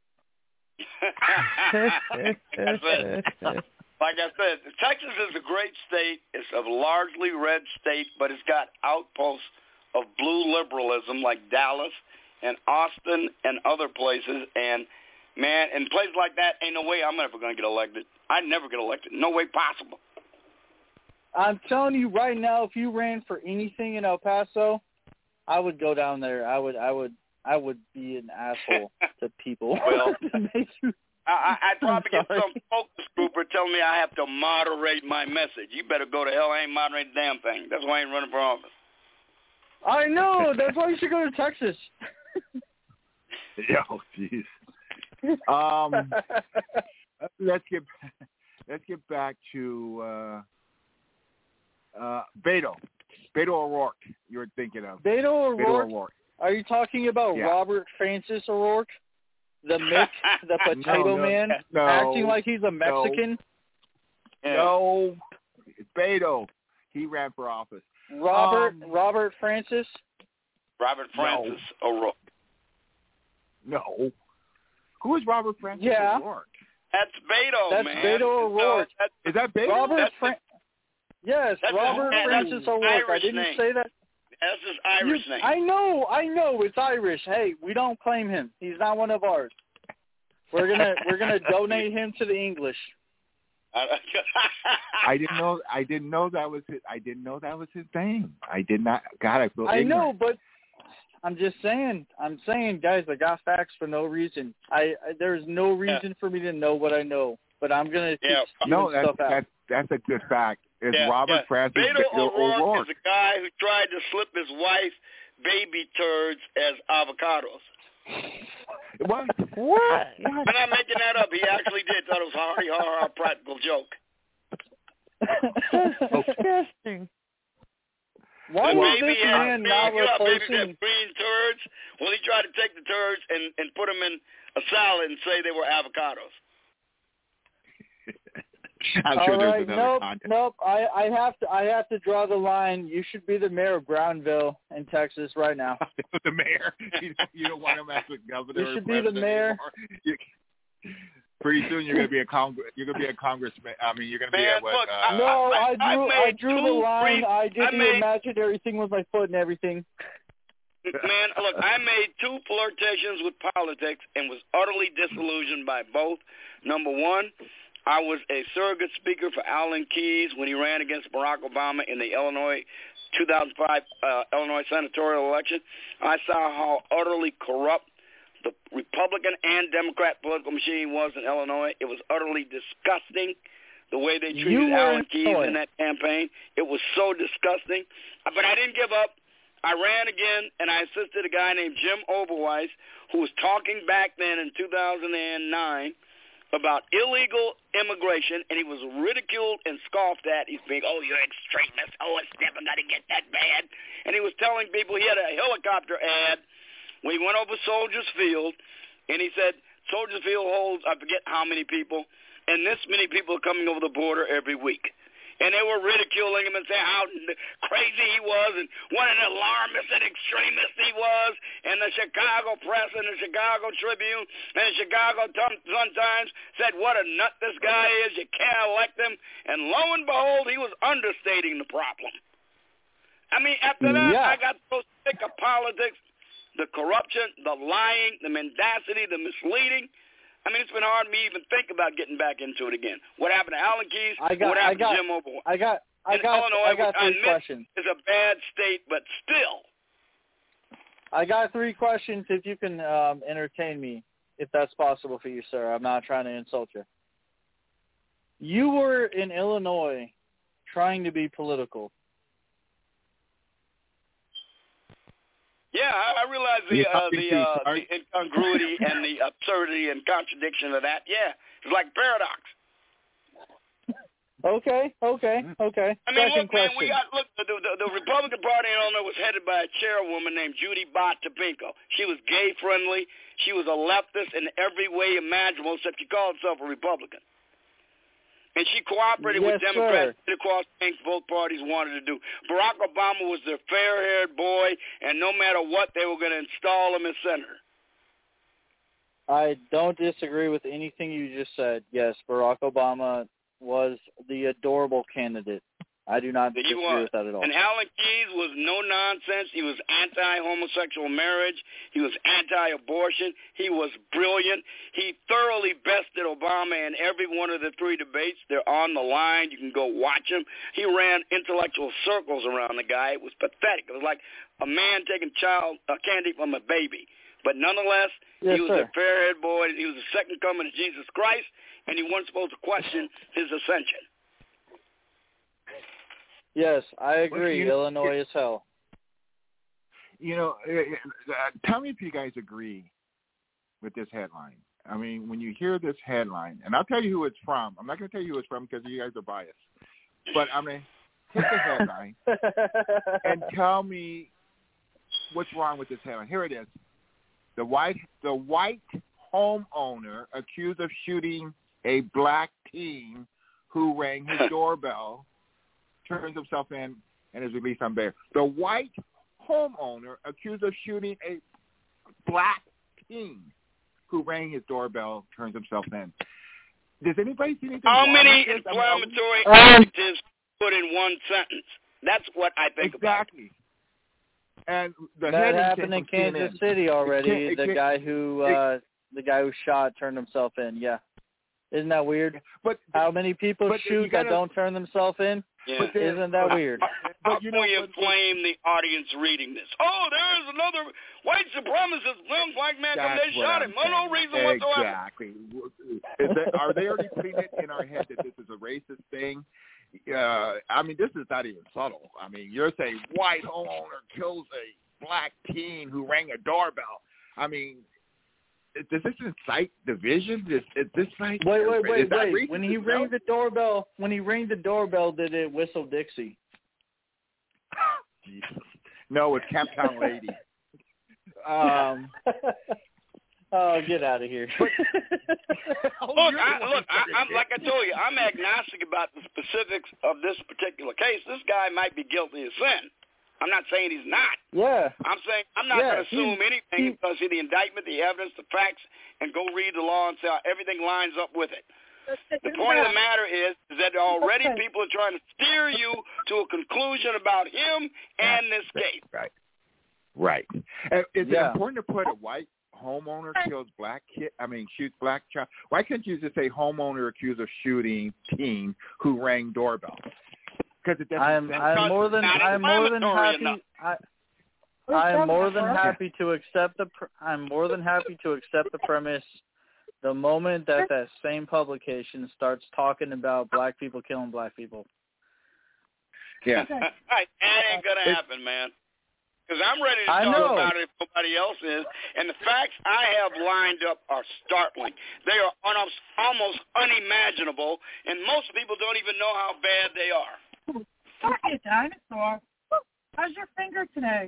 That's it. Like I said, Texas is a great state. It's a largely red state, but it's got outposts of blue liberalism like Dallas and Austin and other places. And, man, in places like that, ain't no way I'm ever going to get elected. I'd never get elected. No way possible. I'm telling you right now, if you ran for anything in El Paso, I would go down there. I would be an asshole to people. Well, I'd probably get some focus grouper telling me I have to moderate my message. You better go to hell. I ain't moderating a damn thing. That's why I ain't running for office. I know. That's why you should go to Texas. Oh, jeez. Let's get back to Beto O'Rourke. You're thinking of Beto O'Rourke. Are you talking about Robert Francis O'Rourke, the Mick, the potato man, acting like he's a Mexican? No, it's Beto. He ran for office. Robert Francis. Robert Francis O'Rourke. No. Who is Robert Francis O'Rourke? That's Beto, man. That's Beto O'Rourke. Is that Beto? Yes, Robert Francis O'Rourke. I didn't say that. That's his Irish name. I know. It's Irish. Hey, we don't claim him. He's not one of ours. We're gonna donate him to the English. I didn't know that was his. I didn't know that was his name. I did not. God, I feel. Ignorant. know, but I'm just saying. I'm saying, guys, I got facts for no reason. There's no reason for me to know what I know, but I'm gonna keep stuff out. That's a good fact. It's Robert Francis O'Rourke. Is a guy who tried to slip his wife baby turds as avocados. What? I'm not making that up. He actually did. Thought it was a practical joke. Disgusting. Why was this man not replacing? Babies have green turds. Well, he tried to take the turds and put them in a salad and say they were avocados. I'm sure there's another content. Nope. I have to draw the line. You should be the mayor of Brownville in Texas right now. The mayor. You don't want him as the governor. You should be the mayor. Pretty soon you're going to be a congressman. I mean, you're going to be a what? Look, I drew the line. I did the imaginary thing with my foot and everything. Man, look, I made 2 flirtations with politics and was utterly disillusioned by both. Number one, I was a surrogate speaker for Alan Keyes when he ran against Barack Obama in the 2005 Illinois senatorial election. I saw how utterly corrupt the Republican and Democrat political machine was in Illinois. It was utterly disgusting the way they treated Alan Keyes in that campaign. It was so disgusting. But I didn't give up. I ran again, and I assisted a guy named Jim Oberweis, who was talking back then in 2009 about illegal immigration, and he was ridiculed and scoffed at. He's being, oh, you're extremist. Oh, it's never going to get that bad. And he was telling people, he had a helicopter ad when he went over Soldiers Field, and he said, Soldiers Field holds, I forget how many people, and this many people are coming over the border every week. And they were ridiculing him and saying how crazy he was and what an alarmist and extremist he was. And the Chicago Press and the Chicago Tribune and the Chicago Sun-Times said what a nut this guy is. You can't elect him. And lo and behold, he was understating the problem. I mean, after that, I got so sick of politics, the corruption, the lying, the mendacity, the misleading. I mean, it's been hard for me to even think about getting back into it again. What happened to Alan Keyes? What happened to Jim Oberweis? I got Illinois, 3 questions. It's a bad state, but still. I got 3 questions if you can entertain me, if that's possible for you, sir. I'm not trying to insult you. You were in Illinois trying to be political. Yeah, I realize the incongruity and the absurdity and contradiction of that. Yeah, it's like paradox. Okay. I mean, look, man, the Republican Party in Illinois was headed by a chairwoman named Judy Bott Topinko. She was gay-friendly. She was a leftist in every way imaginable, except she called herself a Republican. And she cooperated with Democrats across things both parties wanted to do. Barack Obama was their fair-haired boy, and no matter what, they were going to install him as senator. I don't disagree with anything you just said. Yes, Barack Obama was the adorable candidate. I do not disagree with that at all. And Alan Keyes was no nonsense. He was anti-homosexual marriage. He was anti-abortion. He was brilliant. He thoroughly bested Obama in every one of the 3 debates. They're on the line. You can go watch them. He ran intellectual circles around the guy. It was pathetic. It was like a man taking candy from a baby. But nonetheless, he was a fair-haired boy. He was the second coming of Jesus Christ, and he wasn't supposed to question his ascension. Yes, I agree. Illinois is hell. You know, tell me if you guys agree with this headline. I mean, when you hear this headline, and I'll tell you who it's from. I'm not going to tell you who it's from because you guys are biased. But I'm going to hit the headline and tell me what's wrong with this headline. Here it is. The white homeowner accused of shooting a black teen who rang his doorbell turns himself in and is released on bail. The white homeowner accused of shooting a black teen who rang his doorbell turns himself in. Does anybody see anything? How many inflammatory adjectives put in one sentence. That's what I think about. Exactly. And the that happened in Kansas City already. The guy who shot turned himself in. Yeah, isn't that weird? But how many people shoot that don't turn themselves in? Yeah. Isn't that weird? How can we inflame the audience reading this? Oh, there's another white supremacist black man come. They shot him. For no reason whatsoever. Exactly. Are they already putting it in our head that this is a racist thing? I mean, this is not even subtle. I mean, you're saying white homeowner kills a black teen who rang a doorbell. I mean, does this incite division? Is this like wait? When he rang the doorbell, did it whistle Dixie? Jesus. No, it's Camptown Lady. Oh, get out of here. Look, I'm like I told you, I'm agnostic about the specifics of this particular case. This guy might be guilty of sin. I'm not saying he's not. Yeah. I'm saying I'm not going to assume anything because see the indictment, the evidence, the facts, and go read the law and say everything lines up with it. The point of the matter is that already people are trying to steer you to a conclusion about him and this case. Right. Is it important to put a white homeowner kills black kid? I mean, shoots black child. Why can't you just say homeowner accused of shooting teen who rang doorbell? Because it doesn't. I'm more than happy to accept the premise. The moment that same publication starts talking about black people killing black people. Yeah. Right. That ain't gonna happen, man. Because I'm ready to talk about it if nobody else is. And the facts I have lined up are startling. They are almost unimaginable, and most people don't even know how bad they are. Hey, dinosaur. How's your finger today?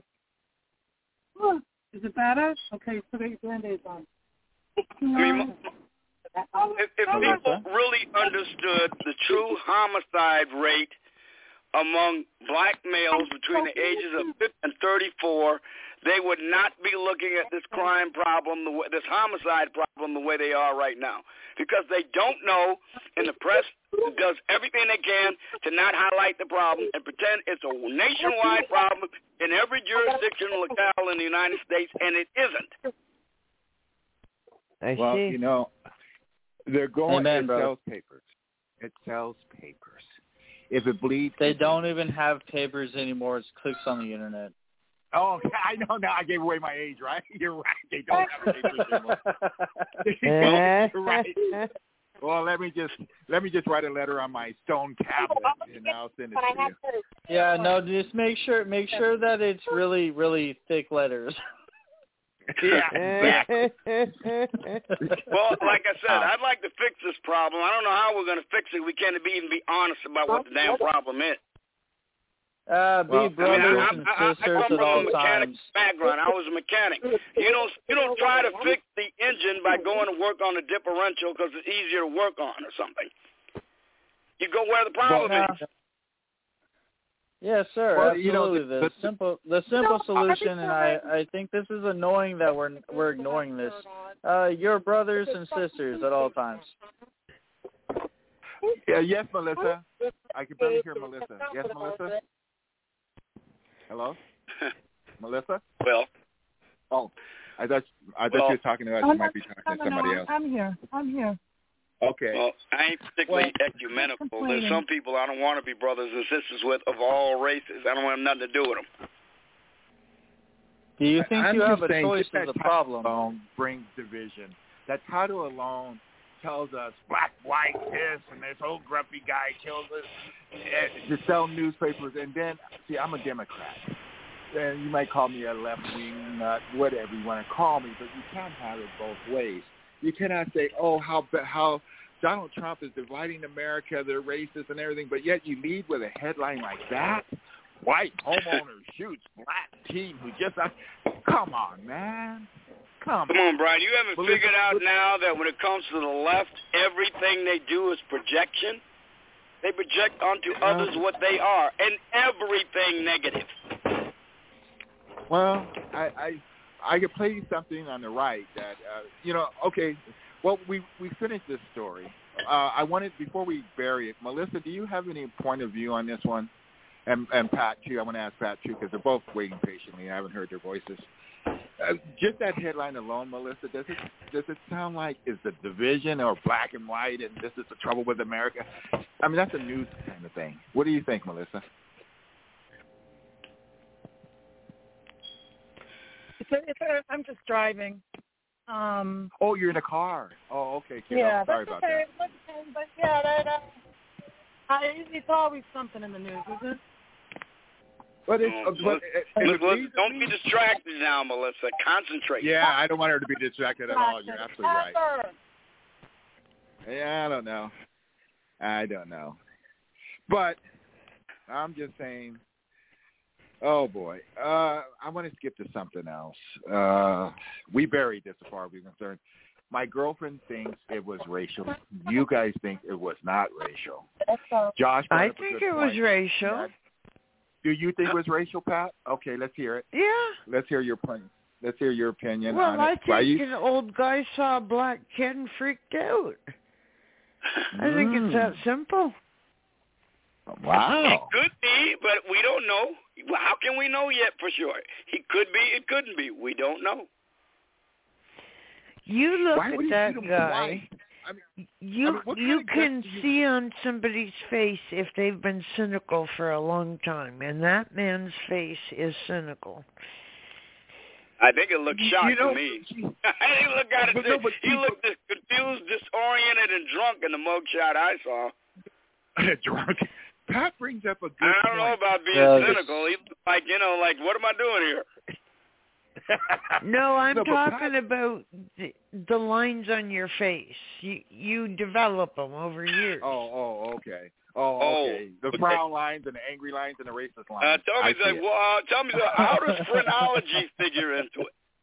Is it better? Okay, put your Band-Aids on. I mean, if people really understood the true homicide rate among black males between the ages of 50 and 34, they would not be looking at this crime problem, this homicide problem, the way they are right now. Because they don't know, and the press does everything they can to not highlight the problem and pretend it's a nationwide problem in every jurisdiction and locale in the United States, and it isn't. Well, you know, they're going to sell papers. It sells papers. If it bleeds, they don't even have papers anymore. It's clicks on the internet. Oh, I know now. I gave away my age, right? You're right. They don't have papers anymore. You're right. Well, let me just write a letter on my stone tablet, and I'll send it to you. Yeah, no, just make sure that it's really, really thick letters. Yeah, exactly. Well, like I said, I'd like to fix this problem. I don't know how we're going to fix it. We can't even be honest about what the damn problem is. Be brothers and sisters at all times. Background. I was a mechanic. You don't try to fix the engine by going to work on the differential because it's easier to work on or something. You go where the problem is. Yes, sir. Well, absolutely. The simple solution, and I think this is annoying that we're ignoring this. You're brothers and sisters at all times. Yeah, yes, Melissa. I can barely hear Melissa. Yes, Melissa. Hello, Melissa. Well. Oh, I thought you were talking about. You might be talking to somebody else. I'm here. Okay. Well, I ain't particularly ecumenical. There's some people I don't want to be brothers and sisters with of all races. I don't want nothing to do with them. Do you think you have a choice is a problem? Alone brings division. That title alone tells us black, white, this, and this old grumpy guy kills us to sell newspapers. And then, see, I'm a Democrat. And you might call me a left-wing nut, whatever you want to call me, but you can't have it both ways. You cannot say, oh, how Donald Trump is dividing America, they're racist and everything, but yet you lead with a headline like that? White homeowner shoots black teen who just... Come on, man. Come on, Brian. You haven't figured out now that when it comes to the left, everything they do is projection? They project onto others what they are, and everything negative. Well, I could play you something on the right that, okay, Well, we finished this story. I wanted, before we bury it, Melissa, do you have any point of view on this one? And Pat, too. I want to ask Pat, too, because they're both waiting patiently. I haven't heard their voices. Just that headline alone, Melissa, does it sound like is the division or black and white and this is the trouble with America? I mean, that's a news kind of thing. What do you think, Melissa? I'm just driving. Oh, you're in a car. Oh, okay. Kiddo. Yeah, sorry about that. That's okay. But yeah, it's always something in the news, isn't it? But don't be distracted now, Melissa. Concentrate. Yeah, I don't want her to be distracted at all. You're absolutely right. Yeah, I don't know. But I'm just saying, oh, boy. I want to skip to something else. We buried this as far as we're concerned. My girlfriend thinks it was racial. You guys think it was not racial. Josh, I think it was racial. Do you think it was racial, Pat? Okay, let's hear it. Yeah. Let's hear your point. Let's hear your opinion on it. I think an old guy saw a black kid and freaked out. I think it's that simple. Wow. It could be, but we don't know. How can we know yet for sure? He could be, it couldn't be. We don't know. You look at that guy. You can see on somebody's face if they've been cynical for a long time, and that man's face is cynical. I think it looked shocked to me. I didn't look at it. He looked confused, disoriented, and drunk in the mugshot I saw. Drunk. Pat brings up a good point. I don't know about being cynical. He looked like, what am I doing here? No, I'm talking about the lines on your face. You develop them over years. Okay. Okay. The frown lines and the angry lines and the racist lines. Tell me, how does phrenology figure into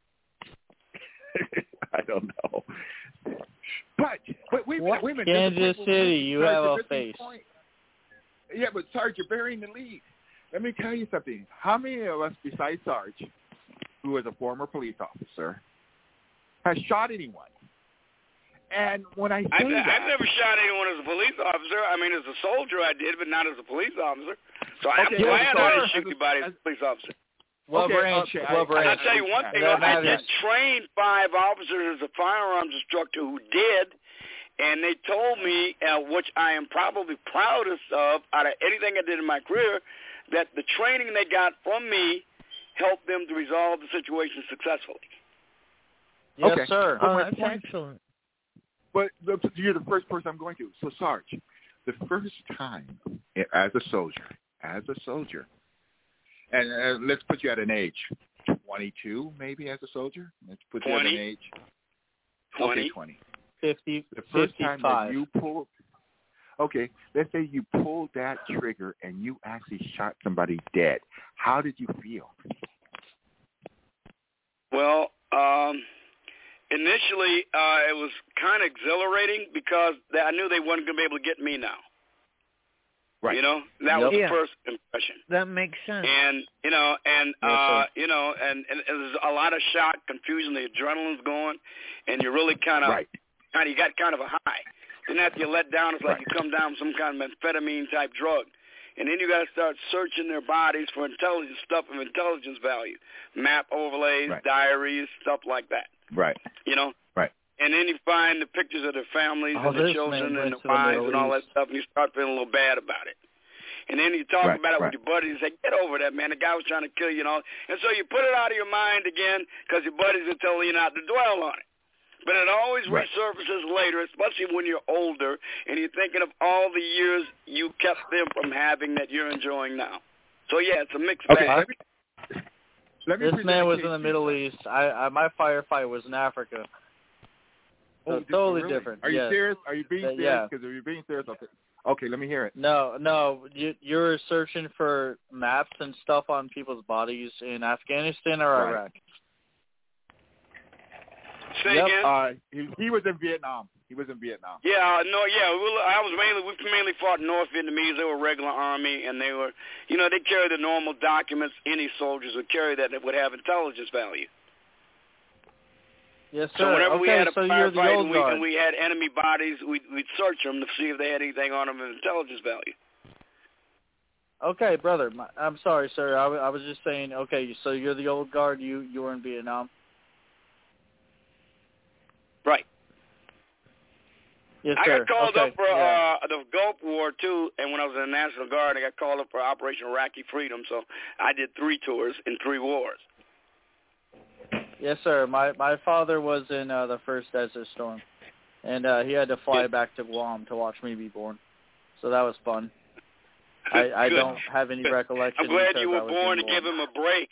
it? I don't know. But wait a minute. Kansas City, you have a face. Yeah, but Sarge, you're burying the lead. Let me tell you something. How many of us, besides Sarge, who is a former police officer, has shot anyone? And when I say I've never shot anyone as a police officer. I mean, as a soldier I did, but not as a police officer. So I'm glad I didn't shoot anybody as a police officer. What branch? I'll tell you one thing. I did train 5 officers as a firearms instructor who did, and they told me, which I am probably proudest of out of anything I did in my career, that the training they got from me helped them to resolve the situation successfully. Yes, sir. That's excellent. But you're the first person I'm going to. So, Sarge, the first time as a soldier, and let's put you at an age, 22 maybe as a soldier? Let's put you at an age. 20. Okay, 20. 50, the first 55. time that you pulled, okay, let's say you pulled that trigger and you actually shot somebody dead. How did you feel? Well, initially it was kind of exhilarating because I knew they weren't going to be able to get me now. Right. That was the first impression. That makes sense. And and there's a lot of shock, confusion. The adrenaline's going, and you're really kind of you got kind of a high. Then after you let down, it's like you come down with some kind of amphetamine type drug. And then you got to start searching their bodies for intelligence stuff of intelligence value, map overlays, diaries, stuff like that. Right. Right. And then you find the pictures of their families and their children and their wives and all that stuff, and you start feeling a little bad about it. And then you talk about it with your buddies and say, get over that, man. The guy was trying to kill you and all. And so you put it out of your mind again because your buddies are telling you not to dwell on it. But it always resurfaces later, especially when you're older and you're thinking of all the years you kept them from having that you're enjoying now. So, yeah, it's a mixed bag. This man was in the Middle East. My firefight was in Africa. So totally different. Are you serious? Are you being serious? Because if you're being serious, okay, let me hear it. No. You're searching for maps and stuff on people's bodies in Afghanistan or Iraq? Say again? He was in Vietnam. We mainly fought North Vietnamese. They were regular army, and they were, they carried the normal documents any soldiers would carry that would have intelligence value. Yes, sir. So whenever we had a firefight and we had enemy bodies, we'd search them to see if they had anything on them of intelligence value. Okay, brother. I'm sorry, sir. I was just saying, okay, so you're the old guard. You were in Vietnam? Right. Yes, I sir. got called up for yeah. the Gulf War, too, and when I was in the National Guard, I got called up for Operation Iraqi Freedom, so I did 3 tours in 3 wars. Yes, sir. My father was in the first Desert Storm, and he had to fly back to Guam to watch me be born. So that was fun. I don't have any recollection. I'm glad you were born to give him a break.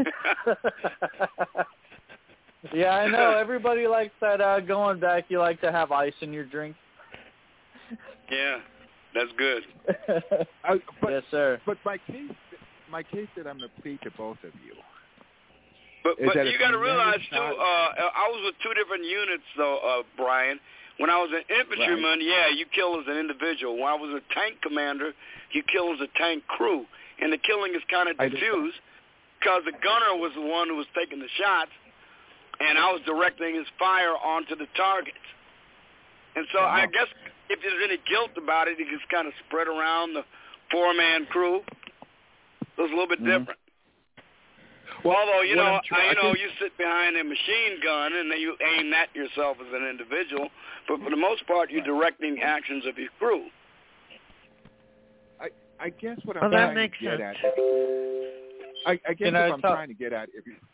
Yeah, I know. Everybody likes that going back. You like to have ice in your drink. Yeah, that's good. Yes, sir. But my case that I'm going to plead to both of you. But you got to realize, too, I was with 2 different units, though, Brian. When I was an infantryman, yeah, you kill as an individual. When I was a tank commander, you kill as a tank crew. And the killing is kind of diffused because the gunner was the one who was taking the shots, and I was directing his fire onto the targets. And so I guess if there's any guilt about it, it gets kind of spread around the 4-man crew. So it's a little bit different. Well, although, you sit behind a machine gun and then you aim at yourself as an individual, but for the most part, you're directing actions of your crew. I guess what I'm trying to get at. I guess what I'm trying to get at,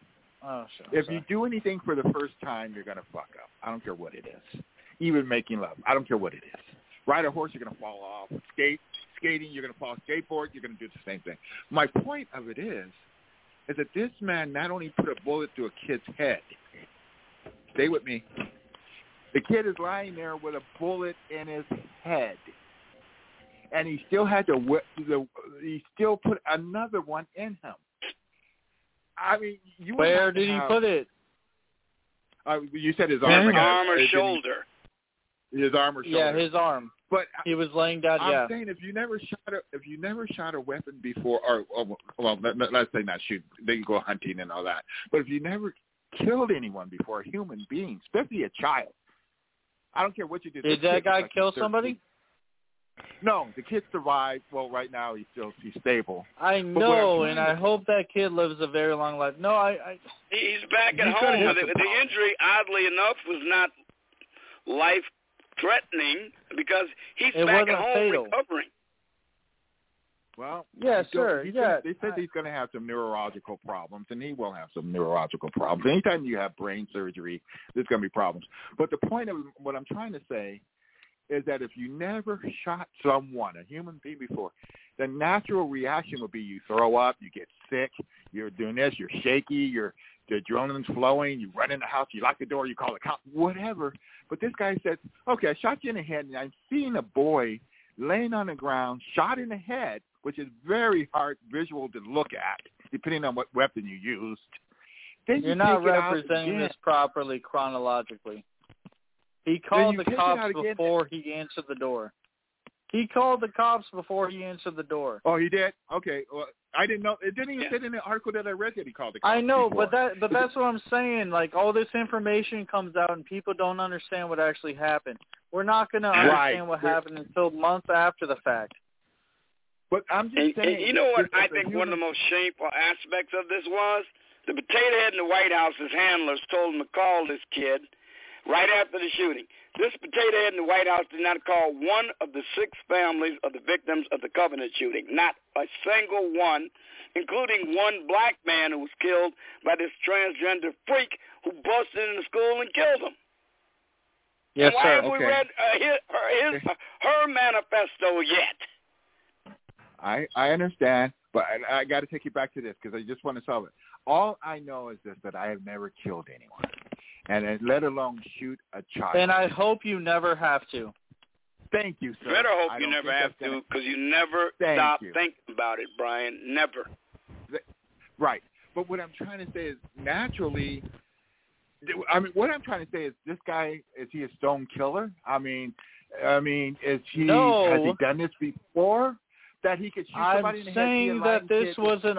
if you do anything for the first time, you're going to fuck up. I don't care what it is. Even making love, I don't care what it is. Ride a horse, you're going to fall off. Skating, you're going to fall. Skateboard, you're going to do the same thing. My point of it is that this man not only put a bullet through a kid's head. Stay with me. The kid is lying there with a bullet in his head, and he still had to. He still put another one in him. I mean, where did he put it? You said his arm. His arm or shoulder. His arm or shoulder. Yeah, his arm. But he was laying down. I'm saying if you never shot a weapon before, or let's say not shoot, then you go hunting and all that. But if you never killed anyone before, a human being, especially a child, I don't care what you did. Did that guy kill somebody? No, the kid survived. Well, right now he's stable. I know, and I hope that kid lives a very long life. No, he's back at home. The injury, oddly enough, was not life-threatening because he's back at home recovering. Well, yeah, sir. They said he's going to have some neurological problems, and he will have some neurological problems. Anytime you have brain surgery, there's going to be problems. But the point of what I'm trying to say is that if you never shot someone, a human being before, the natural reaction would be you throw up, you get sick, you're doing this, you're shaky, the adrenaline's flowing, you run in the house, you lock the door, you call the cops, whatever. But this guy says, okay, I shot you in the head, and I'm seeing a boy laying on the ground, shot in the head, which is very hard visual to look at, depending on what weapon you used. Then you're not representing this properly chronologically. He called the cops before he answered the door. He called the cops before he answered the door. Oh, he did? Okay. Well, I didn't know. It didn't even say in the article that I read that he called the cops. I know, before. but that's what I'm saying. Like, all this information comes out and people don't understand what actually happened. We're not going to understand what happened until months after the fact. But I'm just saying. And you know what I think one of the most shameful aspects of this was? The potato head in the White House's handlers told him to call this kid right after the shooting. This potato head in the White House did not call one of the 6 families of the victims of the Covenant shooting. Not a single one, including one black man who was killed by this transgender freak who busted into the school and killed him. Yes, why sir. haven't we read her manifesto yet? I understand, but I got to take you back to this because I just want to solve it. All I know is this, that I have never killed anyone, and let alone shoot a child. And I hope you never have to. Thank you, sir. Better hope you never have to because you never stop thinking about it, Brian. Never. Right. But what I'm trying to say is naturally, what I'm trying to say is this guy, is he a stone killer? Has he done this before? That he could shoot somebody in the head? I'm saying that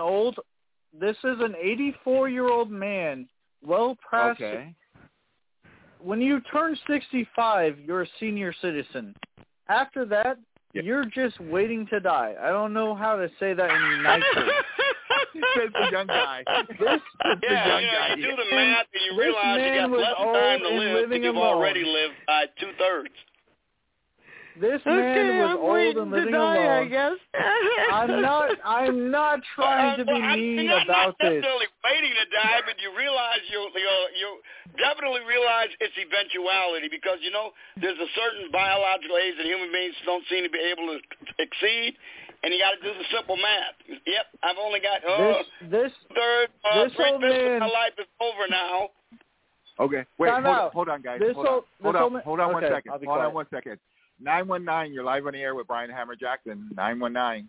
this is an 84-year-old man, well-pressed, when you turn 65, you're a senior citizen. After that, you're just waiting to die. I don't know how to say that any nicer. It's the young guy. You do the math and you realize you got less time to live than you've already lived by 2/3. This man was old and living alone. I guess. I'm not trying to be mean about this. You're not necessarily waiting to die, but you realize you definitely realize its eventuality, because there's a certain biological age that human beings don't seem to be able to exceed, and you got to do the simple math. Yep, I've only got this old man. My life is over now. Okay, wait, hold on, guys. Hold on 1 second. Hold on 1 second. 919, you're live on the air with Brian Hammer Jackson. 919.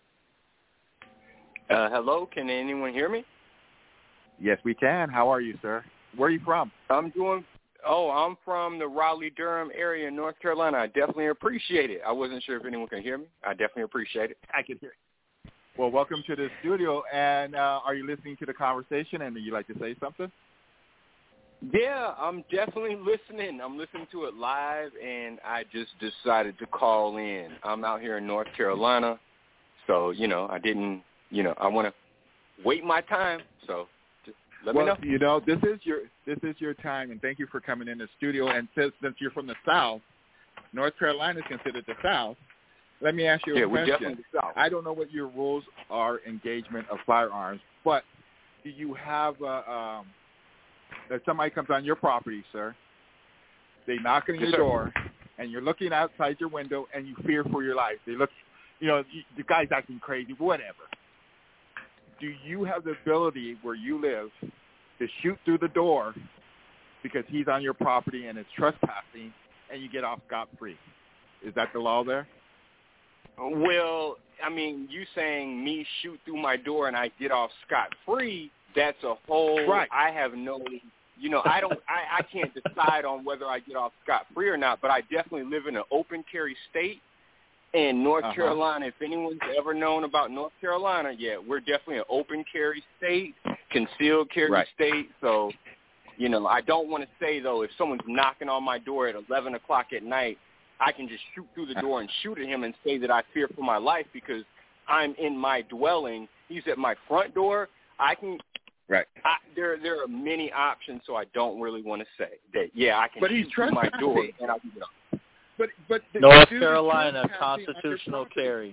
Hello, can anyone hear me? Yes, we can. How are you, sir? Where are you from? I'm from the Raleigh-Durham area in North Carolina. I definitely appreciate it. I wasn't sure if anyone can hear me. I definitely appreciate it. I can hear it. Well, welcome to the studio. And are you listening to the conversation, and would you like to say something? Yeah, I'm definitely listening. I'm listening to it live, and I just decided to call in. I'm out here in North Carolina, so, I didn't, I want to wait my time, so just let me know. This is your time, and thank you for coming in the studio. And since you're from the South, North Carolina is considered the South, let me ask you a question. We're definitely the South. I don't know what your rules are, engagement of firearms, but do you have that somebody comes on your property, sir, they knock on your door, and you're looking outside your window, and you fear for your life. They look, the guy's acting crazy, whatever. Do you have the ability where you live to shoot through the door because he's on your property and it's trespassing, and you get off scot-free? Is that the law there? Well, you saying me shoot through my door and I get off scot-free, that's a whole, right. I have no, I can't decide on whether I get off scot-free or not, but I definitely live in an open carry state. And North Carolina, if anyone's ever known about North Carolina, we're definitely an open carry state, concealed carry state. So, I don't want to say, though, if someone's knocking on my door at 11 o'clock at night, I can just shoot through the door and shoot at him and say that I fear for my life because I'm in my dwelling. He's at my front door. I can. Right. There are many options, so I don't really want to say that. I can shoot through my door and I can get off. But North Carolina constitutional carry.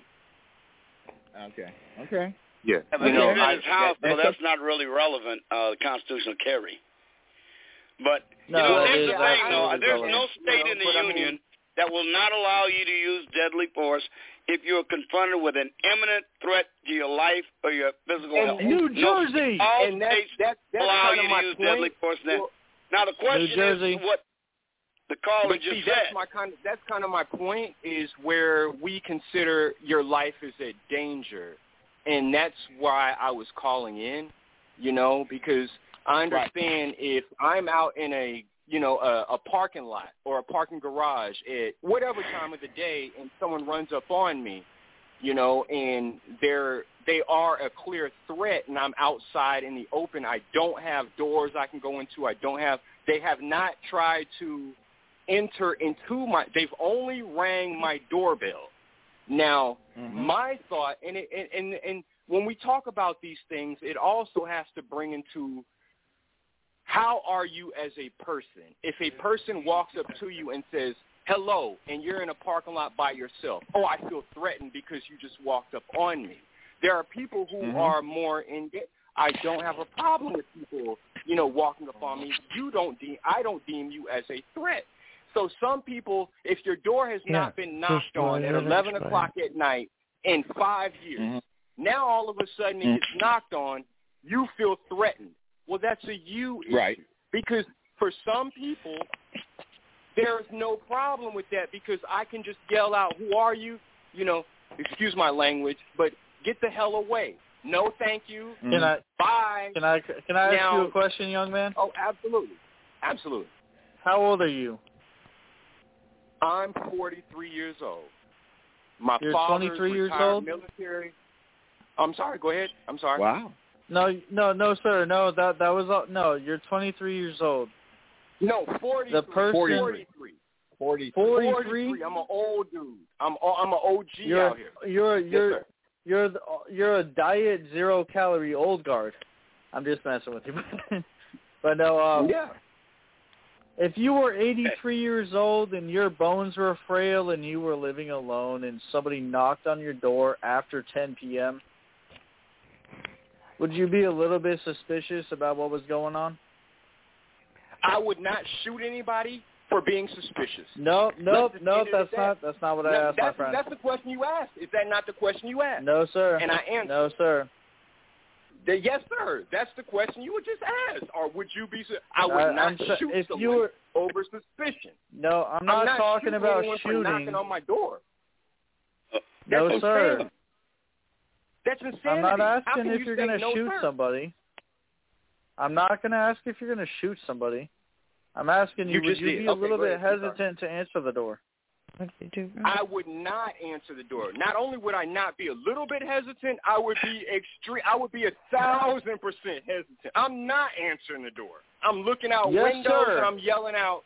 Okay. Yeah. But in his house, that's not really relevant. Constitutional carry. But here's the thing, though. There's no state in the union that will not allow you to use deadly force if you're confronted with an imminent threat to your life or your physical health. New Jersey! All and states that's allow kind you of my to use point. deadly force. Now, the question is what the caller just said. That's kind of my point, is where we consider your life is at danger. And that's why I was calling in, because I understand if I'm out in a parking lot or a parking garage at whatever time of the day and someone runs up on me, and they are a clear threat and I'm outside in the open, I don't have doors I can go into. They have not tried to enter into they've only rang my doorbell. Now, my thought, and when we talk about these things, it also has to bring into how are you as a person? If a person walks up to you and says, hello, and you're in a parking lot by yourself, I feel threatened because you just walked up on me. There are people who are more I don't have a problem with people, walking up on me. I don't deem you as a threat. So some people, if your door has not been knocked on at 11 o'clock at night in 5 years, now all of a sudden it gets knocked on, you feel threatened. Well, that's a you issue. Right. Because for some people, there's no problem with that because I can just yell out, who are you? Excuse my language, but get the hell away. No, thank you. Bye. Can I ask you a question, young man? Oh, absolutely. Absolutely. How old are you? I'm 43 years old. You're 23 years old? Military. I'm sorry. Go ahead. I'm sorry. Wow. No, sir. No, that was all. No, you're 23 years old. No, 43. The person. 43. I'm an old dude. I'm an OG out here. You're a diet 0-calorie old guard. I'm just messing with you. But no, if you were 83 years old and your bones were frail and you were living alone and somebody knocked on your door after 10 p.m., would you be a little bit suspicious about what was going on? I would not shoot anybody for being suspicious. No, that's not what I asked, my friend. That's the question you asked. Is that not the question you asked? No, sir. And I answered. No, sir. Yes, sir. That's the question you would just ask. Or would you be? I would not shoot someone over suspicion. No, I'm not talking about shooting. Knocking on my door. No, sir. Insane. That's insanity. I'm not asking if you're going to shoot somebody. I'm not going to ask if you're going to shoot somebody. I'm asking you, would you be a little bit hesitant to answer the door? I would not answer the door. Not only would I not be a little bit hesitant, I would be 1,000% hesitant. I'm not answering the door. I'm looking out windows and I'm yelling out.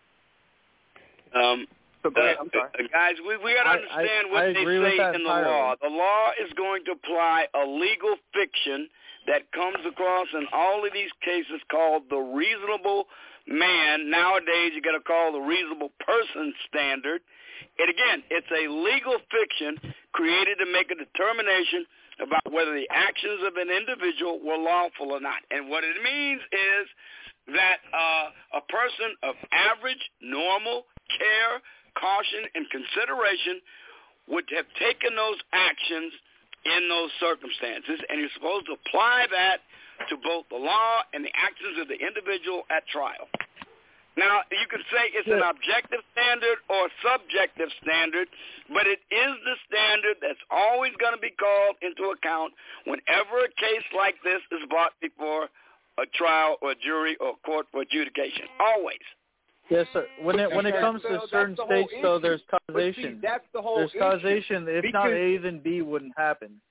So go ahead. I'm sorry. Guys, we got to understand what they say in the law. The law is going to apply a legal fiction that comes across in all of these cases called the reasonable man. Nowadays, you got to call the reasonable person standard. And again, it's a legal fiction created to make a determination about whether the actions of an individual were lawful or not. And what it means is that a person of average, normal care, caution, and consideration would have taken those actions in those circumstances, and you're supposed to apply that to both the law and the actions of the individual at trial. Now, you can say it's an objective standard or subjective standard, but it is the standard that's always going to be called into account whenever a case like this is brought before a trial or a jury or court for adjudication. Always. Yes, sir. When it comes to certain states, though, there's causation. See, that's the whole there's causation. If not A, then B wouldn't happen.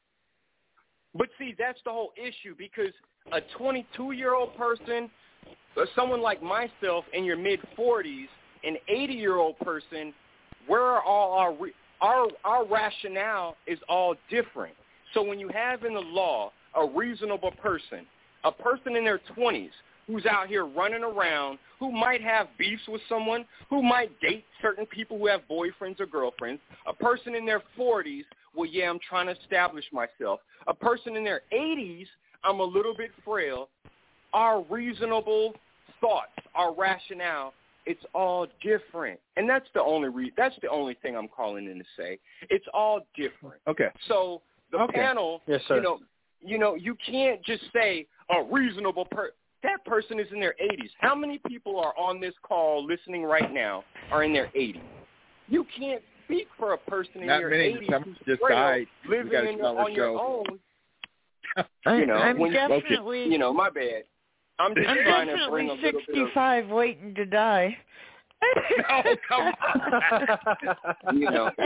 But see, that's the whole issue, because a 22-year-old person, someone like myself in your mid-40s, an 80-year-old person, where are all our rationale is all different. So when you have in the law a reasonable person, a person in their 20s, who's out here running around, who might have beefs with someone, who might date certain people who have boyfriends or girlfriends, a person in their 40s, well, yeah, I'm trying to establish myself. A person in their 80s, I'm a little bit frail. Our reasonable thoughts, our rationale, it's all different. And that's the only thing I'm calling in to say. It's all different. Okay. So the panel, yes, sir. You can't just say a reasonable person. That person is in their 80s. How many people are on this call listening right now are in their 80s? You can't speak for a person in your 80s who's frail, living on your own. I'm definitely, my bad. I'm just trying to bring a little 65 bit of, waiting to die. Oh, come on.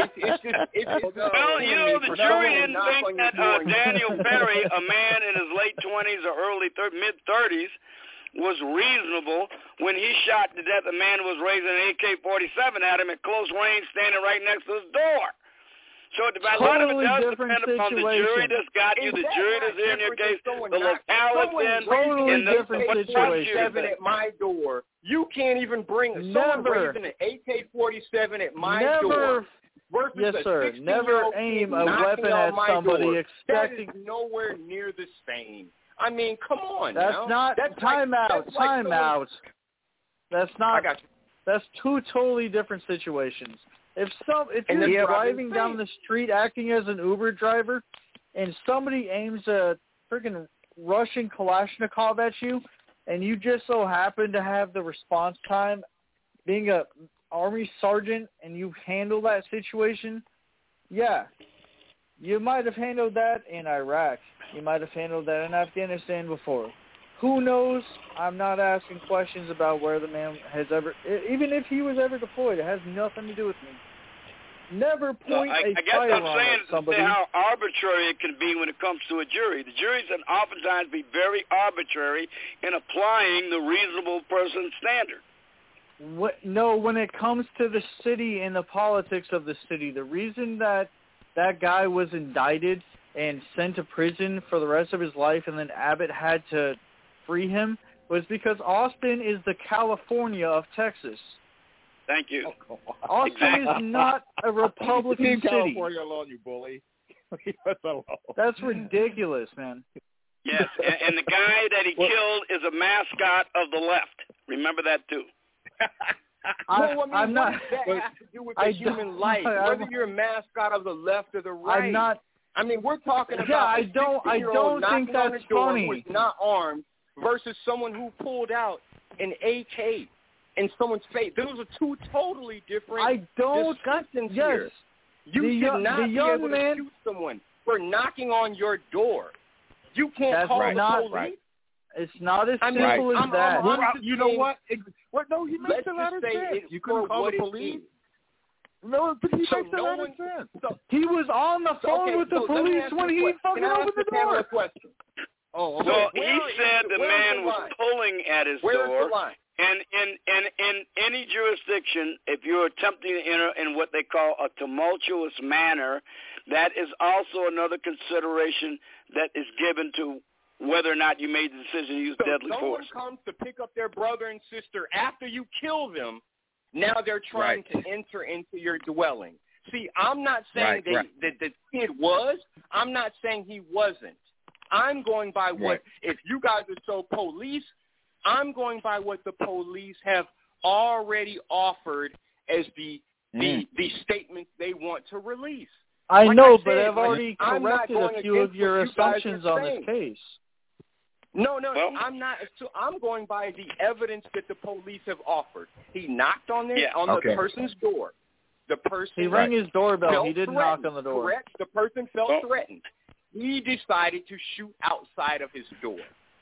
The jury didn't think that Daniel Perry, a man in his late 20s or early mid-30s, was reasonable when he shot to death a man who was raising an AK-47 at him at close range, standing right next to his door. So a lot of it does depend upon the jury that's got you, the jury that's in your case, the locality, and different situation. At my door. You can't even bring someone raising an AK-47 at my door. Yes, sir. Never aim a weapon at somebody expecting. That is nowhere near the same. I mean, come on. That's now. not time out. That's not. I got you. That's two totally different situations. If you're driving down the street acting as an Uber driver, and somebody aims a freaking Russian Kalashnikov at you, and you just so happen to have the response time, being a Army sergeant, and you handle that situation, yeah, you might have handled that in Iraq. You might have handled that in Afghanistan before. Who knows? I'm not asking questions about where the man has ever, even if he was ever deployed, it has nothing to do with me. Never point a firearm at somebody. I guess I'm saying how arbitrary it can be when it comes to a jury. The juries can oftentimes be very arbitrary in applying the reasonable person standard. when it comes to the city and the politics of the city, the reason that guy was indicted and sent to prison for the rest of his life and then Abbott had to free him was because Austin is the California of Texas. Thank you. Austin is not a Republican Leave city. California alone, you bully. Leave us alone. That's ridiculous, man. Yes, and the guy that he killed is a mascot of the left. Remember that, too. I'm not. What does that have to do with the human life? Whether you're a mascot of the left or the right. I'm not. I mean, we're talking about I don't think that's funny. Who's not armed versus someone who pulled out an AK in someone's face. Those are two totally different discussions here. You should not be able to shoot someone for knocking on your door. You can't call the police. It's not as simple as that. You know what? No, he makes a lot of sense. You couldn't call the police? No, but he makes a lot of sense. He was on the phone with the police when he fucking opened the door. So he said the man was pulling at his door. And in any jurisdiction, if you're attempting to enter in what they call a tumultuous manner, that is also another consideration that is given to whether or not you made the decision to use deadly force. Someone comes to pick up their brother and sister after you kill them. Now they're trying to enter into your dwelling. See, I'm not saying that the kid was. I'm not saying he wasn't. I'm going by what, if you guys are so police, I'm going by what the police have already offered as the statements they want to release. I know, but I've already corrected a few of your assumptions on this case. No, I'm not. I'm going by the evidence that the police have offered. He knocked on the person's door. The person he rang his doorbell. He didn't knock on the door. Correct. The person felt threatened. He decided to shoot outside of his door.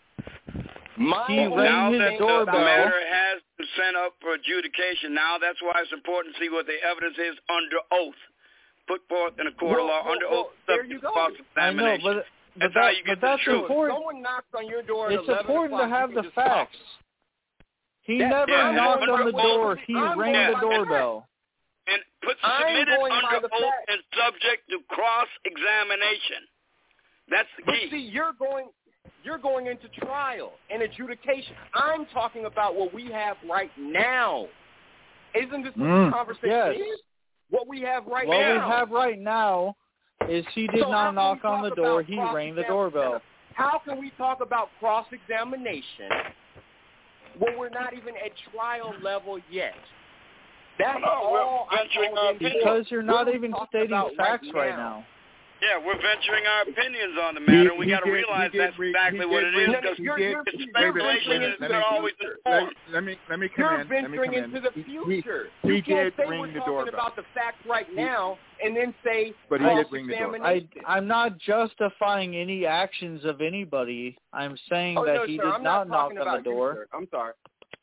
He rang his doorbell. The matter has been sent up for adjudication. Now that's why it's important to see what the evidence is under oath, put forth in a court of law under oath. There you go. I know, but that's how you get the truth. Someone knocks on your door. It's important to have the facts. He never knocked on the door. He rang the doorbell. And submitted under oath and subject to cross-examination. That's the key. But see, you're going into trial and adjudication. I'm talking about what we have right now. Isn't this what the conversation is? What we have right now. What we have right now is he did not knock on the door. He rang the doorbell. How can we talk about cross-examination when we're not even at trial level yet? That's all because you're not even stating facts right now. Yeah, we're venturing our opinions on the matter. We got to realize that's exactly what it is because it's speculation and it's not always informed. Let me come in. You're venturing into the future. He did ring the doorbell. Talking about the facts right now and then say, but he did ring the doorbell. I'm not justifying any actions of anybody. I'm saying that he did not knock on the door. You, I'm sorry.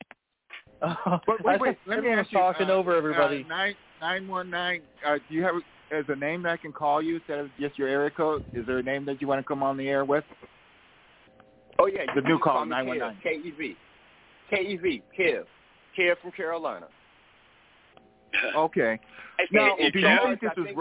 But wait, let me ask you. Talking over everybody. 919. Do you have as a name that I can call you instead of just your area code? Is there a name that you want to come on the air with? Oh yeah, the new call 919. KEV, Kev from Carolina. Okay. Now, do you think this is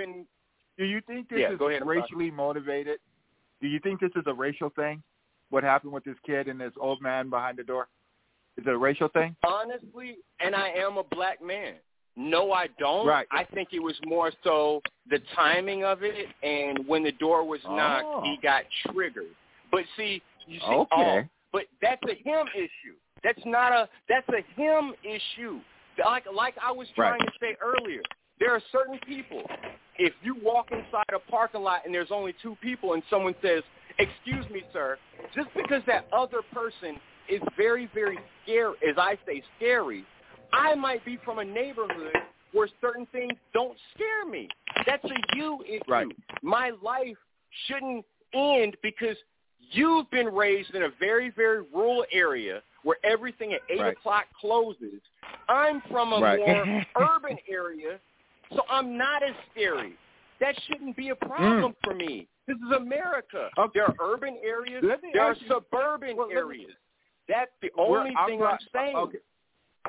racially motivated? Do you think this is a racial thing? What happened with this kid and this old man behind the door? Is it a racial thing? Honestly, and I am a black man. No, I don't. Right. I think it was more so the timing of it, and when the door was knocked, he got triggered. But see, but that's a him issue. That's a him issue. Like I was trying to say earlier, there are certain people. If you walk inside a parking lot and there's only two people, and someone says, "Excuse me, sir," just because that other person is very, very scary, as I say, scary. I might be from a neighborhood where certain things don't scare me. That's a you issue. Right. My life shouldn't end because you've been raised in a very, very rural area where everything at 8 o'clock closes. I'm from a more urban area, so I'm not as scary. That shouldn't be a problem for me. This is America. There are urban areas. There are suburban areas. That's the only thing I'm saying. Okay.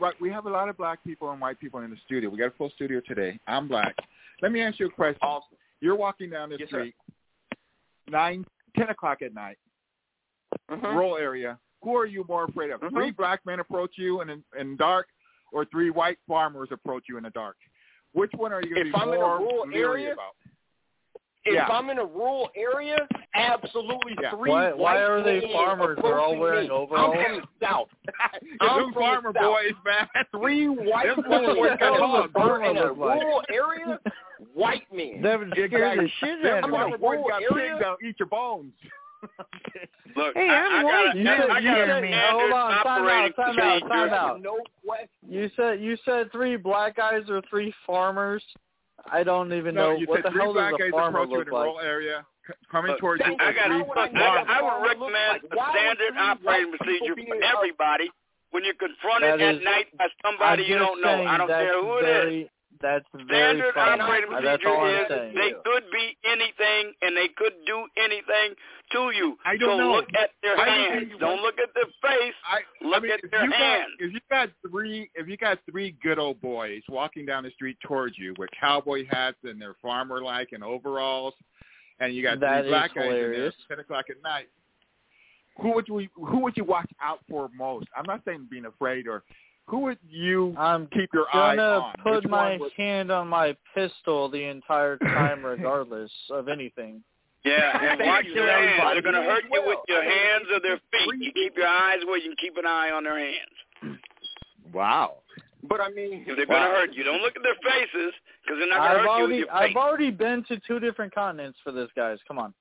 we have a lot of black people and white people in the studio. We got a full studio today. I'm black. Let me ask you a question. Awesome. You're walking down the street, 10 o'clock at night, rural area. Who are you more afraid of? 3 black men approach you in dark, or 3 white farmers approach you in the dark? Which one are you going to be more leery about? If I'm in a rural area, absolutely 3 white Why are they farmers? They're all wearing overalls. I'm from the South. I'm farmer boys, man. 3 white men in a rural area, white men. That would scare the shit out of me. Farmer boys got pigs that'll eat your bones. Look, hey, I'm white. Hold on, time out. No question. You said 3 black guys or 3 farmers. I don't even know what the hell does a farmer look like. Rural area, coming towards you. I would recommend a standard operating procedure for everybody when you're confronted at night by somebody you don't know. I don't care who it is. That's very standard funny. operating procedure is they could be anything and they could do anything to you. I don't know. Look at their hands. Don't look at their face. Look at their hands. If you got 3 good old boys walking down the street towards you with cowboy hats and their farmer-like and overalls, and you got 3 black guys in there at 10 o'clock at night, who would you watch out for most? I'm not saying being afraid or. Who would you keep your eye on? I'm going to put my hand on my pistol the entire time regardless of anything. Yeah, and watch your hands. They're going to hurt you with your hands or their feet. You keep your eyes where you can keep an eye on their hands. Wow. But, I mean... If they're going to hurt you, don't look at their faces because they're not going to hurt you with your face. I've already been to 2 different continents for this, guys. Come on.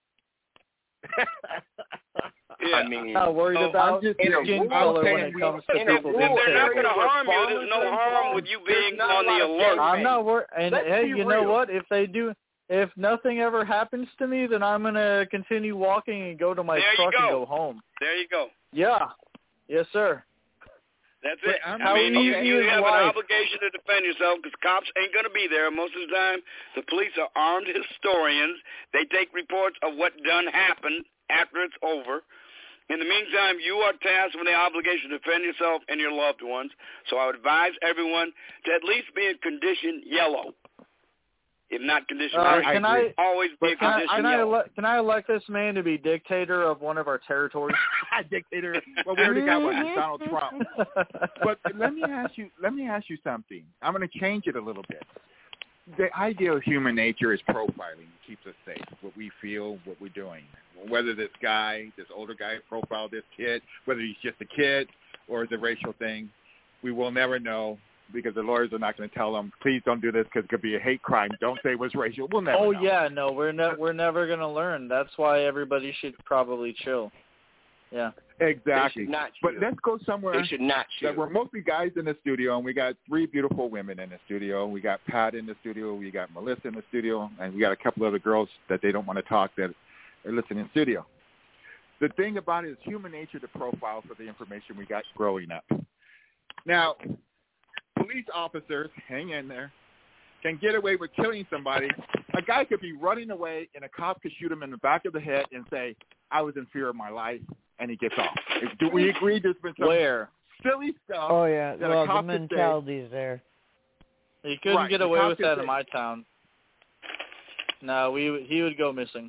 Yeah. I mean, I'm not worried about skin color when it comes to people being sick. They're not going to harm you. There's no harm with you being on the alert. I'm not worried. And hey, you know what? If nothing ever happens to me, then I'm going to continue walking and go to my truck and go home. There you go. Yeah. Yes, sir. That's it. I mean, you have an obligation to defend yourself because cops ain't going to be there. Most of the time, the police are armed historians. They take reports of what done happened after it's over. In the meantime, you are tasked with the obligation to defend yourself and your loved ones. So I would advise everyone to at least be in condition yellow. If not condition red, always be in condition yellow. Can I elect this man to be dictator of one of our territories? Dictator. Well, we already got one. It's Donald Trump. But let me ask you something. I'm going to change it a little bit. The idea of human nature is profiling. It keeps us safe. What we feel, what we're doing. Whether this older guy, profiled this kid, whether he's just a kid or it's a racial thing, we will never know because the lawyers are not going to tell them, please don't do this because it could be a hate crime. Don't say it was racial. We'll never know. Yeah, no, we're never going to learn. That's why everybody should probably chill. Yeah. Exactly. But let's go somewhere. They should not chill. We're mostly guys in the studio, and we got 3 beautiful women in the studio. We got Pat in the studio. We got Melissa in the studio, and we got a couple other girls that they don't want to talk that are listening in the studio. The thing about it is human nature to profile for the information we got growing up. Now, police officers, hang in there, can get away with killing somebody. A guy could be running away, and a cop could shoot him in the back of the head and say, I was in fear of my life, and he gets off. Do we agree there's been some silly stuff? Oh, yeah. That well, a cop the mentality's there. He couldn't get away with that in my town. No, he would go missing.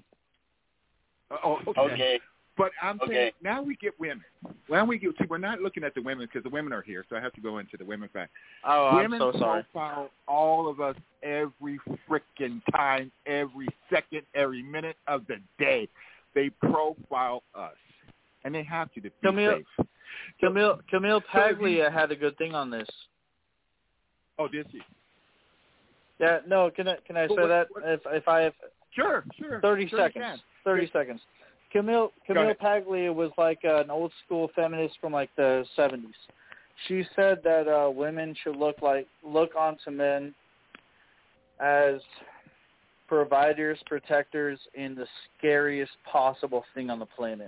Okay. But I'm saying now we get women. We're not looking at the women because the women are here, so I have to go into the women fact. Oh, women I'm so sorry. Profile all of us every freaking time, every second, every minute of the day. They profile us, and they have to be safe. Camille Paglia had a good thing on this. Oh, did she? Yeah. No. Can I say that if I have? Sure. 30 seconds. 30 seconds. Camille Paglia was like an old school feminist from like the 70s. She said that women should look onto men as providers, protectors, and the scariest possible thing on the planet.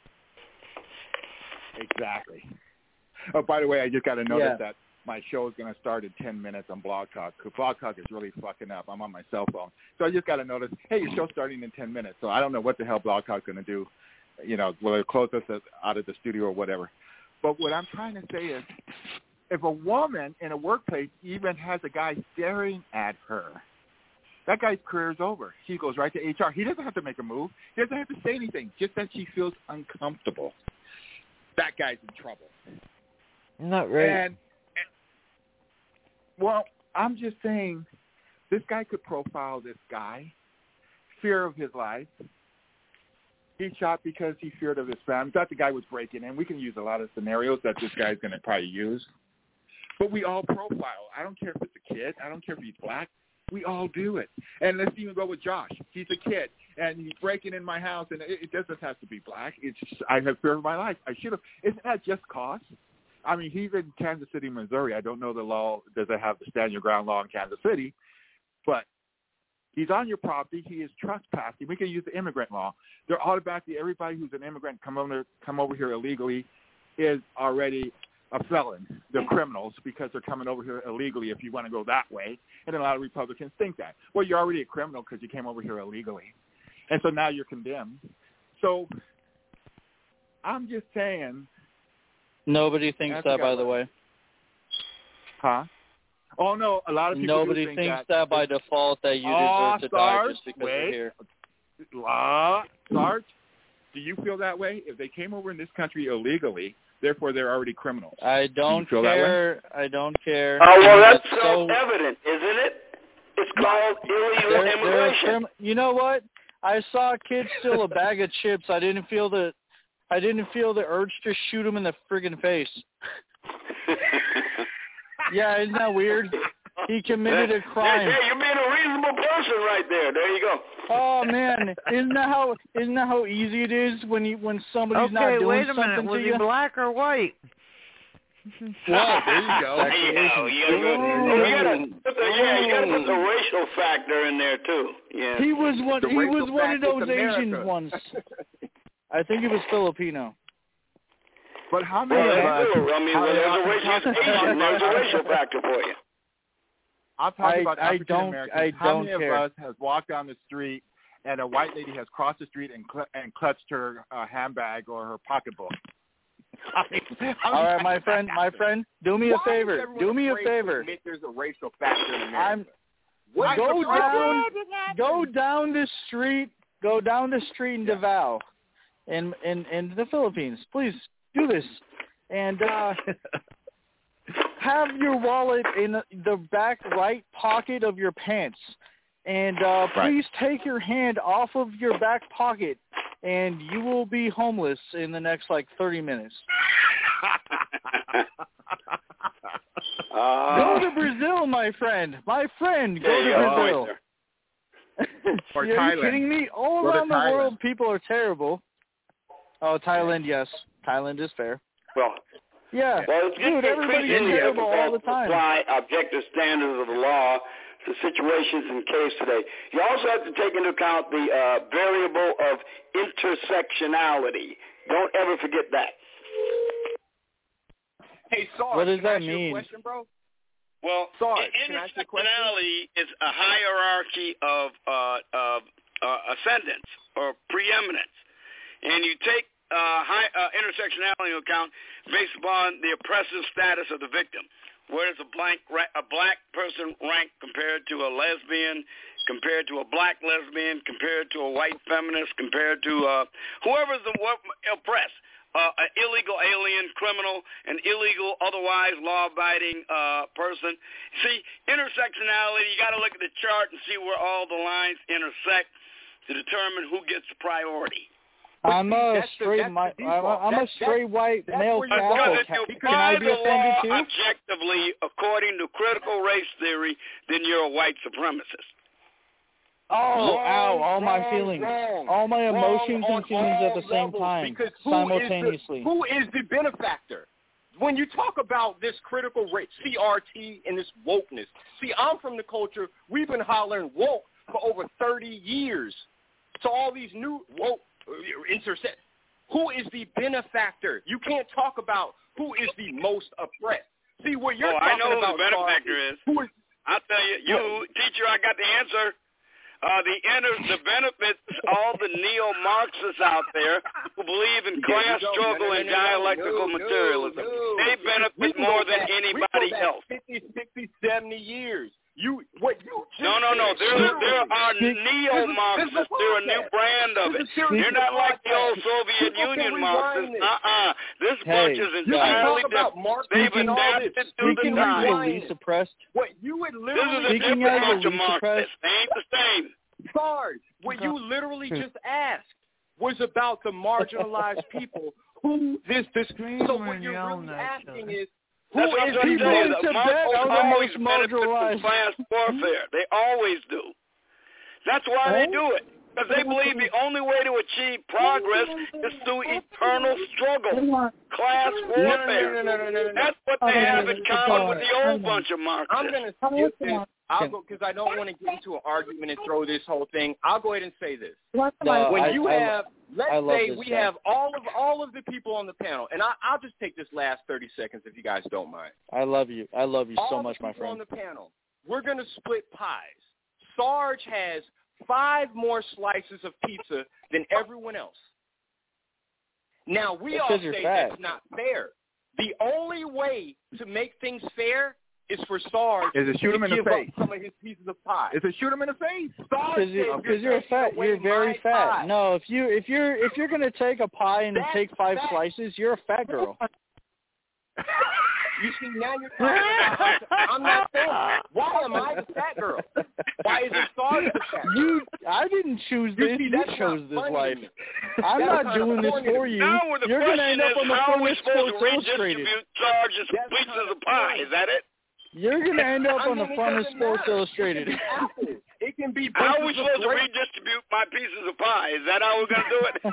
Exactly. Oh, by the way, I just got to notice that my show is going to start in 10 minutes on Blog Talk. Blog Talk is really fucking up. I'm on my cell phone. So I just got to notice, hey, your show's starting in 10 minutes. So I don't know what the hell Blog Talk's going to do, whether it close us out of the studio or whatever. But what I'm trying to say is if a woman in a workplace even has a guy staring at her, that guy's career is over. She goes right to HR. He doesn't have to make a move. He doesn't have to say anything. Just that she feels uncomfortable. That guy's in trouble. Not right. And well, I'm just saying, this guy could profile this guy. Fear of his life. He shot because he feared of his family. Thought the guy was breaking in. We can use a lot of scenarios that this guy's going to probably use. But we all profile. I don't care if it's a kid. I don't care if he's black. We all do it. And let's even go with Josh. He's a kid, and he's breaking in my house, and it doesn't have to be black. It's just, I have fear of my life. I should have. Isn't that just cause? I mean, he's in Kansas City, Missouri. I don't know the law. Does it have the stand your ground law in Kansas City? But he's on your property. He is trespassing. We can use the immigrant law. They're automatically, everybody who's an immigrant come over here illegally is already a felon. They're criminals because they're coming over here illegally if you want to go that way. And a lot of Republicans think that. Well, you're already a criminal because you came over here illegally. And so now you're condemned. So I'm just saying. Nobody thinks that, by the way. Huh? Oh, no, a lot of people Nobody thinks that by default that you deserve to die just because you're here. Sarge, do you feel that way? If they came over in this country illegally, therefore they're already criminals. I don't care. I don't care. Oh, well, that's self-evident, isn't it? It's called illegal immigration. You know what? I saw a kid steal a bag of chips. I didn't feel the urge to shoot him in the friggin' face. Yeah, isn't that weird? He committed a crime. Yeah, you're being a reasonable person right there. There you go. Oh man, isn't that how easy it is when somebody's not doing wait a something minute. to Was you? he black or white? Well, there you go. You gotta put the racial factor in there too. Yeah. He was one of those Asian ones. I think he was Filipino. But how many of us? I mean, there's a racial factor for you. I'm talking about African Americans. How many care. of us has walked down the street and a white lady has crossed the street and clutched her handbag or her pocketbook? All right, my friend, do me a favor. Do me a favor. Admit there's a racial factor in America. Go down the street in Davao, in the Philippines. Please do this, and have your wallet in the back right pocket of your pants, and please take your hand off of your back pocket, and you will be homeless in the next 30 minutes. Go to Brazil, my friend. Go to Brazil. Or Are Thailand. you kidding me? All around the world, people are terrible. Oh, Thailand, yes. Thailand is fair. Well, it's dude, everybody's terrible all the time. Apply objective standards of the law to situations in case today. You also have to take into account the variable of intersectionality. Don't ever forget that. Hey, Sarge, what does that mean? mean? Question, bro? Well, intersectionality is a hierarchy of ascendance or preeminence, and you take intersectionality into account based upon the oppressive status of the victim. Where does a black person rank compared to a lesbian, compared to a black lesbian, compared to a white feminist, compared to whoever's oppressed? An illegal alien, criminal, an illegal, otherwise law-abiding person. See, intersectionality, you got to look at the chart and see where all the lines intersect to determine who gets priority. I'm a straight white male Catholic. Can I be offended too? Objectively, according to critical race theory, then you're a white supremacist. All my feelings, all my emotions and feelings at the same time, simultaneously. Who is the benefactor? When you talk about this critical race, CRT, and this wokeness, see, I'm from the culture, we've been hollering woke for over 30 years. So all these new woke intersect. Who is the benefactor? You can't talk about who is the most oppressed. See, what you're talking about, I know who the benefactor is. I'll tell you, teacher, I got the answer. the benefits, all the neo-Marxists out there who believe in class struggle and dialectical materialism, they benefit more than anybody else. 50, 60, 70 years. No. There are neo-Marxists. They're a new brand of it. They're not like the old Soviet Union Marxists. This bunch is entirely different. They've adapted to the time. What you would literally... This is a different bunch of Marxists. They ain't the same. Sarge, what you literally just asked was about the marginalized people. Who this? So what you're really asking is, who is people in Tibet are the most marginalized? Class warfare. They always do. That's why they do it. Because they believe the only way to achieve progress is through eternal struggle, class warfare. That's what they have in common with the old bunch of Marxists. I'm going to skip this. I'll go because I don't want to get into an argument and throw this whole thing. I'll go ahead and say this. When you have, let's say we have all of the people on the panel, and I'll just take this last 30 seconds if you guys don't mind. I love you so much, my friend. On the panel, we're going to split pies. Sarge has 5 more slices of pizza than everyone else. Now, we all say that's not fair. The only way to make things fair is for Sarge to shoot him in the face. Some of his pieces of pie. It's a shoot him in the face. Because you're fat. You're very fat. Pie. No, if you're gonna take a pie and take 5 slices, you're a fat girl. You see, now you're talking about. I'm not saying. Why am I the fat girl? Why is it Sarge the fat girl? I didn't choose this. You chose this life. I'm not doing this for you. You're gonna end up on the front of Sports Illustrated. Sarge's pieces of pie. Is that it? You're going to end up on the front of Sports Illustrated. It can be. How are we supposed to redistribute my pieces of pie? Is that how we're going to do it?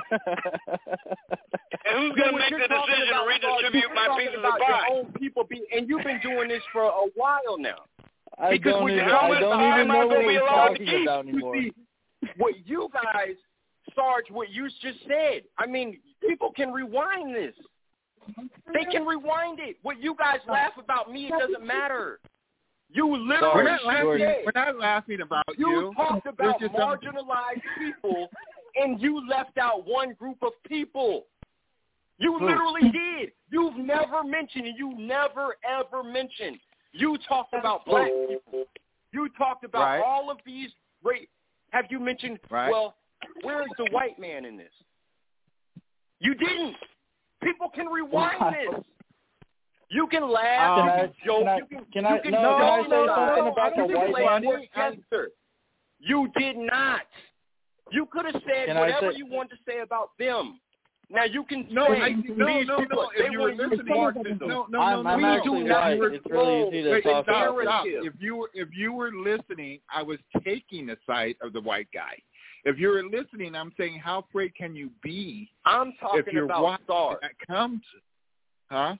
And who's going to make the decision to redistribute my pieces of pie? Your own people and you've been doing this for a while now. I don't even know what we're talking about anymore. You see, what you guys, Sarge, what you just said, I mean, people can rewind this. They can rewind it. What you guys laugh about me, it doesn't matter. You literally we're not laughing about you. You talked about marginalized people, and you left out one group of people. You literally did. You've never mentioned, and you never, ever mentioned. You talked about black people. You talked about all of these great. Have you mentioned, well, where is the white man in this? You didn't. People can rewind this. You can laugh, you can joke, Can I say something about the white man? You did not. You could have said whatever you wanted to say about them. Now you can no. If you were listening, I'm actually white. It's really easy to talk about. If you were listening, I was taking the side of the white guy. If you're listening, I'm saying, how afraid can you be? I'm talking about Sarge. Huh?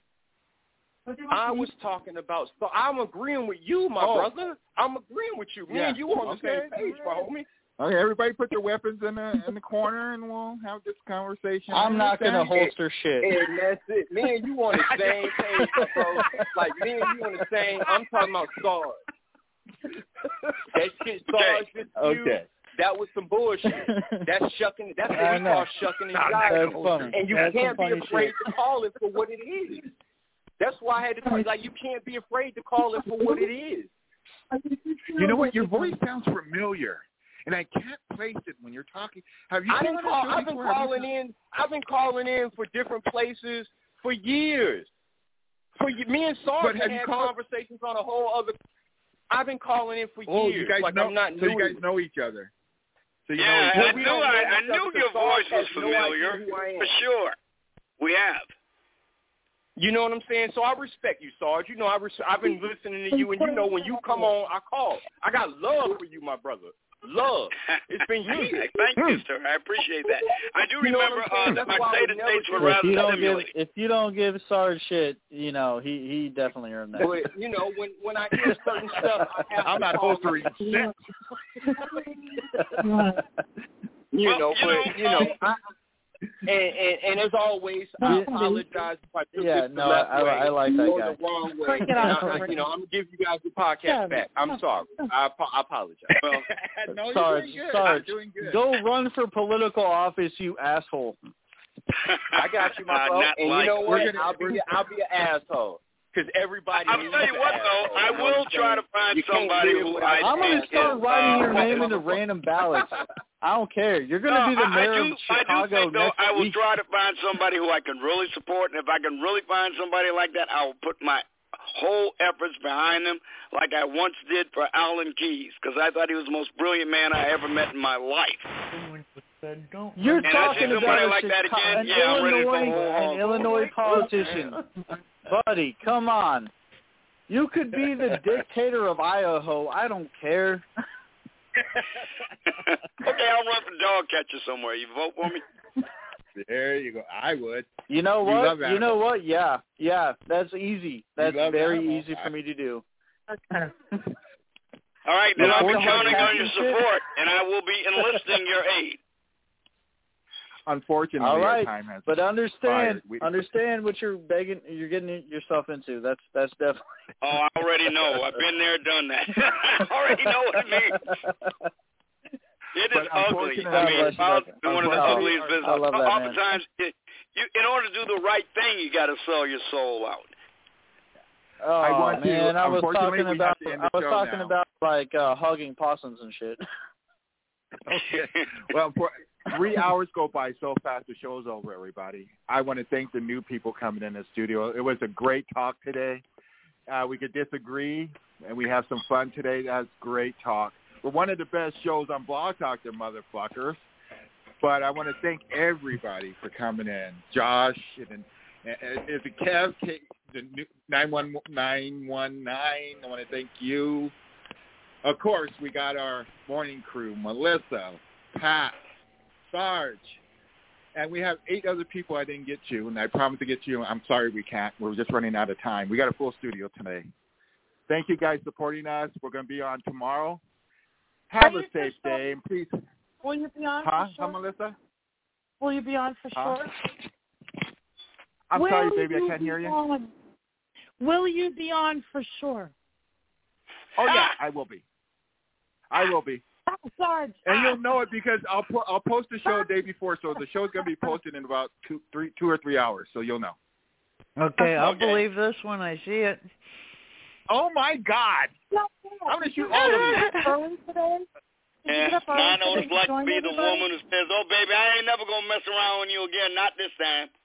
I was talking about. I'm agreeing with you, my brother. I'm agreeing with you. Me and you on the same page, my homie. Okay, everybody put their weapons in the corner, and we'll have this conversation. I'm not going to holster shit. And that's it. Me and you on the same page, bro. Like, me and you on the same. I'm talking about Sarge. That shit, Sarge. Okay. That was some bullshit. That's shucking. That's what we call shucking and jiving. And you can't be afraid to call it for what it is. That's why I had to tell you, like, you can't be afraid to call it for what it is. You know what? Your voice sounds familiar, and I can't place it when you're talking. Have you? I've been calling in for different places for years. Me and Sarge had conversations on a whole other. I've been calling in for years. You guys know. I'm not so you guys know each other. So you know I knew your voice was familiar for sure. We have. You know what I'm saying? So I respect you, Sarge. You know, I've been listening to you, and you know when you come on, I call. I got love for you, my brother. Love. It's been years. Thank you, sir. I appreciate that. I do remember my stated dates were rather stimulating. If you don't give Sarge shit, you know, he definitely earned that. But, you know, when I hear certain stuff, I'm not holstering shit. And as always, I apologize if I took this the left way I like that or guy. the wrong way. I'm gonna give you guys the podcast back. I'm sorry. I apologize. Well, no, Sarge, you're doing good. Go run for political office, you asshole. I got you, my bro. And you know what? I'll be an asshole. Because everybody I'll tell you what, though. I will try to find somebody who I'm going to start writing your name into random ballots. I don't care. You're going to be the mayor of Chicago I do think, though, next I will week. try to find somebody who I can really support. And if I can really find somebody like that, I will put my whole efforts behind them like I once did for Alan Keyes, because I thought he was the most brilliant man I ever met in my life. You're talking about like that again? an Illinois politician. Buddy, come on. You could be the dictator of Idaho. I don't care. Okay, I'll run for dog catcher somewhere. You vote for me? There you go. I would. You know what? You know what? Yeah. That's easy. That's very easy for me to do. All right, then I'll be counting on your support, and I will be enlisting your aid. Unfortunately, all right, our time has but understand what you're getting yourself into. That's definitely. Oh, I already know. I've been there, done that. I already know what it means. It is ugly. I mean, it's one of the ugliest businesses. Oftentimes, in order to do the right thing, you got to sell your soul out. Oh man, I was talking about like hugging possums and shit. Okay. Well, 3 hours go by so fast. The show's over, everybody. I want to thank the new people coming in the studio. It was a great talk today. We could disagree, and we have some fun today. That's great talk. We're one of the best shows on Blog Talk, the motherfuckers. But I want to thank everybody for coming in. Josh, and is it Kev, the 91919. I want to thank you. Of course, we got our morning crew, Melissa, Pat, Sarge, and we have 8 other people I didn't get to, and I promised to get to you. I'm sorry we can't. We're just running out of time. We got a full studio today. Thank you guys for supporting us. We're going to be on tomorrow. Have a safe day, and please. Will you be on for sure? Melissa? Will you be on for sure? I'm sorry, baby, I can't hear you. Will you be on for sure? Oh, yeah, I will be. Sarge. And you'll know it because I'll post the show the day before, so the show's going to be posted in about 2 or 3 hours, so you'll know. Okay, I'll believe this when I see it. Oh, my God. I'm going to shoot all of you. Yeah, I know what it's like to be the woman who says, oh, baby, I ain't never going to mess around with you again, not this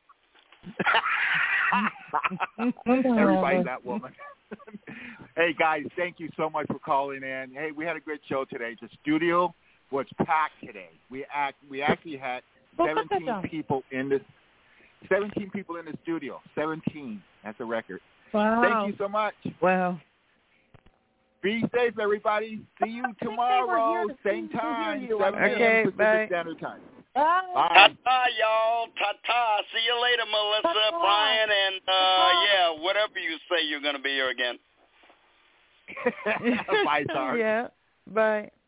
time. Everybody's that woman. Hey, guys, thank you so much for calling in. Hey, we had a great show today. The studio was packed today. We actually had 17 people in the studio. 17. That's a record. Wow. Thank you so much. Wow. Be safe, everybody. See you tomorrow, same time, 7 okay, Pacific bye. Standard Time. Bye. Ta-ta, y'all. Ta-ta. See you later, Melissa, Brian, and, whatever you say you're going to be here again. Bye, Sarge. Yeah, bye.